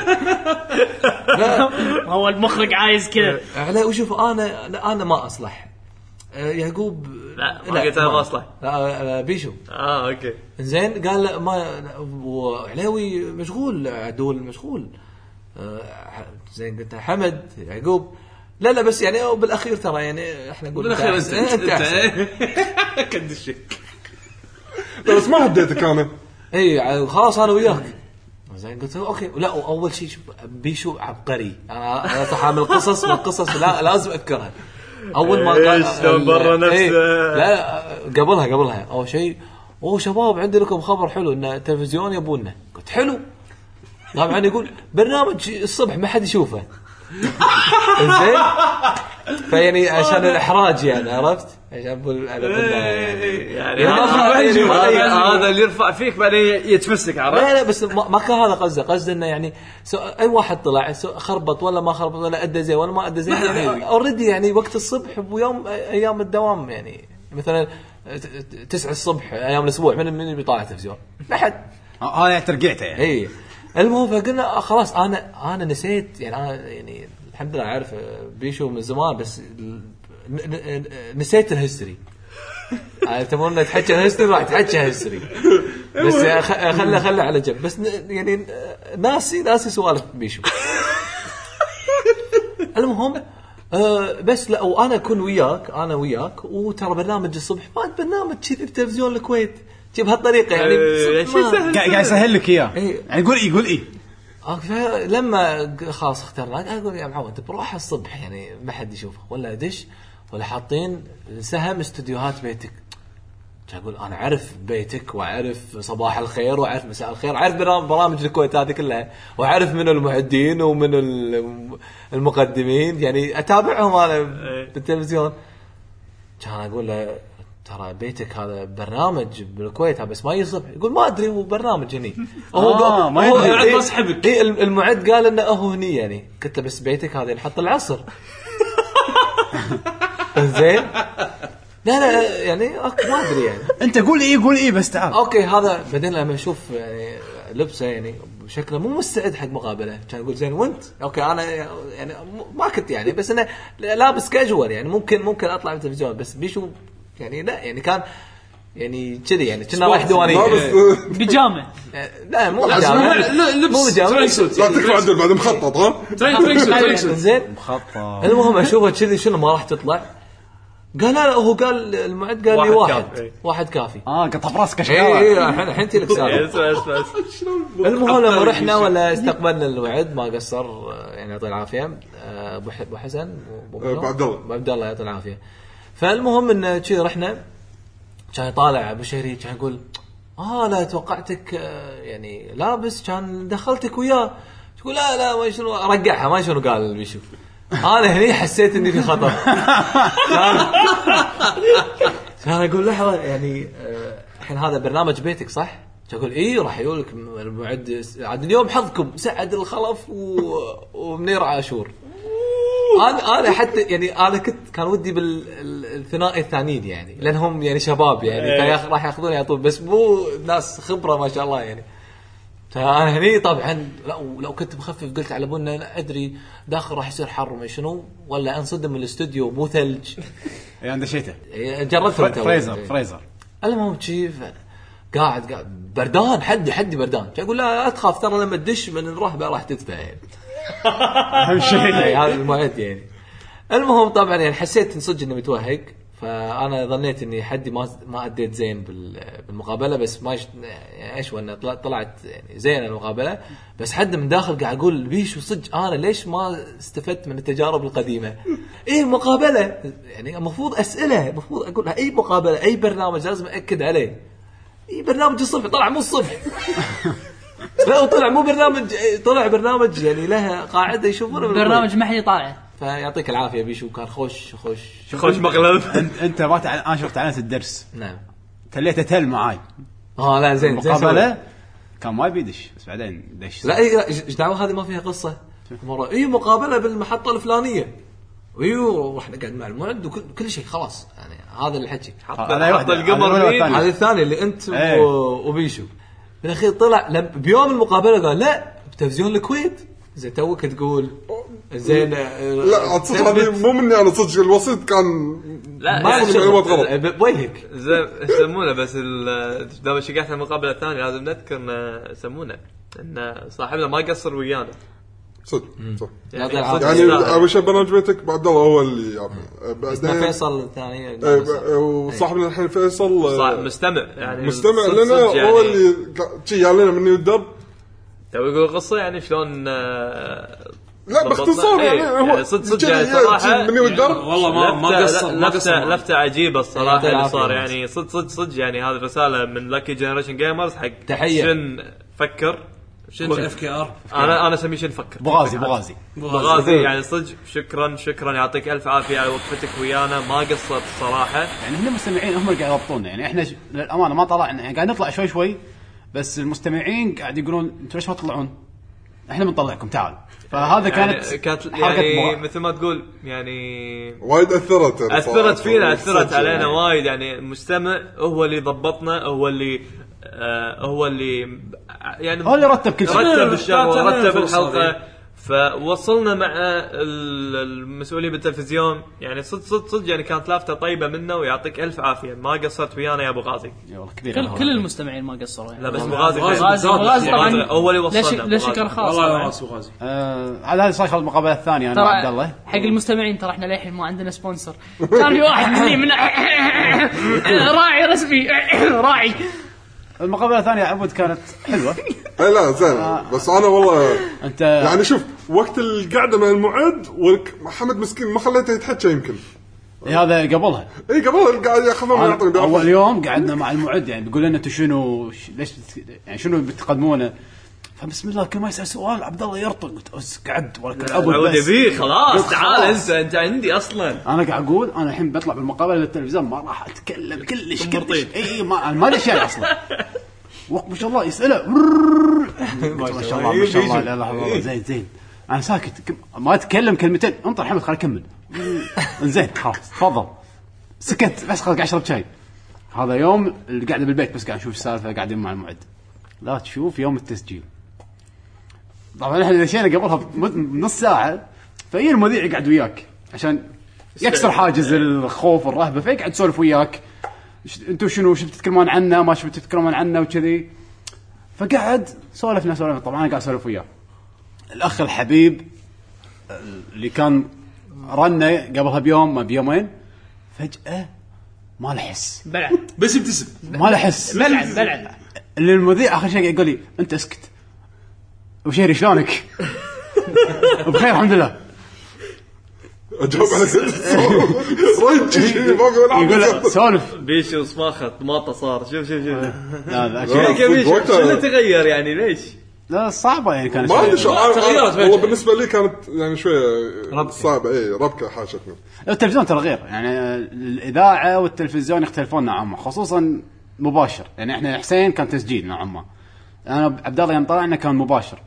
هو المخرج عايز كذا. علي وشوف انا انا ما اصلح آه، يعقوب لا ما قلت انا ما اصلح. لا آه، بيشو اه اوكي زين قال لا ما وعليوي مشغول عدول مشغول آه، زين قلت حمد يعقوب لا لا بس يعني بالاخير ترى يعني احنا نقول بالاخير انت انت انت كد الشك. بس ما هديتك انا. اي خلاص انا وياك زين قلت له اوكي لا اول شيء شوف بيشو عبقري انا انا تحامل قصص من قصص لا لازم اذكرها اول ما قال شلون برا نفسه. إيه لا قبلها قبلها اول شيء اوه شباب عندي لكم خبر حلو ان التلفزيون يبوننا قلت حلو طبعا يقول برنامج الصبح ما حد يشوفه زين فيعني عشان الاحراج يعني عرفت عشان اقول انا قلنا يعني يعني هذا هذا اللي يرفع فيك بعدين يتمسك عرفت. لا لا بس ما ما كان هذا قصده قصده انه يعني اي واحد طلع خربط ولا ما خربط ولا ادى زين ولا ما ادى زين يعني اوريدي يعني وقت الصبح ويوم ايام الدوام يعني مثلا تسعة الصبح ايام الاسبوع من من بيطلع التلفزيون لا حد هاي ترقيعته يعني. اي المهم فقلنا خلاص انا انا نسيت يعني انا يعني الحمد لله اعرف بيشو من زمان بس نسيت الهيستوري تبون نتحكي الهيستوري راح تحكي الهيستوري بس خله خله على جنب بس يعني ناسي ناسي سوالف بيشو. المهم أه بس لا وانا اكون وياك انا وياك وترى برنامج الصبح ما برنامج كذي بتلفزيون الكويت جيب هالطريقه يعني قاعد يسهل لك اياه يعني قول اي قول اي لما خلاص اخترنا اقول يا معود بروح الصبح يعني ما حد يشوفه ولا ادش ولا حاطين سهم استديوهات بيتك اقول انا اعرف بيتك واعرف صباح الخير واعرف مساء الخير اعرف برامج الكويت هذه كلها واعرف من المعدين ومن المقدمين يعني اتابعهم انا بالتلفزيون كان اقول له ترى بيتك هذا برنامج بالكويت بس ما يصبح يقول ما ادري هو برنامج هني هو آه ما هو قاعد بسحبك إيه المعد قال انه هو هني يعني قلت له بس بيتك هذا نحط العصر زين لا لا يعني اوكي ما ادري يعني انت قول ايه قول ايه بس تعال اوكي هذا بعدين لما اشوف يعني لبسه يعني شكله مو مستعد حق مقابله كان يقول زين وانت اوكي انا يعني ما كنت يعني بس انا لابس كاجوال يعني ممكن ممكن اطلع بالتلفزيون بس بيشو يعني لا يعني كان يعني كذي يعني كنا رايح دوانيه بيجامه لا مو بيجامه مو بيجامه لا تكفى عدل بعد مخطط ها زين مخطط. المهم اشوفه كذي شنو ما راح تطلع قال لا هو قال المعد قال لي واحد واحد كافي اه قطع راسك اي اي الحين الحين تلك سالفه المهم لما رحنا ولا استقبلنا المعد ما قصر يعني يعطيه العافيه ابو ابو حسن ابو عبد الله ابو عبد الله يعطيه العافيه. فالمهم ان شي رحنا كان طالع ابو شهري كان يقول اه لا توقعتك يعني لابس كان دخلتك وياه تقول لا لا ما شنو رجعها ما شنو قال بيشوف انا هني حسيت اني في خطر كان اقول لحظه يعني الحين هذا برنامج بيتك صح تقول ايه راح يقول لك المعد عاد اليوم حظكم سعد الخلف ومنير عاشور انا انا حتى يعني انا كنت كان ودي بالثنائي الثانيين يعني لانهم يعني شباب يعني راح ياخذون يعطون بس مو ناس خبره ما شاء الله يعني. فانا هني طبعا لو لو كنت مخفف قلت على ابونا ادري داخل راح يصير حر وما شنو ولا انصدم من الاستوديو مو ثلج يعني عنده شيته جربت فريزر فريزر المهم شيف قاعد قاعد بردان حدي حدي بردان اقول لا لا تخاف ترى لما تدش من الرهبه راح تدفع يعني اهم شيء هذا المعد يعني. المهم طبعا يعني حسيت ان صدق اني متوهق، فانا ظنيت اني حدي ما ما اديت زين بالمقابله، بس ما يعني ايش وانا طلعت يعني زين المقابله، بس حد من داخل قاعد اقول بيشو صدق انا ليش ما استفدت من التجارب القديمه؟ ايه مقابله يعني المفروض اسئله، المفروض اقول اي مقابله اي برنامج لازم اكد عليه. اي برنامج الصبح طلع مو الصبح لا طلع مو برنامج، طلع برنامج يعني لها قاعده يشوفونه برنامج محلي طالع. فيعطيك العافيه بيشو، كان خوش خوش خوش مقلب. انت ما تعال انا شفت تعلمت الدرس. نعم تليته تل معاي اه لا زين زين مقابله كان ما بيدش بس بعدين دش. لا ايش دعوه هذه ما فيها قصه مره. اي مقابله بالمحطه الفلانيه ايوه رحنا قاعد مع المعد وكل كل شيء خلاص يعني هذا اللي حكي حط القمر مين هذا الثاني اللي انت ايه. وبيشو بالاخير طلع بيوم المقابله قال لا بتلفزيون الكويت زين توك تقول زين لا تصدق هذه مو مني انا صدق الوسيط كان لا ما يعني معلومات غلط بوجهك زين يسمونه بس دام شقعت المقابله الثانيه لازم نذكر ان يسمونه ان صاحبنا ما قصر ويانا صدق صدق يعني, يعني ابو شاب برنامج بيتك بعد الله هو اللي يعني بعدين فيصل الثاني وصاحبنا الحين فيصل مستمع يعني مستمع لنا هو اللي شي يعلنا مني والدرب تو يقول قصه يعني شلون لا باختصار يعني هو صدق صدق يعني صراحه مني والدرب والله ما ما قصر ما لفته قصر لفته عجيبه الصراحه اللي صار يعني صدق صدق صدق يعني هذه رساله من لاكي جنريشن جيمرز حق تحيه شن فكر شنو اف كي ار انا انا اسميه شنو فكر بغازي بغازي بغازي يعني صدق شكرا شكرا يعطيك الف عافيه على وقفتك ويانا ما قصرت الصراحه يعني احنا المستمعين هم اللي قاعد يضبطونا يعني احنا للامانه ما طلعنا يعني قاعد نطلع شوي شوي بس المستمعين قاعد يقولون انتوا ليش ما تطلعون احنا بنطلعكم تعال فهذا كانت يعني كانت يعني مثل ما تقول يعني وايد اثرت اثرت فينا اثرت علينا يعني. وايد يعني المستمع هو اللي ضبطنا هو اللي آه هو اللي يعني هو اللي رتب كل شيء رتب الشغل رتب الحلقه فوصلنا مع المسؤولين بالتلفزيون يعني صدق صدق صدق يعني كانت لافته طيبه منه ويعطيك الف عافيه ما قصرت ويانا يا ابو غازي كل كل المستمعين ما قصروا يعني لا بس ابو غازي غازي غازي طبعا هو اللي وصلنا له شكر خاص والله راس وغازي على هذه صار المقابله الثانيه انا وعبد الله حق المستمعين ترى احنا للحين ما عندنا سبونسر كان في واحد مني من راعي رسمي راعي المقابله الثانيه عبود كانت حلوه اي لا زين آه. بس انا والله انت يعني شوف وقت القعده مع المعد ومحمد مسكين ما خليته يتحكى يمكن إيه هذا قبلها اي قبل قاعد ياخذون يعطون اول يوم قعدنا مع المعد يعني بيقول لنا انتم شنو ليش يعني شنو بتقدمونه فبسم الله كل ما يسال سؤال عبد الله يرطق قعد ولا العبود بس بيه خلاص تعال انت انت عندي اصلا انا قاعد اقول انا الحين بطلع بالمقابله للتلفزيون ما راح اتكلم كلش كلش اي ما ما لي شيء اصلا وقت ما شاء الله يساله ما شاء الله ما شاء الله لا لا زين زين انا ساكت ما اتكلم كلمتين انطر حمد خليني اكمل زين خلاص تفضل سكت بس خليني اشرب شاي هذا يوم اللي قاعد بالبيت بس قاعد نشوف السالفه قاعدين مع المعد لا تشوف يوم التسجيل طبعا احنا دشينا قبلها بنص ساعه فهي المذيع يقعد وياك عشان يكسر حاجز الخوف والرهبه فيقعد يسولف وياك انتوا شنو شو بتتكلمون عنه ما شو بتتكلمون عنه وكذي فقعد سولفنا سولفنا طبعا انا قاعد اسولف وياه الاخ الحبيب اللي كان رنه قبلها بيوم ما بيومين فجاه ما له حس بلع بس يبتسم ما له حس بلع بلع اللي المذيع اخر شيء يقول لي انت اسكت وشيري شلونك بخير الحمد لله اجاوب على رجع يقول سولف بيشو صماخه طماطه صار شوف شوف شوف لا لا شنو تغير يعني ليش لا صعبه يعني كانت ما ادري شو والله بالنسبه لي كانت يعني شويه صعبه اي ربكه حاشتنا التلفزيون ترى غير يعني الاذاعه والتلفزيون يختلفون نوعا ما خصوصا مباشر يعني احنا حسين كان تسجيل نوعا ما انا عبد الله يوم طلعنا كان مباشر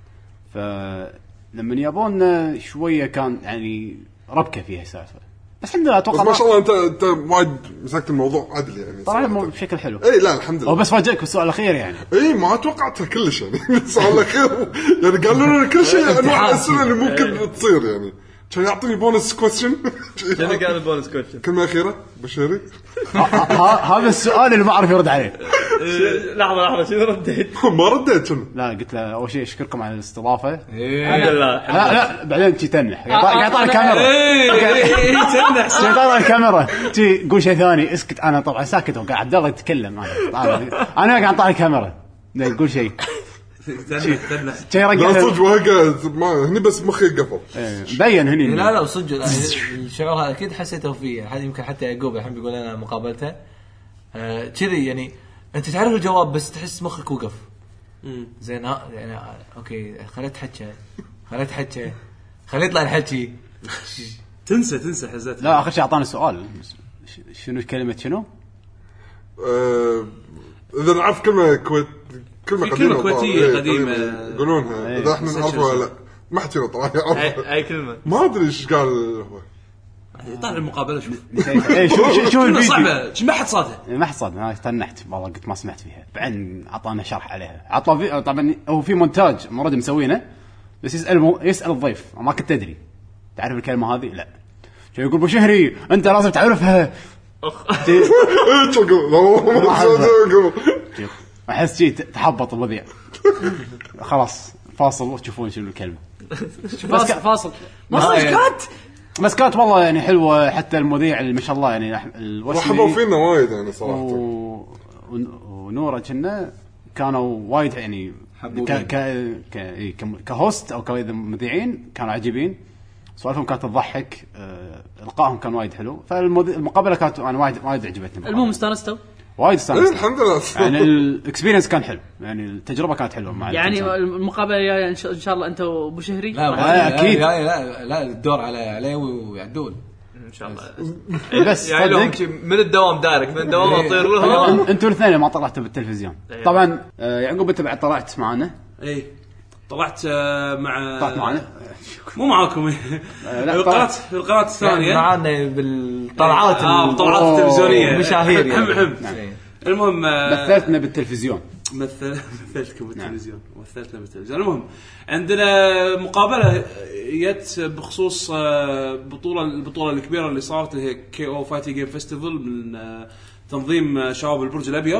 فلما يابون شويه كان يعني ربكه فيها سالفه بس الحمد لله اتوقع ما شاء الله انت انت وايد مسكت الموضوع عدل يعني طبعا بشكل حلو اي لا الحمد لله بس فاجئك بالسؤال الاخير يعني اي ما توقعتها كلش يعني السؤال الاخير يعني قالوا لنا كل شيء انواع الاسئله اللي ممكن تصير يعني كان يعطيني بونس كويستشن شنو كان البونس كويستشن كلمه اخيره بشيري هذا السؤال اللي ما اعرف يرد عليه لحظه لحظه شنو رديت؟ ما رديت شنو لا قلت له اول شيء اشكركم على الاستضافه. الحمد لله لا لا بعدين تي تنح قاعد طالع الكاميرا اي تنح قاعد طالع الكاميرا تي قول شيء ثاني اسكت. انا طبعا ساكت وقاعد عبد الله يتكلم انا انا قاعد طالع الكاميرا لا يقول شيء تنح تنح شيء لا رجع صدق وهقه ما هني بس مخي قفل بين هني. لا لا صدق الشعور هذا اكيد حسيته فيه. حد يمكن حتى يعقوب الحين بيقول انا مقابلته كذي آه يعني انت تعرف الجواب بس تحس مخك وقف. زين ها يعني اوكي خليت حكي خليت حكي خليت يطلع الحكي تنسى تنسى حزتها. لا اخر شيء اعطاني سؤال شنو كلمه شنو آه اذا نعرف كلمه كويت كلمه قديمه كويتيه قديمه يقولونها اذا احنا نعرفها لا ما حد طبعا يعرف اي كلمه ما ادري ايش قال هو. طالع المقابله شوف اي شو شو الفيديو صعبه ما حد صادها ما حد صاد انا تنحت والله قلت ما سمعت فيها. بعدين عطانا شرح عليها عطى في... طبعا هو في مونتاج مراد مسوينه بس يسال مو... يسال الضيف ما كنت ادري تعرف الكلمه هذه لا شو يقول ابو شهري انت لازم تعرفها اخ احس شيء تحبط المذيع خلاص فاصل وتشوفون شنو الكلمه فاصل فاصل مسكات مسكات والله يعني حلوه حتى المذيع اللي ما شاء الله يعني رحبوا فينا وايد يعني صراحه و... ونوره كنا كانوا وايد يعني ك ك ك كهوست او كمذيعين كانوا عجيبين سؤالهم كانت تضحك أه... القائهم كان وايد حلو فالمقابله كانت انا وايد وايد عجبتني. المهم استانستوا وايد استانست الحمد لله يعني الاكسبيرينس كان حلو يعني التجربه كانت حلوه مع يعني المقابله يا ان شاء الله انت وابو شهري. لا, لا اكيد لا لا لا الدور على علي ويعدول ان شاء الله بس يعني لو من الدوام دايركت من الدوام اطير لهم انتوا الاثنين ما طلعتوا بالتلفزيون طبعا. يعقوب انت بعد طلعت معنا. اي طلعت مع طلعت معنا مو معاكم القناه القناه الثانيه معنا بالطلعات الطلعات التلفزيونيه مشاهير يعني. المهم مثلتنا بالتلفزيون مثل مثلتكم بالتلفزيون مثلتنا بالتلفزيون. المهم عندنا مقابله جت بخصوص بطوله البطوله الكبيره اللي صارت اللي هي كي او فايتنج جيم فيستيفال من تنظيم شباب البرج الابيض.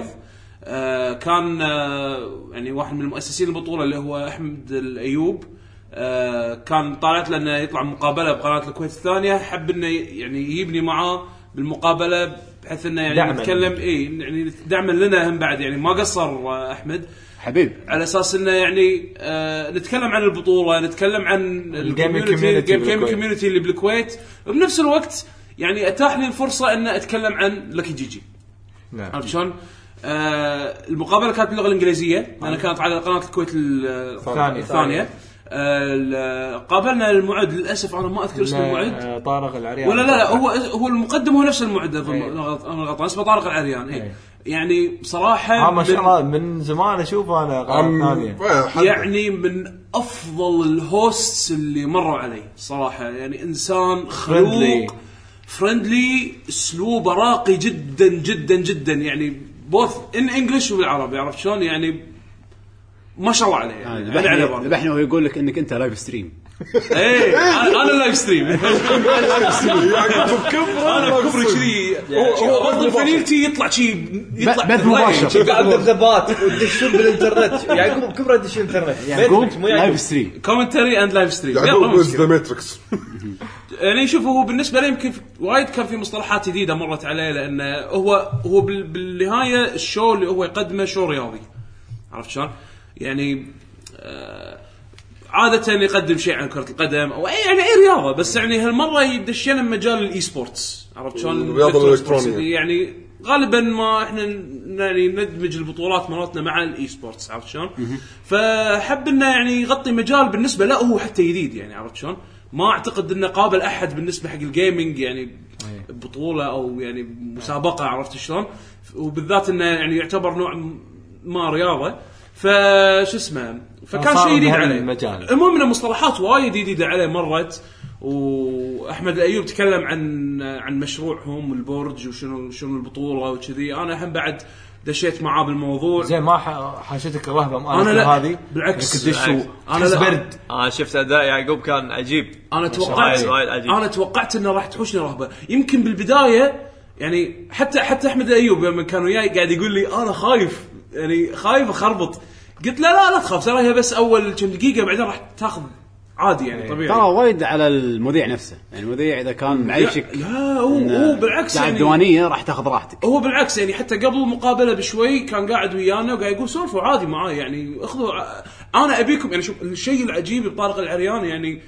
كان يعني واحد من المؤسسين البطوله اللي هو احمد الايوب كان طالعت لنا يطلع مقابله بقناه الكويت الثانيه حب انه يعني يبني معاه بالمقابله بحيث انه يعني نتكلم اي يعني دعما لنا هم بعد يعني ما قصر احمد حبيب على اساس انه يعني آه نتكلم عن البطوله نتكلم عن الكوميونتي الجيم كوميونتي اللي بالكويت وبنفس الوقت يعني اتاح لي الفرصه ان اتكلم عن لكي جي جي. عرفت شلون؟ آه المقابله كانت باللغه الانجليزيه انا كانت على قناه الكويت الثانيه الثانيه. آه قابلنا المعد للاسف انا ما اذكر اسم المعد طارق العريان ولا لا لا هو هو المقدم هو نفس المعد انا غلطان اسمه طارق العريان. اي يعني صراحه ما شاء الله من زمان اشوفه انا قناه ثانيه يعني من افضل الهوستس اللي مروا علي صراحه يعني انسان خلوق فريندلي اسلوبه راقي جدا جدا جدا يعني بوث ان انجلش وبالعربي. عرفت شلون يعني ما شاء الله عليه يعني ذبحنا وهو يقول لك انك انت لايف ستريم. ايه انا لايف ستريم انا كفر كذي هو افضل فانيلتي يطلع شيء يطلع بث مباشر بعد الذبات ودشون بالانترنت يعقوب كبره دش الانترنت يعقوب لايف ستريم كومنتري اند لايف ستريم يعقوب ذا ماتريكس. يعني شوف هو بالنسبه لي يمكن وايد كان في مصطلحات جديده مرت عليه لانه هو هو بالنهايه الشو اللي هو يقدمه شو رياضي. عرفت شلون يعني آه عادة يقدم شيء عن كرة القدم أو أي يعني أي رياضة بس يعني هالمرة يدشينا مجال الإي سبورتس. عرفت شلون الرياضة الإلكترونية يعني غالبا ما إحنا يعني ندمج البطولات مراتنا مع الإي سبورتس. عرفت شلون فحب إنه يعني يغطي مجال بالنسبة له هو حتى جديد يعني. عرفت شلون ما أعتقد إنه قابل أحد بالنسبة حق الجيمينج يعني بطولة أو يعني مسابقة. عرفت شلون وبالذات إنه يعني يعتبر نوع ما رياضة فش اسمه فكان شيء جديد عليه. المهم من المصطلحات وايد جديدة عليه مرت. وأحمد الأيوب تكلم عن عن مشروعهم البرج وشنو شنو البطولة وكذي. أنا هم بعد دشيت معاه بالموضوع زين ما حاشتك الرهبة أنا لا هذه بالعكس أنا برد أنا شفت أداء يعقوب كان عجيب. أنا توقعت أنا توقعت إنه راح تحوشني رهبة. يمكن بالبداية يعني حتى حتى احمد ايوب لما كان وياي قاعد يقول لي انا خايف يعني خايف اخربط، قلت لا لا لا تخاف ترى هي بس اول كم دقيقه بعدين راح تاخذ عادي يعني طبيعي. ترى وايد على المذيع نفسه، يعني المذيع اذا كان معيشك لا هو هو بالعكس يعني يعني الديوانيه راح تاخذ راحتك. هو بالعكس يعني حتى قبل المقابله بشوي كان قاعد ويانا وقاعد يقول سولفوا عادي معاي يعني اخذوا ع- انا ابيكم يعني. شوف الشيء العجيب بطارق العريان يعني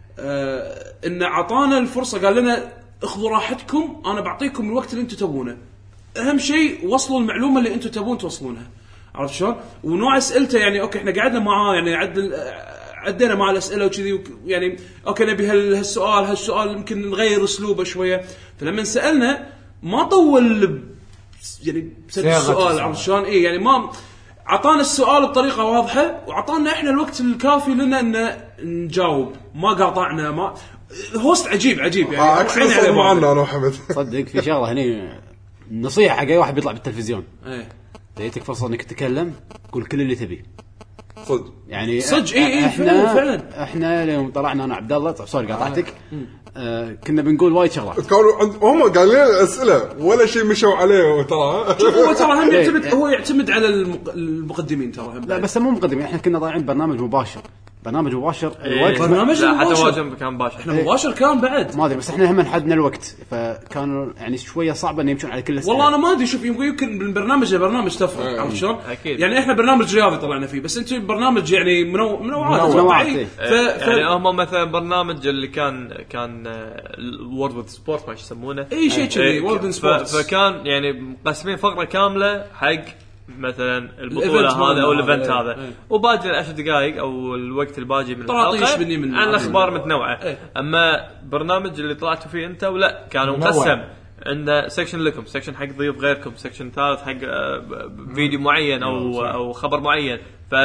آه انه اعطانا الفرصه، قال لنا اخذوا راحتكم انا بعطيكم الوقت اللي انتم تبونه، اهم شيء وصلوا المعلومه اللي انتم تبون توصلونها، عرفت شلون؟ ونوع اسئلته يعني اوكي احنا قعدنا معاه يعني عدل عدينا مع الاسئله وكذي يعني اوكي نبي هالسؤال هالسؤال يمكن نغير اسلوبه شويه، فلما سالنا ما طول يعني بسد السؤال، عرفت شلون؟ اي يعني ما عطانا السؤال بطريقه واضحه وعطانا احنا الوقت الكافي لنا ان نجاوب، ما قاطعنا ما هوست عجيب عجيب يعني. عكس صدق معنا انا وحمد. صدق في شغله هني نصيحه حق اي واحد بيطلع بالتلفزيون، ايه جيتك فرصه انك تتكلم قول كل اللي تبي صدق يعني. صدق اي اي احنا فعلا احنا اليوم طلعنا انا عبد الله سوري قاطعتك آه كنا بنقول وايد شغلات كانوا عند هم قال لنا الاسئله ولا شيء مشوا عليه ترى. هو ترى هم يعتمد هو يعتمد على المق- المقدمين ترى هم. لا بس مو مقدمين، احنا كنا ضايعين برنامج مباشر برنامج مباشر الوقت برنامج لا حتى مباشر. واجن كان باشا احنا مباشر كان بعد ما ادري بس احنا هم حدنا الوقت فكانوا يعني شويه صعبه ان يمشون على كل الأسئلة. والله انا ما ادري شوف يمكن يمكن بالبرنامج لبرنامج تفرق، عرفت شلون؟ أكيد. يعني احنا برنامج رياضي طلعنا فيه بس انتم برنامج يعني منو منوعات منوعات، اتوقع إيه. ف... ف... يعني هم مثلا برنامج اللي كان كان وورد وذ سبورت ما يسمونه اي شيء كذي إيه، وورد ف- سبورتس، فكان يعني مقسمين فقره كامله حق مثلا البطوله الإيفنت هذا او مالنا الايفنت هذا، هذا إيه. وباقي العشر دقائق او الوقت الباقي من طراطيش الحلقه مني من عن هذا. اخبار متنوعه. إيه. اما برنامج اللي طلعتوا فيه انت ولا كانوا منوع. مقسم عنده سكشن لكم، سكشن حق ضيوف غيركم، سكشن ثالث حق آه، ب- فيديو معين او او خبر معين،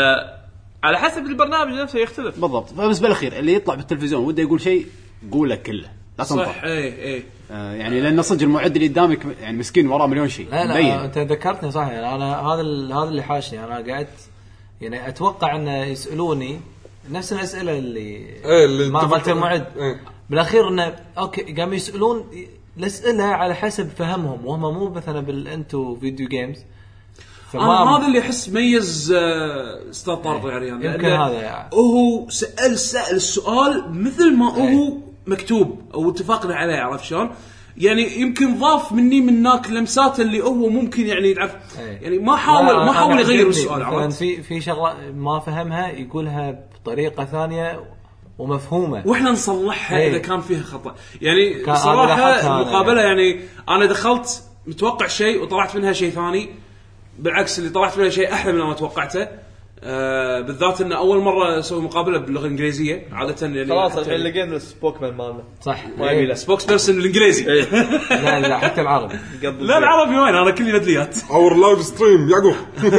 فعلى حسب البرنامج نفسه يختلف. بالضبط. فبس بالاخير اللي يطلع بالتلفزيون وده يقول شيء قوله كله لا تنطر. صح اي اي آه يعني لان صدق المعد اللي قدامك يعني مسكين وراه مليون شيء لا لا مبين. انت ذكرتني صح يعني انا هذا ال- هذا اللي حاشني انا قاعد يعني اتوقع ان يسالوني نفس الاسئله اللي إيه اللي ما تفكر- مالت المعد إيه. بالاخير انه اوكي قاموا يسالون الاسئله على حسب فهمهم وهم مو مثلا بالانتو فيديو جيمز. انا هذا اللي احس ميز آه، استاذ طارق العريان يمكن لأنه هذا يعني. هو سال سال السؤال مثل ما هو مكتوب او اتفقنا عليه، عرفت شلون؟ يعني يمكن ضاف مني من هناك لمسات اللي هو ممكن يعني يعرف يعني ما حاول لا، ما حاول أنا يغير عجبني. السؤال، مثلاً عرفت؟ في في شغله ما فهمها يقولها بطريقه ثانيه ومفهومه واحنا نصلحها إيه. اذا كان فيها خطا. يعني كان- صراحه أنا لاحظت هذا المقابله يعني انا دخلت متوقع شيء وطلعت منها شيء ثاني، بالعكس اللي طلعت منها شيء احلى من ما توقعته. آه بالذات ان اول مره اسوي مقابله باللغه الانجليزيه، عاده يعني خلاص الحين لقينا السبوكمان مالنا صح ما يبي له سبوكس بيرسون الانجليزي. لا لا حتى العربي قبل لا العربي وين، انا كلي ندليات. اور لايف ستريم يعقوب.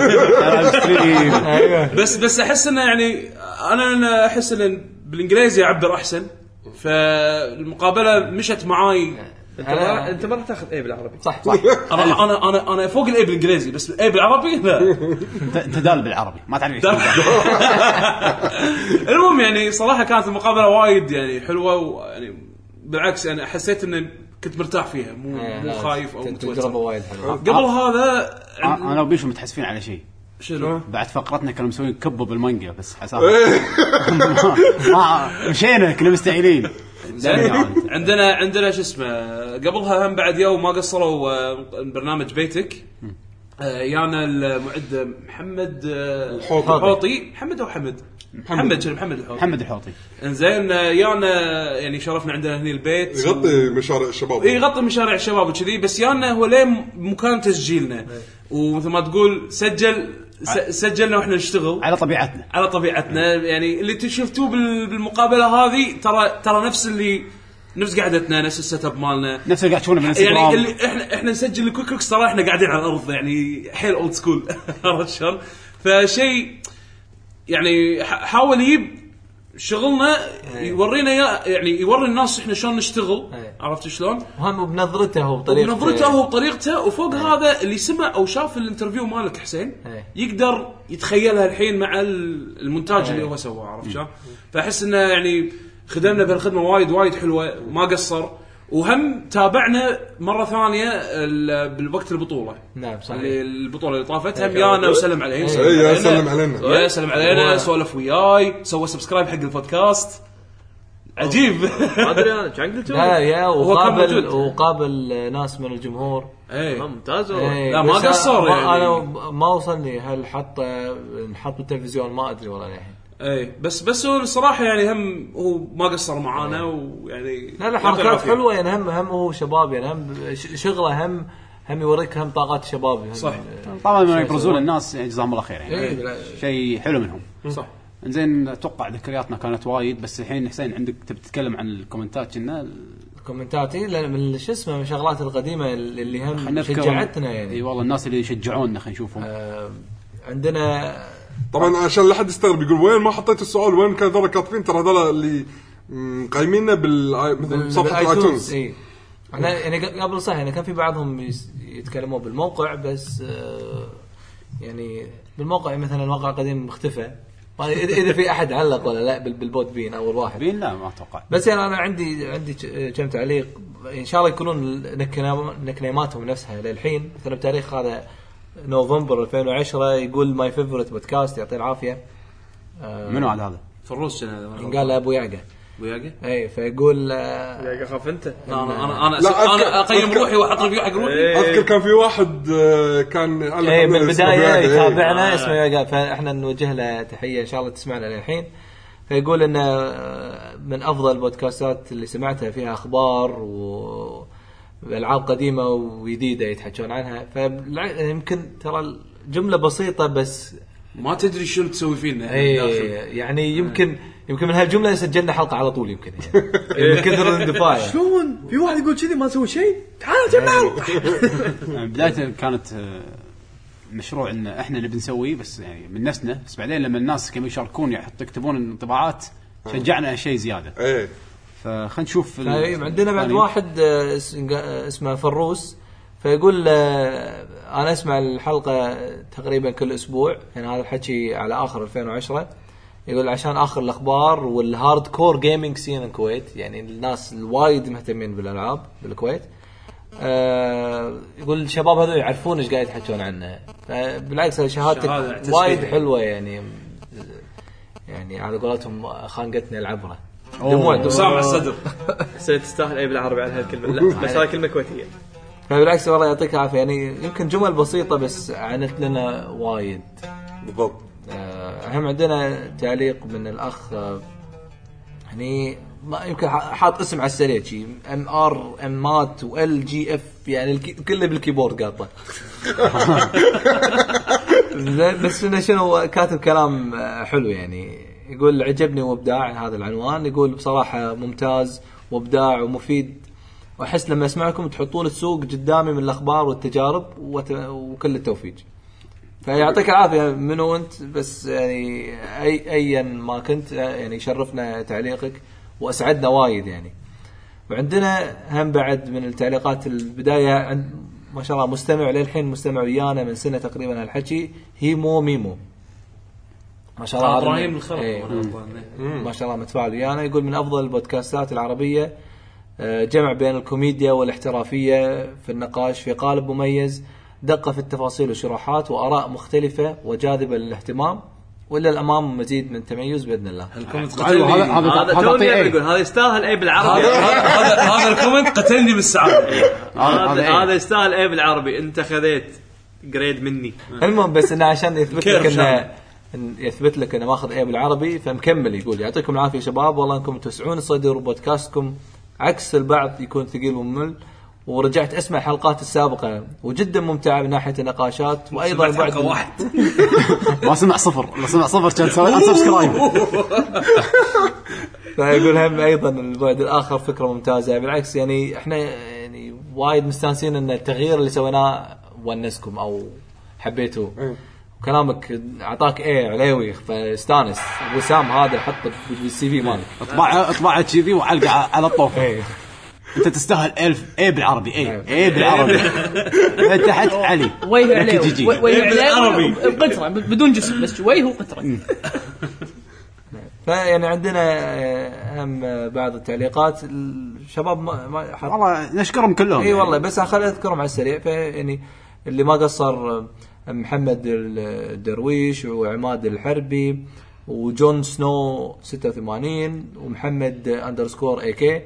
بس بس احس انه يعني انا انا احس ان بالانجليزي اعبر احسن، فالمقابله مشت معاي. انت ما انت ما راح تاخذ ايه بالعربي صح صح انا انا انا انا فوق الاي بالانجليزي بس الاي بالعربي لا. انت انت دال بالعربي ما تعرف ايش المهم يعني صراحه كانت المقابله وايد يعني حلوه، ويعني بالعكس يعني حسيت ان كنت مرتاح فيها، مو مو خايف او تجربه متوتر. وايد حلوه. قبل هذا انا وبيشو متحسفين على شيء. شنو بعد فقرتنا كانوا مسوين كبه بالمانجا بس حساب ما مشينا كنا مستعيلين. عندنا عندنا شو اسمه قبلها هم بعد يوم ما قصروا آه، برنامج بيتك. آه، يانا المعد محمد آه، الحوطي. محمد او حمد محمد شنو محمد الحوطي محمد الحوطي. انزين آه، يانا يعني شرفنا عندنا هنا البيت يغطي مشاريع الشباب. اي يغطي مشاريع الشباب وكذي، بس يانا هو ليه مكان تسجيلنا، ومثل ما تقول سجل س- سجلنا واحنا نشتغل على طبيعتنا على طبيعتنا. يعني اللي شفتوه بال- بالمقابله هذه ترى ترى نفس اللي نفس قعدتنا نفس السيت اب مالنا، نفس اللي قاعد تشوفونه يعني بالانستغرام. اللي احنا احنا نسجل الكويك لوكس ترى احنا قاعدين على الارض يعني حيل اولد سكول. عرفت شلون؟ فشيء يعني ح- حاول يجيب شغلنا يورينا يا- يعني يوري الناس احنا شلون نشتغل، عرفت شلون؟ هم بنظرته وبطريقته بنظرته وبطريقته، وفوق هذا اللي سمع او شاف الانترفيو مالك حسين يقدر يتخيلها الحين مع ال- المونتاج اللي هو سواه، عرفت شلون؟ فاحس انه يعني خدمنا بهالخدمه وايد وايد حلوه ما قصر. وهم تابعنا مره ثانيه ال- بالوقت البطوله. نعم صحيح. اللي البطوله اللي طافت هم يانا وسلم علينا إيه، يا سلم علينا. يا سلم علينا سولف وياي سوى سبسكرايب حق البودكاست عجيب. ما ادري انا كان قلت لا يا هو كان وقابل موجود. وقابل ناس من الجمهور. ايه ممتاز والله. إيه، لا، ما بس قصر ما- يعني. انا ما وصلني هل حط نحط بالتلفزيون ما ادري والله الحين. ايه بس بس هو الصراحه يعني هم هو ما قصر معانا ويعني لا لا حركات حلوه يعني هم هم هو شباب يعني هم ش- شغله هم هم يوريك هم طاقات الشباب هم صح. طبعا ما يبرزون الناس يعني جزاهم الله خير يعني إيه، بلا- شيء حلو منهم. صح. زين اتوقع ذكرياتنا كانت وايد بس الحين حسين عندك تبي تتكلم عن الكومنتات كنا كومنتاتي لأن من شو اسمه من الشغلات القديمه اللي هم نذكر- شجعتنا يعني. اي والله الناس اللي يشجعونا خلينا نشوفهم. آه عندنا طبعا عشان لا حد يستغرب يقول وين ما حطيت السؤال وين كان ذولا كاتبين ترى هذول اللي مقيميننا بال مثلا صفحه الايتونز. اي احنا يعني قبل صح يعني كان في بعضهم يس- يتكلموا بالموقع بس آه يعني بالموقع مثلا الموقع القديم مختفى ما أدري اذا إذا في احد علق ولا لا بال- بالبوت بين اول واحد بين لا ما اتوقع. بس يعني انا عندي عندي ك- كم تعليق ان شاء الله يكونون نكنا- نكنيماتهم نفسها للحين. مثلا بتاريخ هذا نوفمبر ألفين وعشرة يقول ماي فيفورت بودكاست يعطيه العافيه. آه منو عاد هذا؟ فروس هذا قال ابو يعقه ابو ياقه. اي فيقول آه يا خاف انت. انا انا انا لا، أس- انا أذكر- اقيم أذكر- روحي واحط ريفيو حق روحي. اذكر كان في واحد آه، كان علق اي من علينا اسمه البدايه بياقة، إيه. يتابعنا آه. اسمه يعقوب فاحنا نوجه له تحيه ان شاء الله تسمعنا للحين. فيقول ان من افضل البودكاستات اللي سمعتها فيها اخبار والعاب قديمه وجديده يتحكون عنها. فيمكن ترى الجمله بسيطه بس ما تدري شنو تسوي فينا اي داخل. يعني يمكن يمكن من هالجمله سجلنا حلقه على طول يمكن يعني من كثر الاندفاع يعني. شلون في واحد يقول كذي ما سوى شيء تعالوا جمعوا. يعني بداية كانت آه، مشروع ان احنا اللي بنسويه بس يعني من نفسنا بس بعدين لما الناس كانوا يشاركون يحط يكتبون انطباعات شجعنا شيء زياده. ايه فخلينا نشوف ال- طيب عندنا بعد الثاني. واحد آه، اس- آه، اسمه فروس فيقول آه، انا اسمع الحلقه تقريبا كل اسبوع يعني هذا الحكي على اخر ألفين وعشرة. يقول عشان اخر الاخبار والهارد كور جيمنج سين الكويت يعني الناس الوايد مهتمين بالالعاب بالكويت. آه يقول الشباب هذول يعرفون ايش قاعد يحكون عنه. بالعكس شهادتك شهادة اعتز وايد فيها. حلوه يعني يعني على قولتهم خانقتنا العبره دموع دموع سامع الصدر. حسيت تستاهل اي بالعربي على هالكلمه لا بس هاي كلمه كويتيه. فبالعكس والله يعطيك العافيه يعني يمكن جمل بسيطه بس عنت لنا وايد. بالضبط. آه، هم عندنا تعليق من الاخ آه، يعني ما يمكن حاط اسم على السريع شيء ام ار ام مات وال جي اف يعني الكي... كله بالكيبورد قاطه. زين بس انه شنو كاتب كلام آه، حلو يعني يقول عجبني وابداع هذا العنوان. يقول بصراحه ممتاز وابداع ومفيد واحس لما اسمعكم تحطون السوق قدامي من الاخبار والتجارب وت... وكل التوفيق. فيعطيك العافيه منو انت بس يعني اي ايا ما كنت يعني شرفنا تعليقك واسعدنا وايد يعني. وعندنا هم بعد من التعليقات البدايه عند ما شاء الله مستمع للحين مستمع ويانا من سنه تقريبا هالحكي هيمو ميمو ما شاء الله ابراهيم الخرق. ايه ما شاء الله متفاعل ويانا. يقول من افضل البودكاستات العربيه جمع بين الكوميديا والاحترافيه في النقاش في قالب مميز دقة في التفاصيل والشروحات وآراء مختلفة وجاذبة للاهتمام وإلى الأمام مزيد من تميز بإذن الله. الكومنت أيوة، قتلني. هذا هذا هذا هذا توني طيب. يقول هذا يستاهل اي بالعربي. هذا هذا هذا الكومنت قتلني بالسعادة. هذا هذا إيه. هذا يستاهل اي بالعربي. انت خذيت جريد مني. المهم بس إنه عشان يثبت لك كيف إنه إن يثبت لك إنه ماخذ إيه بالعربي فمكمل يقول يعطيكم العافية شباب والله إنكم توسعون الصدر وبودكاستكم عكس البعض يكون ثقيل وممل. ورجعت اسمع الحلقات السابقة وجدا ممتعة من ناحية النقاشات وايضا بعد واحد ما سمع صفر ما سمع صفر كان سوي انسبسكرايب. فيقول هم ايضا البعد الاخر فكرة ممتازة بالعكس يعني احنا يعني وايد مستانسين ان التغيير اللي سويناه ونسكم او حبيتوه. كلامك اعطاك ايه عليوي فاستانس. وسام هذا حطه بالسي في مالك اطبع اطبع كذي وعلقه على الطوف. انت تستاهل ألف ايه بالعربي ايه ايه بالعربي. تحت علي ويه عليه جي جي. ويه بالعربي. عليه بقطره بدون جسم بس ويه وقطره. فيعني عندنا هم بعض التعليقات شباب ما, ما حط... والله نشكرهم كلهم اي يعني. والله بس خليني اذكرهم على السريع. فيعني اللي ما قصر محمد الدرويش وعماد الحربي وجون سنو ستة وثمانين ومحمد اندرسكور اي كي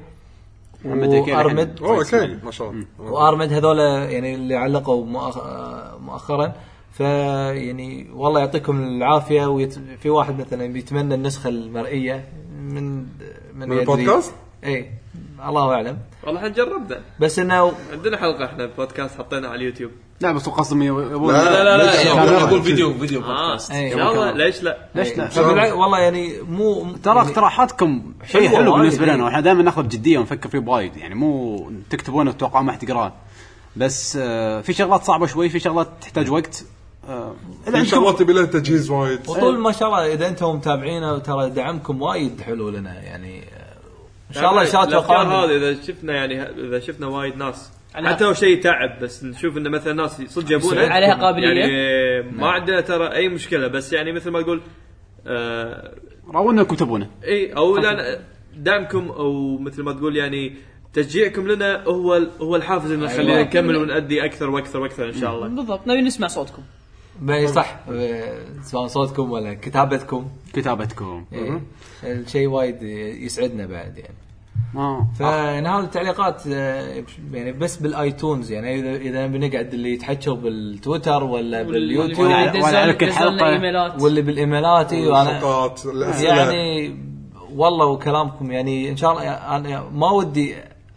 وارمد اوكي ما شاء الله وارمد هذول يعني اللي علقوا مؤخرا. فيعني والله يعطيكم العافيه. وفي واحد مثلا بيتمنى النسخه المرئيه من من, من البودكاست. اي الله اعلم والله حنجربنا بس انه عندنا حلقه احنا بودكاست حطينا على اليوتيوب. لا بس قصدي يبون لا لا لا كاميرا. اقول فيديو فيديو آه. بودكاست ان شاء الله ليش لا ليش لا والله يعني مو ترى اقتراحاتكم شيء حلوة حلو بالنسبه وايد. لنا واحنا دائما ناخذ بجديه ونفكر فيه وايد يعني مو تكتبونه وتوقعوا ما تقراه بس آه في شغلات صعبه شوي في شغلات تحتاج وقت آه ان شاء الله تبي له تجهيز وايد وطول ما شاء الله اذا انتم متابعينا ترى دعمكم وايد حلو لنا يعني ان شاء الله شات الافكار هذه اذا شفنا يعني اذا شفنا وايد ناس حتى لو شيء تعب بس نشوف انه مثلا ناس صدق يبونه عليها قابليه يعني ما عندنا ترى اي مشكله بس يعني مثل ما تقول آه راونا كتبونه اي او لا دعمكم او مثل ما تقول يعني تشجيعكم لنا هو هو الحافز اللي يخلينا نكمل ونؤدي اكثر واكثر واكثر ان شاء الله. بالضبط نبي نسمع صوتكم. باي صح سواء صوتكم ولا كتابتكم كتابتكم إيه. الشيء وايد يسعدنا بعد يعني. اه فنهاية التعليقات يعني بس بالايتونز يعني اذا اذا بنقعد اللي يتحكوا بالتويتر ولا باليوتيوب ولا على كل حلقه واللي بالايميلات وانا يعني والله وكلامكم يعني ان شاء الله انا ما ودي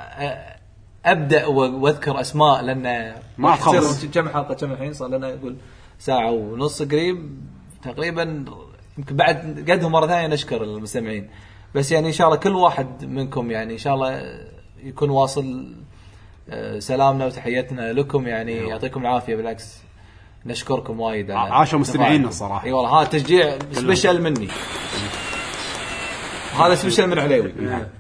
ابدا واذكر اسماء لان ما خلص كم حلقه كم الحين صار لنا يقول ساعه ونص قريب تقريبا يمكن بعد قدهم مره ثانيه نشكر المستمعين بس يعني ان شاء الله كل واحد منكم يعني ان شاء الله يكون واصل سلامنا وتحياتنا لكم يعني يعطيكم العافيه بالعكس نشكركم وايد عاشوا مستمعينا الصراحه. اي والله هذا تشجيع سبيشال مني هذا سبيشال من عليوي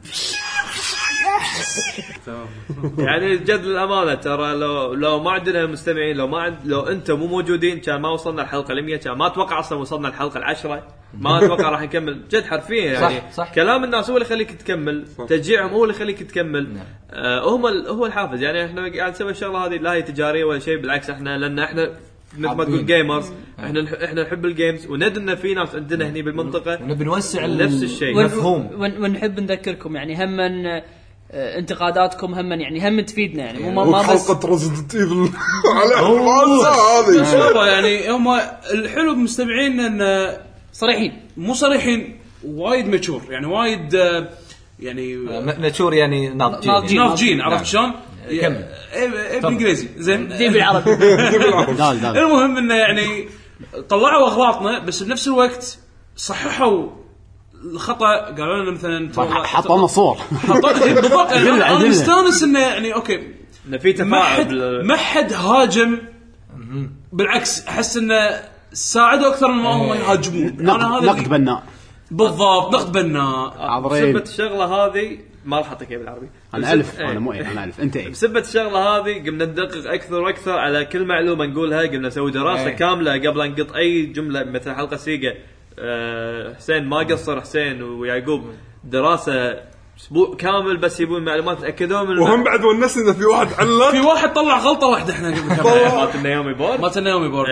يعني جد الامانه ترى لو لو ما عندنا مستمعين لو ما عند لو انتم مو موجودين كان ما وصلنا الحلقه المية كان ما اتوقع اصلا وصلنا الحلقه العشرة ما اتوقع راح نكمل جد حرفيا يعني صح صح. كلام الناس هو اللي يخليك تكمل تشجيعهم هو اللي يخليك تكمل آه هم هو الحافز يعني احنا قاعد نسوي الشغله هذه لا هي تجاريه ولا شيء بالعكس احنا لان احنا مثل ما تقول جيمرز احنا احنا نحب الجيمز وندنا في ناس عندنا هني بالمنطقه ونبي نوسع نفس الشيء مفهوم ونحب نذكركم يعني هم انتقاداتكم هم يعني هم تفيدنا يعني مو ما بس حلقه ريزيدنت ايفل على هذه شوفوا يعني هم الحلو بمستمعين ان صريحين مو صريحين وايد ماتشور يعني وايد يعني ماتشور يعني ناضجين ناضجين عرفت شلون كمل بالانجليزي زين دي بالعربي المهم انه يعني طلعوا اغلاطنا بس بنفس الوقت صححوا الخطا قالوا لنا مثلا حطوا صور بالضبط انا مستانس انه يعني اوكي انه في تفاعل ما حد هاجم بالعكس احس انه ساعدوا اكثر من ما هم يهاجمون انا هذا نقد بناء بالضبط نقد بناء بسبة الشغله هذه ما راح اعطيك بالعربي انا الف انا مو انا الف انت ايه بسبة الشغله هذه قمنا ندقق اكثر واكثر على كل معلومه نقولها قمنا نسوي دراسه أيه. كامله قبل ان نقط اي جمله مثل حلقه سيجا أه حسين ما قصر حسين ويعقوب دراسه اسبوع كامل بس يبون معلومات تاكدوا من وهم بعد ونسنا إن في واحد علق في واحد طلع غلطه واحده احنا قبل مات النيومي بورد مات النيومي بورد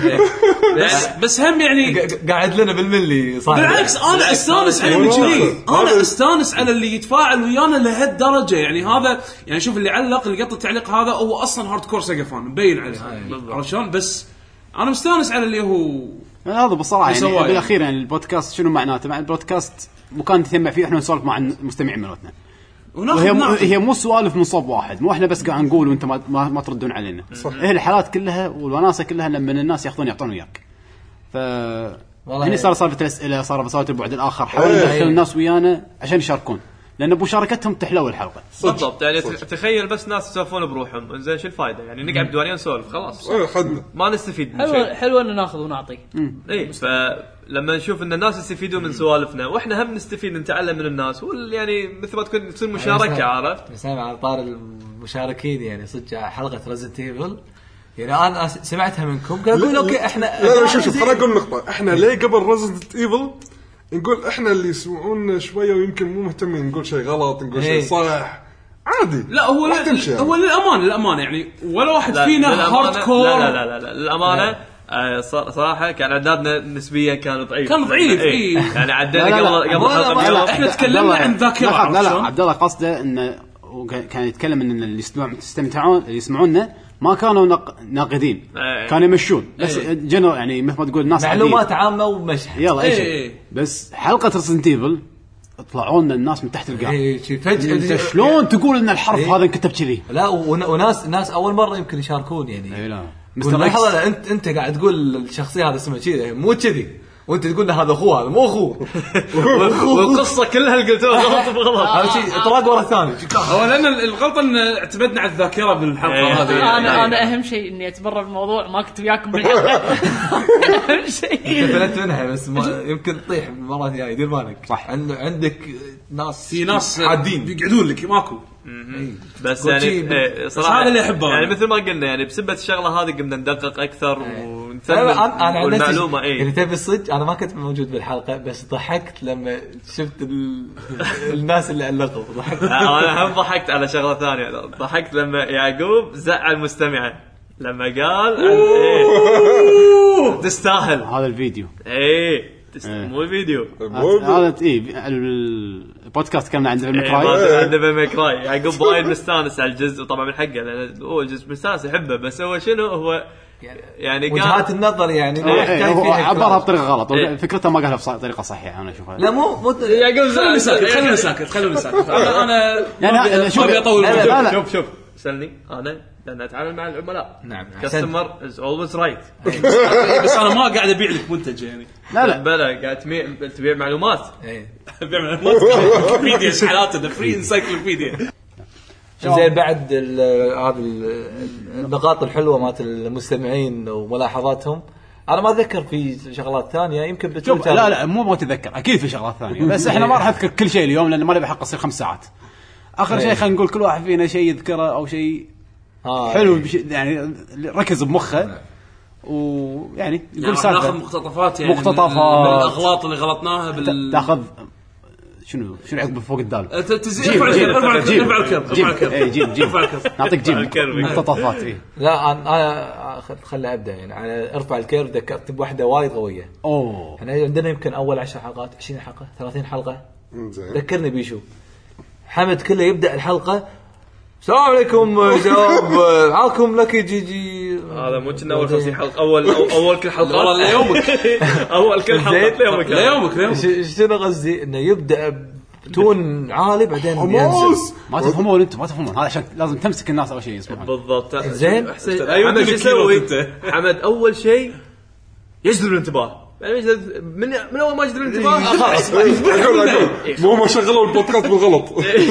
بس بس هم يعني قاعد لنا بالملي صح بالعكس انا استانس على المجري انا استانس على اللي يتفاعل ويانا لهالدرجه يعني هذا يعني شوف اللي علق اللي قط التعليق هذا هو اصلا هارد كور سيجا فان مبين عليه عرفت شلون بس انا مستانس على اللي هو هذا بصراحه يعني بالاخير يعني البودكاست شنو معناته مع البودكاست مكان نتجمع فيه احنا نسولف مع المستمعين مالتنا وهي م... هي مو سوالف من صوب واحد مو احنا بس قاعد نقول وانت ما ما, ما تردون علينا هي الحالات كلها والوناسه كلها لما الناس ياخذون يعطون وياك ف هني صار صارت الاسئله صار بصوت البعد الاخر حاول ندخل الناس ويانا عشان يشاركون لان بمشاركتهم تحلو الحلقه بالضبط يعني تخيل بس ناس يسولفون بروحهم زين شو الفائده يعني نقعد بدوانيه نسولف خلاص ما نستفيد من شيء حلو ان ناخذ ونعطي اي فلما نشوف ان الناس يستفيدون من سوالفنا واحنا هم نستفيد نتعلم من الناس يعني مثل ما تكون تصير مشاركه عارف سامع على طار المشاركين يعني صدق حلقه ريزنت ايفل يعني انا سمعتها منكم قالوا اوكي احنا لا لا شوف خليني اقول نقطه احنا ليه قبل ريزنت ايفل نقول احنا اللي يسمعون شويه ويمكن مو مهتمين نقول شيء غلط نقول شيء صح عادي لا هو راح تمشي ل... يعني. هو للامانه للامانه يعني ولا واحد لا، فينا للأمانة- هارد كور. لا لا لا لا للامانه آه، ص- صراحه كان اعدادنا نسبيا كان ضعيف كان ضعيف، إيه. إيه. يعني عدينا لا، لا، قبل لا. قبل لا، حلقه لا، بيوم. احنا تكلمنا عبد الله- عن ذاكره، لا عرفت لا شلون؟ عبد الله قصده انه وك- كان يتكلم ان اللي يستمع- يستمتعون اللي يسمعونا ما كانوا نق... ناقدين إيه. كانوا يمشون بس إيه. جنرال يعني مثل ما تقول ناس معلومات عاديين. عامه ومشح يلا اي إيه. شيء بس حلقه ريزنت ايفل طلعوا لنا الناس من تحت القاع إيه، شي فجاه انت شلون تقول ان الحرف إيه. هذا انكتب كذي؟ لا ون- وناس ناس اول مره يمكن يشاركون يعني اي لا قول مستر لحظه اكس لا، انت انت قاعد تقول الشخصيه هذا اسمه كذي مو كذي وانت تقول له هذا اخوه هذا مو اخوه والقصه كلها اللي قلتوها غلط بغلط. هذا شيء اطراق ورا الثاني هو لان الغلطه ان اعتمدنا على الذاكره بالحلقه إيه. هذه انا انا اهم شيء اني اتبرر بالموضوع ما كنت وياكم بالحلقه اهم شيء فلت منها بس ما يمكن تطيح المره الجايه دير بالك صح. عند عندك ناس في ناس حادين بيقعدون لك ماكو. بس قلت يعني شي- إيه، بس صراحه هذا اللي أحبه يعني أنا. مثل ما قلنا يعني بسبه الشغله هذه قمنا ندقق اكثر انا ونثبت انا عن نفسي والمعلومه يعني اي تبي الصدق انا ما كنت موجود بالحلقه بس ضحكت لما شفت ال... الناس اللي علقوا ضحكت انا هم ضحكت على شغله ثانيه ضحكت لما يعقوب زعل مستمعه لما قال ايه تستاهل هذا الفيديو ايه تست- إيه. مو الفيديو هذا اي البودكاست كنا عند إيه، المكراي ما عنده ماكراي يعقوب وايد مستانس على الجزء وطبعا من حقه لان هو الجزء مستانس يحبه بس هو شنو هو يعني وجهات قال النظر يعني إيه، كان هو فيها عبرها كلام. بطريقه غلط إيه. فكرته ما قالها بطريقه صحيحه انا اشوفها لا مو مو يعقوب خلوني ساكت زعل- خلوني ساكت خلوني ساكت انا انا يعني ما أنا أبي- شوف- ما ابي اطول لا، لا، الموضوع. لا. شوف شوف سألني انا لان اتعامل مع العملاء نعم كاستمر از اولويز رايت بس انا ما قاعد ابيع لك منتج يعني لا لا بلا قاعد تبيع تبيع معلومات إيه. ابيع انسايكلوبيديا شحالات فري انسايكلوبيديا. زين بعد ال- هذا ال- النقاط الحلوه مالت المستمعين وملاحظاتهم انا ما اتذكر في شغلات ثانيه يمكن شوف بتويتر لا لا مو ما تتذكر اكيد في شغلات ثانيه بس احنا ما راح نذكر كل شيء اليوم لان ما نبي حق يصير خمس ساعات. اخر شيء خلينا نقول كل واحد فينا شيء يذكره او شيء آه حلو بش... يعني ركز بمخه ويعني يعني يقول راح ناخذ سالفه مقتطفات يعني مقتطفات. من من الاغلاط اللي غلطناها بال تاخذ شنو شنو عقب فوق الدال أنت تزي- جيب ارفع جيب الكرب ارفع الكرب جيب ارفع الكرب جيب ارفع الكرب اي جيب جيب ارفع الكرب. نعطيك جيب الكرب. مقتطفات اي لا انا انا خ- خلي ابدا يعني على ارفع الكيرف ذكرت بواحده وايد قويه. اوه احنا عندنا يمكن اول عشر حلقات عشرين حلقه ثلاثين حلقه زين ذكرني بيشو حمد كله يبدا الحلقه السلام عليكم شباب معاكم لكي جي جي هذا مو كنا اول خمسين حلقه اول أو- اول كل حلقه والله ليومك اول كل حلقه ليومك ليومك ليومك ش- شنو قصدي انه يبدا بتون عالي بعدين ينزل حماس ما تفهمون انتم ما تفهمون هذا عشان لازم تمسك الناس اول شيء يسمعون بالضبط زين. حسين أيوة، حمد أنت شو بالكيلو يسوي أنت. حمد اول شيء يجذب الانتباه يعني يجذب- من من اول ما يجذب الانتباه خلاص اقول اقول مو ما شغلوا البودكاست بالغلط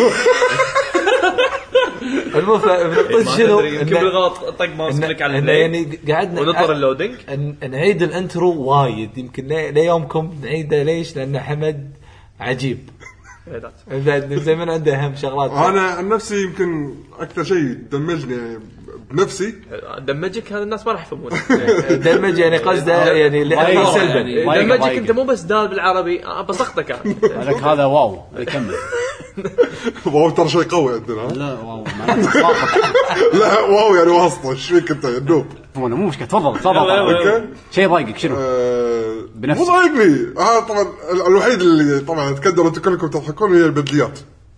المهم فبنقول ما شنو تدري، يمكن إنه- بالغلط طق ماوس إنه- كليك على إنه البلاي يعني قعدنا ونطر اللودينج ن- نعيد الانترو وايد يمكن لي- ليومكم نعيده ليش لان حمد عجيب بعد زي من عنده اهم شغلات انا عن نفسي يمكن اكثر شيء دمجني يعني بنفسي دمجك هذا الناس ما راح يفهمون دمج يعني قصده يعني اللي ضايقه اكثر يعني. سلبا ضايقه- دمجك ضايقه. انت مو بس دال بالعربي آه، بسخطك انا لك هذا واو يكمل واو ترى شيء قوي عندنا ها؟ لا واو معناته ساقط. لا واو يعني واسطه ايش فيك انت يا دوب مو مو مشكله تفضل تفضل يلا، يلا. طبعاً. اوكي شيء ضايقك شنو؟ آه، بنفسك. مو ضايقني اه طبعا ال- الوحيد اللي طبعا تقدروا انتم كلكم تضحكون هي البدليات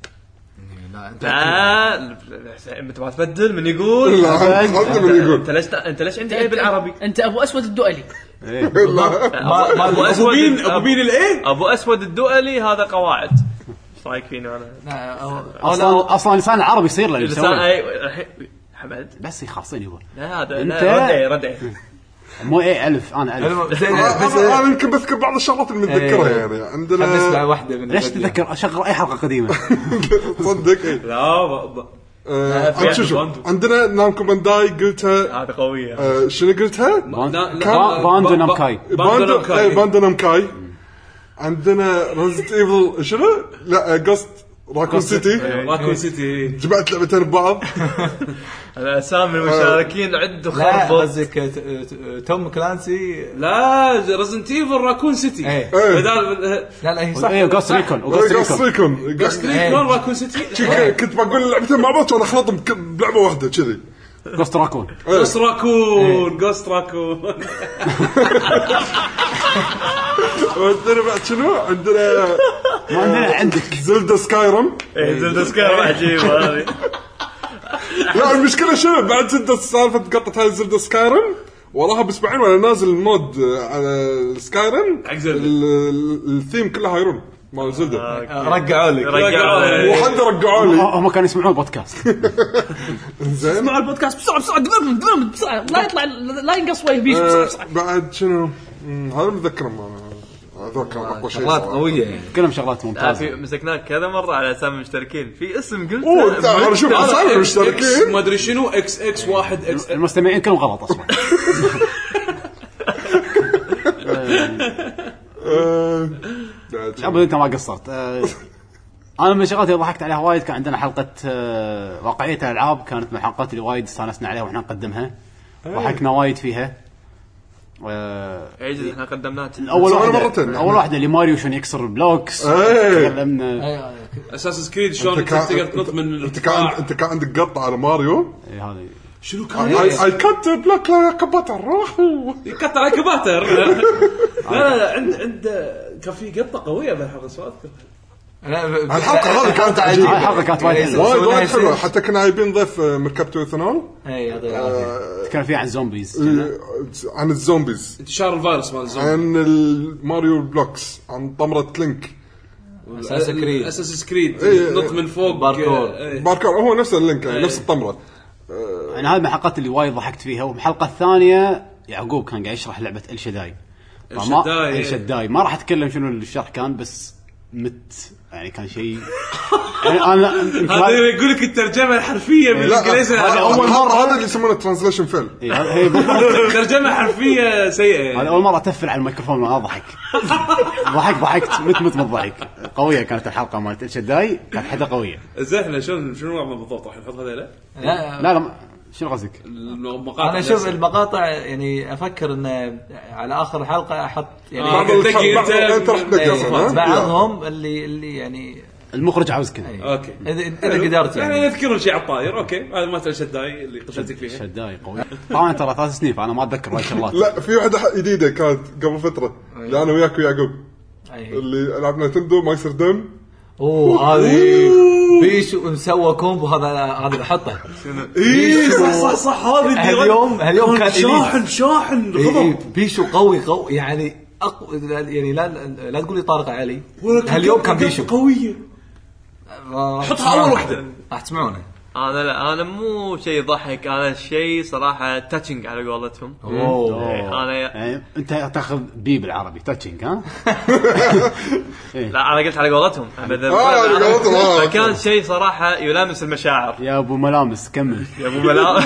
لا انت ما تبدل من يقول لا حتى من يقول انت ليش انت ليش عندي ايه بالعربي انت ابو اسود الدؤلي. إيه. ما- ما- ابو ابو اسود بين ابو بين الايه ابو اسود الدؤلي هذا قواعد ايش رايك فيني انا اصلا اصلا لسان العربي يصير له لسان يسوي اي الحين حمد بس يخاصين يبغى لا هذا أنت- لا، ردعي ردعي مو ايه الف انا الف المهم، زين آه، بس انا أنا يمكن بذكر بعض الشغلات اللي متذكرها إيه. يعني خلينا نسمع عندنا واحده من ليش البدليات. تتذكر اشغل اي حلقه قديمه تصدق إيه. لا ب- ب- آه، في شو شو باندو. عندنا نامكو بانداي قلتها هذا قويه آه، شنو قلتها؟ باند- لا- لا- با- باندو ب- ب- نامكاي باندو نامكاي. إيه، باندو نامكاي عندنا ريزنت ايفل شنو؟ لا قصد راكون سيتي راكون سيتي جمعت لعبتين ببعض. الاسامي المشاركين عده لا خربط. قصدك ت- ت- توم كلانسي. لا ريزنت ايفل راكون سيتي إيه. بدال لا لا هي صح. ايه وغوست ريكون وغوست قص ريكون ريكون جوست ريكون راكون سيتي كنت بقول اللعبتين مع بعض وانا اخلطهم ك- بلعبه واحده كذي. غوست راكون جوست راكون جوست راكون. وعندنا بعد شنو عندنا ما عندنا عندك زلدا سكايرم. زلدا سكايرم عجيبه هذه. لا المشكله شنو بعد زلدا سالفه قطت هاي زلدا سكايرم وراها باسبوعين وانا نازل المود على سكايرم حق زلدة. الثيم كلها هيرون مال زلدا رجعوا لك رجعوا وحد رجعوا لي. هم كانوا يسمعون البودكاست. زين اسمعوا البودكاست بسرعه بسرعه دبرم دبرم بسرعه لا يطلع لا ينقص وجه بيش بسرعه بسرعه. بعد شنو مم، هذا متذكرهم هذول كانوا اقوى شيء شغلات صراحة. قويه يعني. كلهم شغلات لا في ممتازه. مسكناك كذا مره على اسامي مشتركين في اسم قلت اوه انت انا شوف اسامي إكس مشتركين. ما ادري شنو اكس اكس واحد اكس المستمعين كلهم غلط اصلا. آه، بعد شنو؟ ابو انت ما قصرت. آه، انا من الشغلات اللي ضحكت عليها وايد كان عندنا حلقه آه، واقعيه الالعاب كانت من الحلقات اللي وايد استانسنا عليها واحنا نقدمها ضحكنا وايد فيها. آه، عيد احنا قدمناه اول سوينا واحده مرتين. اول واحده اللي ماريو شلون يكسر البلوكس إيه. تكلمنا. اساس كريد شلون انت كان تقدر تنط من انت كان الارتفاع. انت كان عندك قطه على ماريو. إيه، هذه شنو كان اي كانت بلاك لا كبات الروح. يقطع على كباتر. لا لا لا عند عند كان في قطه قويه بالحلقه سؤال الحلقه هذه كانت عجيبه. هاي الحلقه كانت وايد وايد حلوه. وايد حلوه حتى كنا جايبين ضيف مركبته ايثانول اي يعطيك العافيه. كان فيها عن زومبيز. عن الزومبيز انتشار الفيروس مال الزومبي. عن الماريو بلوكس عن طمرة لينك اساس كريد اساس كريد إيه. نط من فوق باركور. إيه. باركور هو نفس اللينك يعني نفس الطمرة. يعني هذه من الحلقات اللي وايد ضحكت فيها. والحلقه الثانيه يعقوب كان قاعد يشرح لعبه الشداي. الشداي. الشداي ما راح اتكلم شنو الشرح كان بس مت يعني كان شيء يعني انا هذا يقول لك الترجمه الحرفيه بالانجليزي. هذا اول مرة هذا اللي يسمونه ترانزليشن فيل. هي بالضبط. ترجمه حرفيه سيئه. هذا اول مره اتفل على الميكروفون وانا اضحك. ضحك ضحكت مت مت من الضحك. قويه كانت الحلقه مالت الشداي كانت حدا قويه. زين احنا شلون شنو نوع بالضبط راح نحط هذول لا لا لا شنو قصدك؟ المقاطع. انا شوف المقاطع يعني افكر ان على اخر الحلقه احط يعني آه، بعض الح- دقي بعض- أنت- انت راح تدق إيه، اصلا. بعضهم اللي اللي يعني المخرج عاوز كذا. اوكي اذا اذا قدرت يعني يعني. نذكرون شيء على الطاير. اوكي هذا ما الشداي اللي قصدك فيها. الشداي قوي. طبعا ترى ثلاث سنين فانا ما اتذكر وايد شغلات. لا في واحدة جديدة كانت قبل فترة اللي انا وياك ويعقوب أي. اللي لعبنا تندو ما يصير دم. اوه هذه بيشو مسوى كومبو هذا هذا بحطه. اي صح صح صح هذه اليوم اليوم كان شاحن شاحن إيه، غضب. بيشو قوي قوي يعني أقوى يعني لا لا تقول لي طارق علي. اليوم كان بيشو قويه. حطها اول وحده راح تسمعونه. انا لا انا مو شيء ضحك انا شيء صراحه تاتشنج على قولتهم. اوه انا يعني انت تاخذ بي بالعربي تاتشنج ها. لا انا قلت على قولتهم اه على قولتهم، آه. فكان شيء صراحه يلامس المشاعر يا ابو ملامس كمل. يا ابو ملا.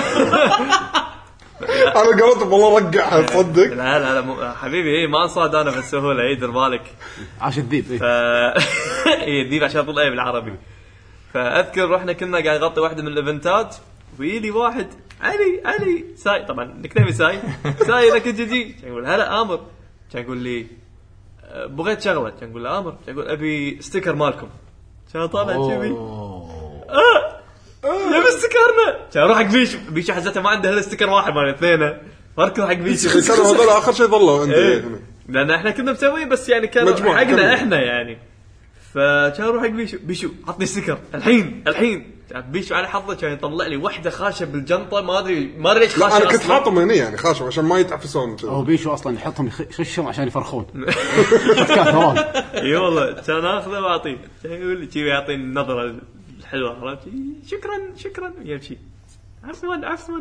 انا قلت والله رقعها تصدق. لا لا لا مو- حبيبي ايه ما انصاد انا بالسهوله ايه دير بالك. عاش الذيب. ف ايه الذيب عشان طول ايه بالعربي. فاذكر رحنا كنا قاعد نغطي واحده من الايفنتات ويلي واحد علي علي ساي طبعا نكتبي ساي ساي لك جدي كان يقول هلا امر كان يقول لي أه، بغيت شغله كان يقول له امر كان يقول ابي ستيكر مالكم كان طالع شبي اه يا استيكرنا كان روح حق بيشو بيشو حزتها ما عنده الا ستيكر واحد مال اثنين فركوا حق بيشو كانوا هذول اخر شيء ظلوا عندي إيه. هنا. لان احنا كنا مسوين بس يعني كان مجموعة حقنا كمل. احنا يعني فكان روح حق بيشو بيشو عطني ستيكر الحين الحين بيشو على حظه كان يطلع لي واحده خاشه بالجنطه ما ادري ما ادري ليش لا خاشه انا كنت أصلاً. حاطهم هنا يعني خاشم عشان ما يتعفسون كذا. هو بيشو اصلا يحطهم يخشهم عشان يفرخون. كاثرون. اي والله كان اخذه واعطيه كان يقول لي شي يعطيني النظره الحلوه عرفت شكرا شكرا يمشي عفوا عفوا.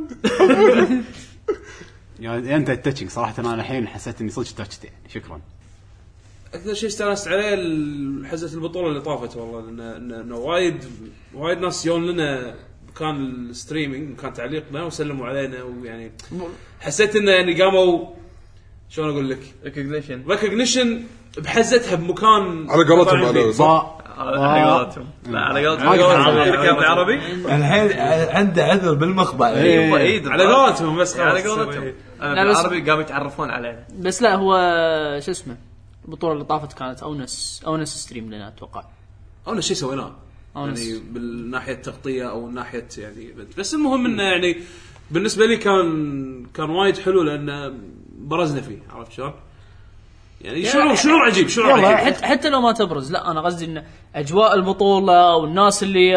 يعني انت التاتشنج صراحه انا الحين حسيت اني صدق تاتشت يعني شكرا. اكثر شيء استانست عليه حزه البطوله اللي طافت والله لان انه وايد وايد ناس يون لنا مكان الستريمينج مكان تعليقنا وسلموا علينا ويعني حسيت انه يعني قاموا شلون اقول لك ريكوجنيشن ريكوجنيشن بحزتها بمكان على قولتهم هذول صح. على قولتهم لا على قولتهم ما قلت- الكلام العربي الحين عنده عذر بالمخبأ. ايوه ايد على قولتهم بس على خلاص. قولتهم لا، انا بس- بالعربي قاموا يتعرفون علينا. بس لا هو شو اسمه البطوله اللي طافت كانت اونس اونس ستريم لنا اتوقع. أول شيء سويناه أونس. يعني بالناحيه التغطيه او ناحيه يعني بس المهم انه يعني بالنسبه لي كان كان وايد حلو لان برزنا فيه عرفت شلون يعني شنو شنو عجيب شنو والله عجيب حتى حتى لو ما تبرز لا انا قصدي ان اجواء البطوله والناس اللي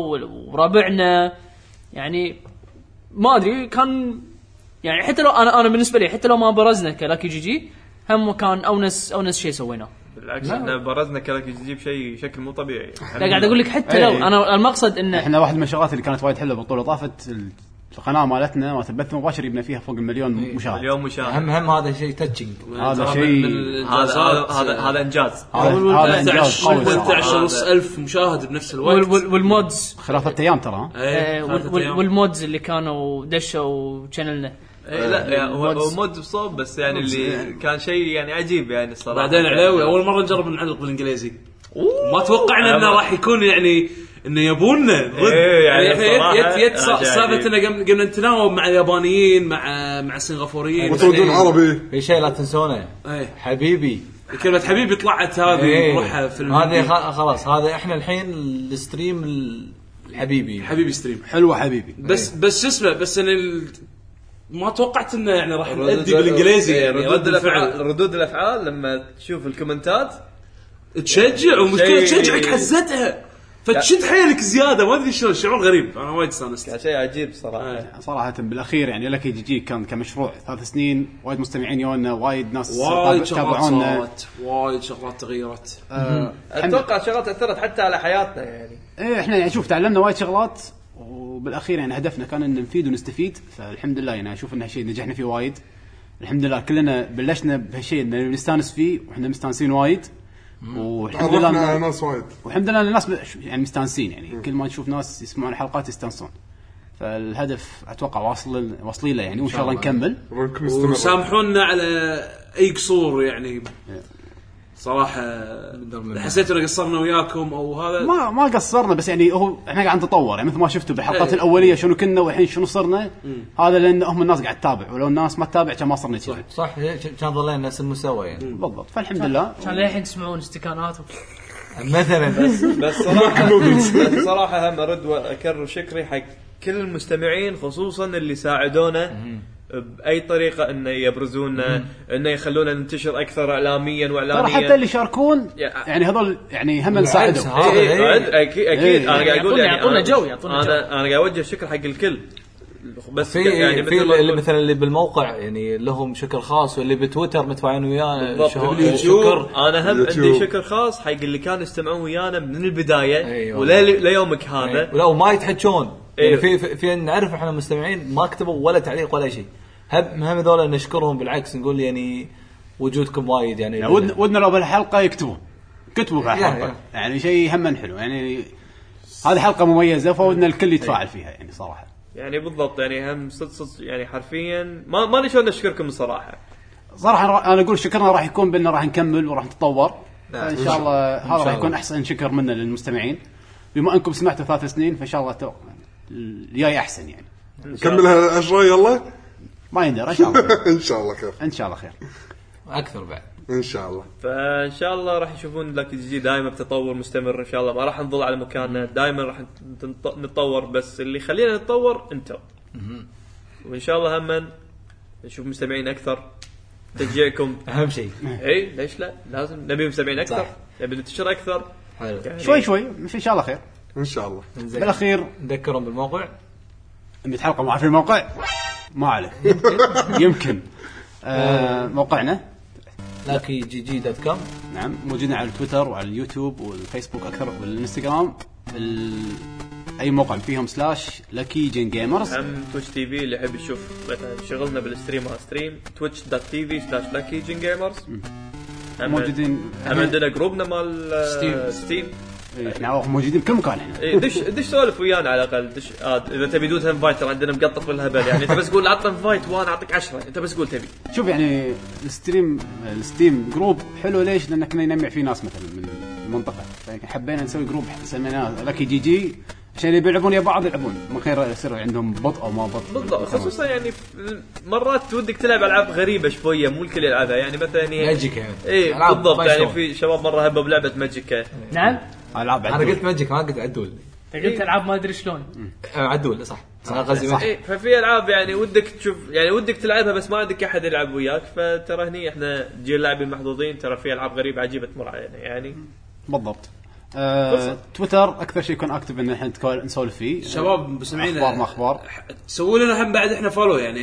وربعنا يعني ما ادري كان يعني حتى لو انا انا بالنسبه لي حتى لو ما برزنا كلاكي جي جي هم كان اونس اونس شيء سويناه. بالعكس احنا برزنا كلاك يجيب شيء شكل مو طبيعي. لا قاعد اقول لك حتى لو إيه. انا المقصد انه احنا واحد من الشغلات اللي كانت وايد حلوه بالبطوله طافت ال- القناه مالتنا مالت البث المباشر يبنى فيها فوق المليون مشاهد. اليوم مشاهد هم هم هذا شيء تاتشنج. هذا ترى شيء- من- من هذا هذا الإنجازات. هذا هذا انجاز. هذا هذا انجاز قوي صراحة. ثلاثة عشر ونص ألف مشاهد بنفس الوقت. وال- وال- والمودز خلال ثلاث ايام ترى ها؟ إيه، آه، ثلاثة وال- أيام. والمودز اللي كانوا دشوا شانلنا. إيه لا يعني هو مودز. هو مود بصوب بس يعني اللي كان شيء يعني عجيب يعني الصراحه. بعدين علاوي اول مره نجرب نعلق بالانجليزي ما توقعنا انه راح يكون يعني انه يبوننا رد. إيه، يعني يعني الصراحة يت يت أنا شايف. سالفه انه قم- قمنا نتناوب مع اليابانيين مع مع السنغافوريين وتردون عربي. في شيء لا تنسونه ايه حبيبي. كلمه حبيبي طلعت هذه إيه. نروحها في هذه الفيديو. خ- خلاص هذا احنا الحين الستريم الحبيبي. حبيبي ستريم حلوه حبيبي. بس بس شو اسمه بس انا ال... ما توقعت انه يعني راح ردود- نأدي بالانجليزي إيه، يعني ردود الافعال الفعل. ردود الافعال لما تشوف الكومنتات تشجع ومشكله شيء- تشجعك حزتها فتشد حيلك زياده ما ادري شلون شعور غريب انا وايد استانست. كان شيء عجيب صراحه. صراحه بالاخير يعني لكي جي جي كان كمشروع ثلاث سنين وايد مستمعين يونا وايد ناس وايد تابع- شغلات تابعونا. صارت وايد شغلات تغيرت. آه، الحمد- اتوقع شغلات اثرت حتى على حياتنا يعني. ايه احنا يعني شوف تعلمنا وايد شغلات وبالاخير يعني هدفنا كان ان نفيد ونستفيد فالحمد لله يعني اشوف ان هالشيء نجحنا فيه وايد. الحمد لله كلنا بلشنا بهالشيء ان نستانس فيه واحنا مستانسين وايد والحمد لله تعرفنا على إن- ناس وايد. والحمد لله ان الناس ب- يعني مستانسين يعني كل ما نشوف ناس يسمعون الحلقات يستانسون فالهدف اتوقع واصل واصلين له يعني وان شاء الله نكمل. رونكم استمر. وسامحونا على اي قصور يعني صراحه حسيت ان قصرنا وياكم او هذا ما ما قصرنا بس يعني هو احنا قاعد نتطور يعني مثل ما شفتوا بالحلقات إيه. الاوليه شنو كنا والحين شنو صرنا. هذا لان هم الناس قاعد تتابع ولو الناس ما تتابع كان ما صرنا كذي صح كان ظلينا نفس المستوى يعني بالضبط فالحمد لله. كان للحين تسمعون استكانات مثلا. بس بس صراحه بس صراحه هم ارد واكرر شكري حق كل المستمعين خصوصا اللي ساعدونا باي طريقه انه يبرزونا انه يخلونا ننتشر اكثر اعلاميا ترى واعلاميا. حتى اللي يشاركون يا- يعني هذول يعني هم نساعدهم. هذا إيه، إيه. عد- اكيد اكيد إيه. انا قاعد اقول يعطونا- يعني يعطونا أنا- جو- يعطونا جو. انا انا قاعد اوجه الشكر حق الكل بس في يعني في مثل ما اللي تقول- مثلا اللي بالموقع يعني لهم شكر خاص واللي بتويتر متفاعلين ويانا بالضبط. شهور- باليوتيوب. شكر. انا هم باليوتيوب. عندي شكر خاص حق اللي كانوا يستمعون ويانا من البدايه أيوة. ولا ليومك هذا. ولا وما يتحجون يعني أيوة. في في, في نعرف احنا مستمعين ما كتبوا ولا تعليق ولا شيء هم هم هذول نشكرهم بالعكس نقول يعني وجودكم وايد يعني يعني ودنا ودنا لو بالحلقه يكتبوا كتبوا في يا- الحلقه يا. يعني شيء هم حلو يعني هذه حلقه مميزه فودنا الكل يتفاعل فيها يعني صراحه. يعني بالضبط يعني هم صدق صدق يعني حرفيا ما ما شلون نشكركم الصراحه. صراحه أنا- انا اقول شكرنا راح يكون بان راح نكمل وراح نتطور نعم. ان شاء الله هذا راح الله. يكون احسن شكر منا للمستمعين بما انكم سمعتوا ثلاث سنين فان شاء الله تو... الجاي احسن يعني نكملها عشرة يلا. ما يندر ان شاء الله ان شاء الله خير. ان شاء الله خير. اكثر بعد ان شاء الله. فان شاء الله راح يشوفون لك جي دائما بتطور مستمر ان شاء الله ما راح نظل على مكاننا دائما راح نت- نتطور بس اللي يخلينا نتطور انتم وان شاء الله هم نشوف مستمعين اكثر تشجيعكم. اهم شيء اي ليش لا لازم نبي مستمعين اكثر صح. نبي ننتشر اكثر حلو يعني شوي شوي ان شاء الله خير. ان شاء الله. زين. بالاخير نذكرهم بالموقع مية حلقه ما في الموقع ما عليه يمكن آه موقعنا لاكي جي جي دوت كوم. نعم موجودين على تويتر وعلى اليوتيوب والفيسبوك اكثر والانستغرام ال... اي موقع فيهم سلاش لكي جين جيمرز. هم تويتش تي في اللي يحب يشوف مثلا شغلنا بالستريم على ستريم تويتش دوت تي في سلاش لاكي جين جيمرز. موجودين هم عندنا جروبنا مال ستيم. ستيم إيه، احنا موجودين بكل مكان احنا. إيه، دش دش سولف ويانا على الاقل دش آه اذا تبي دوت انفايت عندنا مقطط بالهبل يعني انت بس قول عطنا انفايت وانا اعطيك عشرة انت بس قول تبي. شوف يعني الستريم الستيم جروب حلو ليش لان كنا نجمع فيه ناس مثلا من المنطقه، فحبينا نسوي جروب سميناه لكي جي جي عشان اللي يلعبون يا بعض يلعبون ما خير يصير عندهم بطء او ما بطء. بالضبط، خصوصا يعني مرات ودك تلعب العاب غريبه شويه مو الكل يلعبها، يعني مثلا ماجيكا يعني اي بالضبط، يعني في شباب مره هبوا بلعبه ماجيكا. نعم العاب انا قلت ماجيك ما قلت عدول. انت قلت العاب ما ادري شلون. عدول صح انا قصدي إيه، ففي العاب يعني ودك تشوف يعني ودك تلعبها بس ما عندك احد يلعب وياك، فترى هني احنا جيل لاعبين محظوظين، ترى في العاب غريبه عجيبه تمر علينا يعني. بالضبط. آه، تويتر اكثر شيء يكون اكتف ان احنا نسولف فيه شباب مسمعين اخبار ما اخبار، سووا لنا هم بعد احنا فولو يعني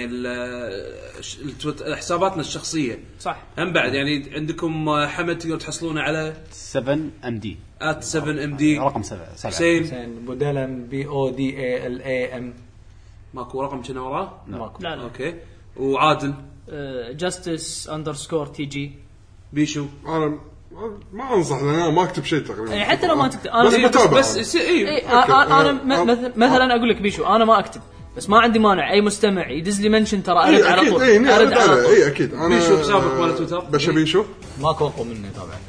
التويتر حساباتنا الشخصيه صح هم بعد يعني عندكم حمد تقدروا تحصلونه على سبعة ام دي آت سبعة ام دي رقم سبعة حسين حسين بودلم بي او دي اي ال اي ام ماكو رقم كنا وراه ماكو. لا لا اوكي وعادل جاستس اندرسكور تي جي بيشو انا ما انصح لان انا ما اكتب شيء تقريبا يعني حتى لو ما تكتب بس انا متابع بس بس اي إيه انا أنا م- مثل- مثلا اقول لك بيشو انا ما اكتب بس ما عندي مانع اي مستمع يدز لي منشن ترى ارد إيه على اكيد طول اي إيه ارد على طول اي اكيد انا بيشو حسابك مال تويتر باشا بيشو ماكو اقوى مني طبعا.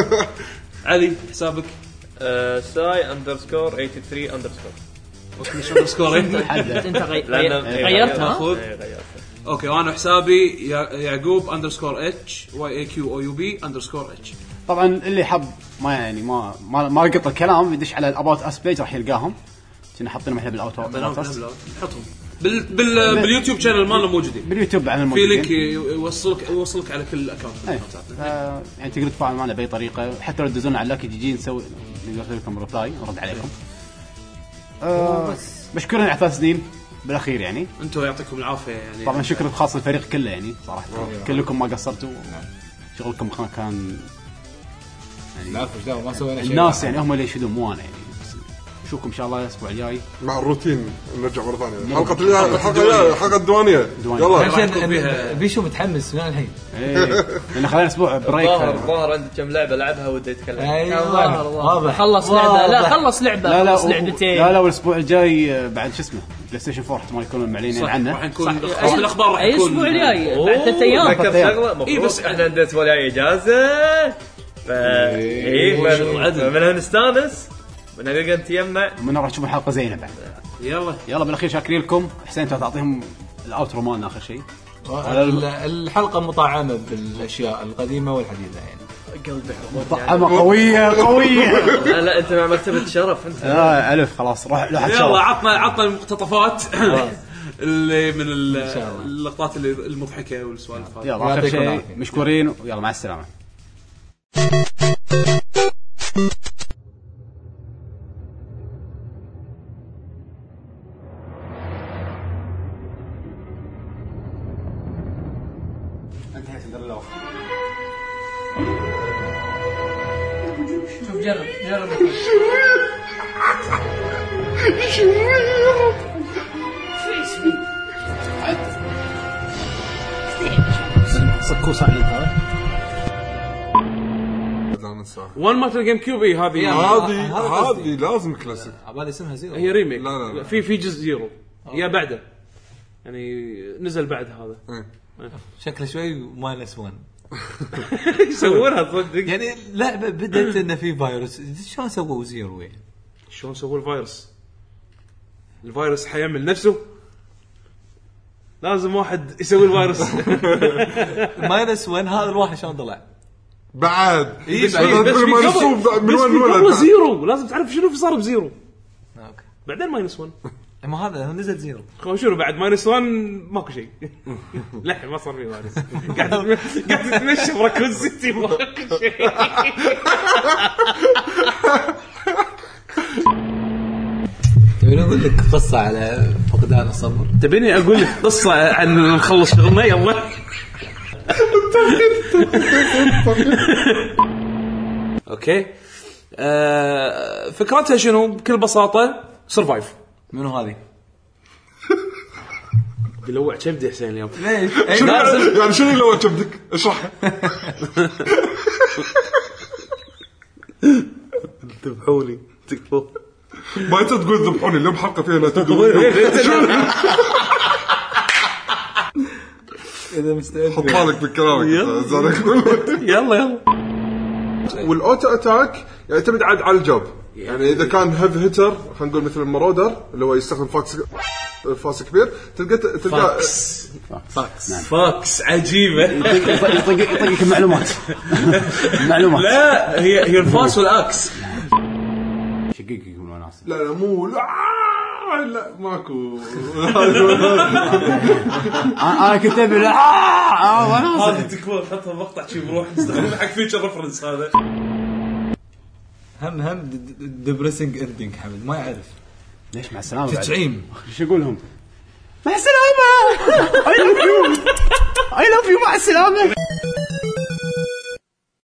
علي حسابك آه، ساي اندرسكور ثمانية وثمانين اندرسكور. اوكي شو اندرسكور انت غي- لأن- غي- غيرتها ماخذ إيه، غيرت. اوكي وانا حسابي يا- يعقوب اندرسكور اتش واي اي كيو او يو بي اندرسكور اتش. طبعا اللي حب ما يعني ما ما, ما يقط الكلام يدش على الاباوت اس بيج راح يلقاهم كنا حاطينهم احنا بالاوتو نحطهم بال بال باليوتيوب شانل مالنا موجودين باليوتيوب على في الموجودين لينك يوصلك يوصلك على كل اكونت أيه. آه يعني تقدر تفاعل معنا باي طريقه حتى لو تدزون على لاكي جي جي نسوي نقدر لكم ريبلاي نرد عليكم. آه مشكورين على ثلاث سنين بالاخير يعني انتم يعطيكم العافيه يعني طبعا شكر خاص الفريق كله يعني صراحه كلكم ما قصرتوا شغلكم كان يعني لا فش ما سوينا شيء الناس يعني هم اللي يشهدون مو انا يعني نشوفكم ان شاء الله الاسبوع الجاي مع الروتين نرجع مره ثانيه حلقه الحلقه الحلقه الديوانيه يلا عشان بيشو متحمس من الحين. ايه لان خلينا اسبوع بريك ظاهر ظاهر عندك كم لعبه لعبها ودي يتكلم. ايوه واضح خلص لعبه لا خلص لعبه لا لا خلص لعبتين لا لا والاسبوع الجاي بعد شو اسمه بلاي ستيشن فور ما يكونون معلنين عنه راح نكون الاخبار راح اي يكون اسبوع الجاي بعد ثلاث ايام ذكر شغله إيه مبروك بس احنا عندنا اسبوع الجاي اجازه. ف ايه من نستانس من نلقى نتجمع ومن راح نشوف الحلقه زينه بعد. يلا يلا بالاخير شاكرين لكم. حسين انت تعطيهم الاوترو مالنا اخر شيء. الحلقه مطعمه بالاشياء القديمه والحديثه يعني قلبي طعمه قويه قويه. لا لا انت مع مرتبه شرف انت. لا الف خلاص روح روح يلا عطنا عطنا المقتطفات اللي من اللقطات اللي المضحكه والسوالف هذه. يلا اخر شيء مشكورين ويلا مع السلامه. شوف جرب جرب صكوا سايلنت هذا وان مات الجيم كيوب هذه هذه هذه لازم كلاسيك. عبالي اسمها زيرو هي ريميك. لا لا لا. في في جزء زيرو يا بعده يعني نزل بعد هذا شكله شوي ماينس واحد يسوونها تصدق يعني لعبه بدت انه في فيروس شلون سووا زيرو يعني شلون سووا الفيروس الفيروس حيعمل نفسه لازم واحد يسوي الفيروس ماينس واحد هذا الواحد شلون طلع بعد إيه بس بس في مرسوم قبل من بس وين في قبل ولد زيرو لازم تعرف شنو في صار بزيرو اوكي بعدين ماينس واحد ما هذا هو نزل زيرو خو شنو بعد ماينس واحد ماكو شيء لا ما صار في ماينس قاعد قاعد تتمشى بركوز سيتي ماكو شيء تبي اقول لك قصه على فقدان الصبر تبيني اقول لك قصه عن نخلص شغلنا يلا اوكي آه فكرتها شنو بكل بساطه سرفايف منو هذه بلوع كبدي حسين اليوم ليش شنو يعني شنو لو كبدك اشرح ذبحوني تكفو ما انت تقول ذبحوني اليوم حلقه فيها لا تقول اذا مستعد حط بالك بكلامك يلا يلا والاوتو اتاك يعتمد عاد على الجوب. يعني اذا كان هيف هيتر خلينا نقول مثل المرودر اللي هو يستخدم فاكس فاس كبير تلقى تلقى فاكس فاكس فاكس عجيبه يطق يطقك معلومات معلومات لا هي هي الفاس والاكس شقيقك من وناس. لا لا مو لا لا ماكو انا كنت ابي لا هذه تكون حطها مقطع شي بروح نستخدمه حق فيتشر ريفرنس هذا. هم هم ديبريسنج اندينج حمد ما يعرف ليش مع السلامه تشعيم ايش يقولهم مع السلامه اي لاف يو اي لاف يو مع السلامه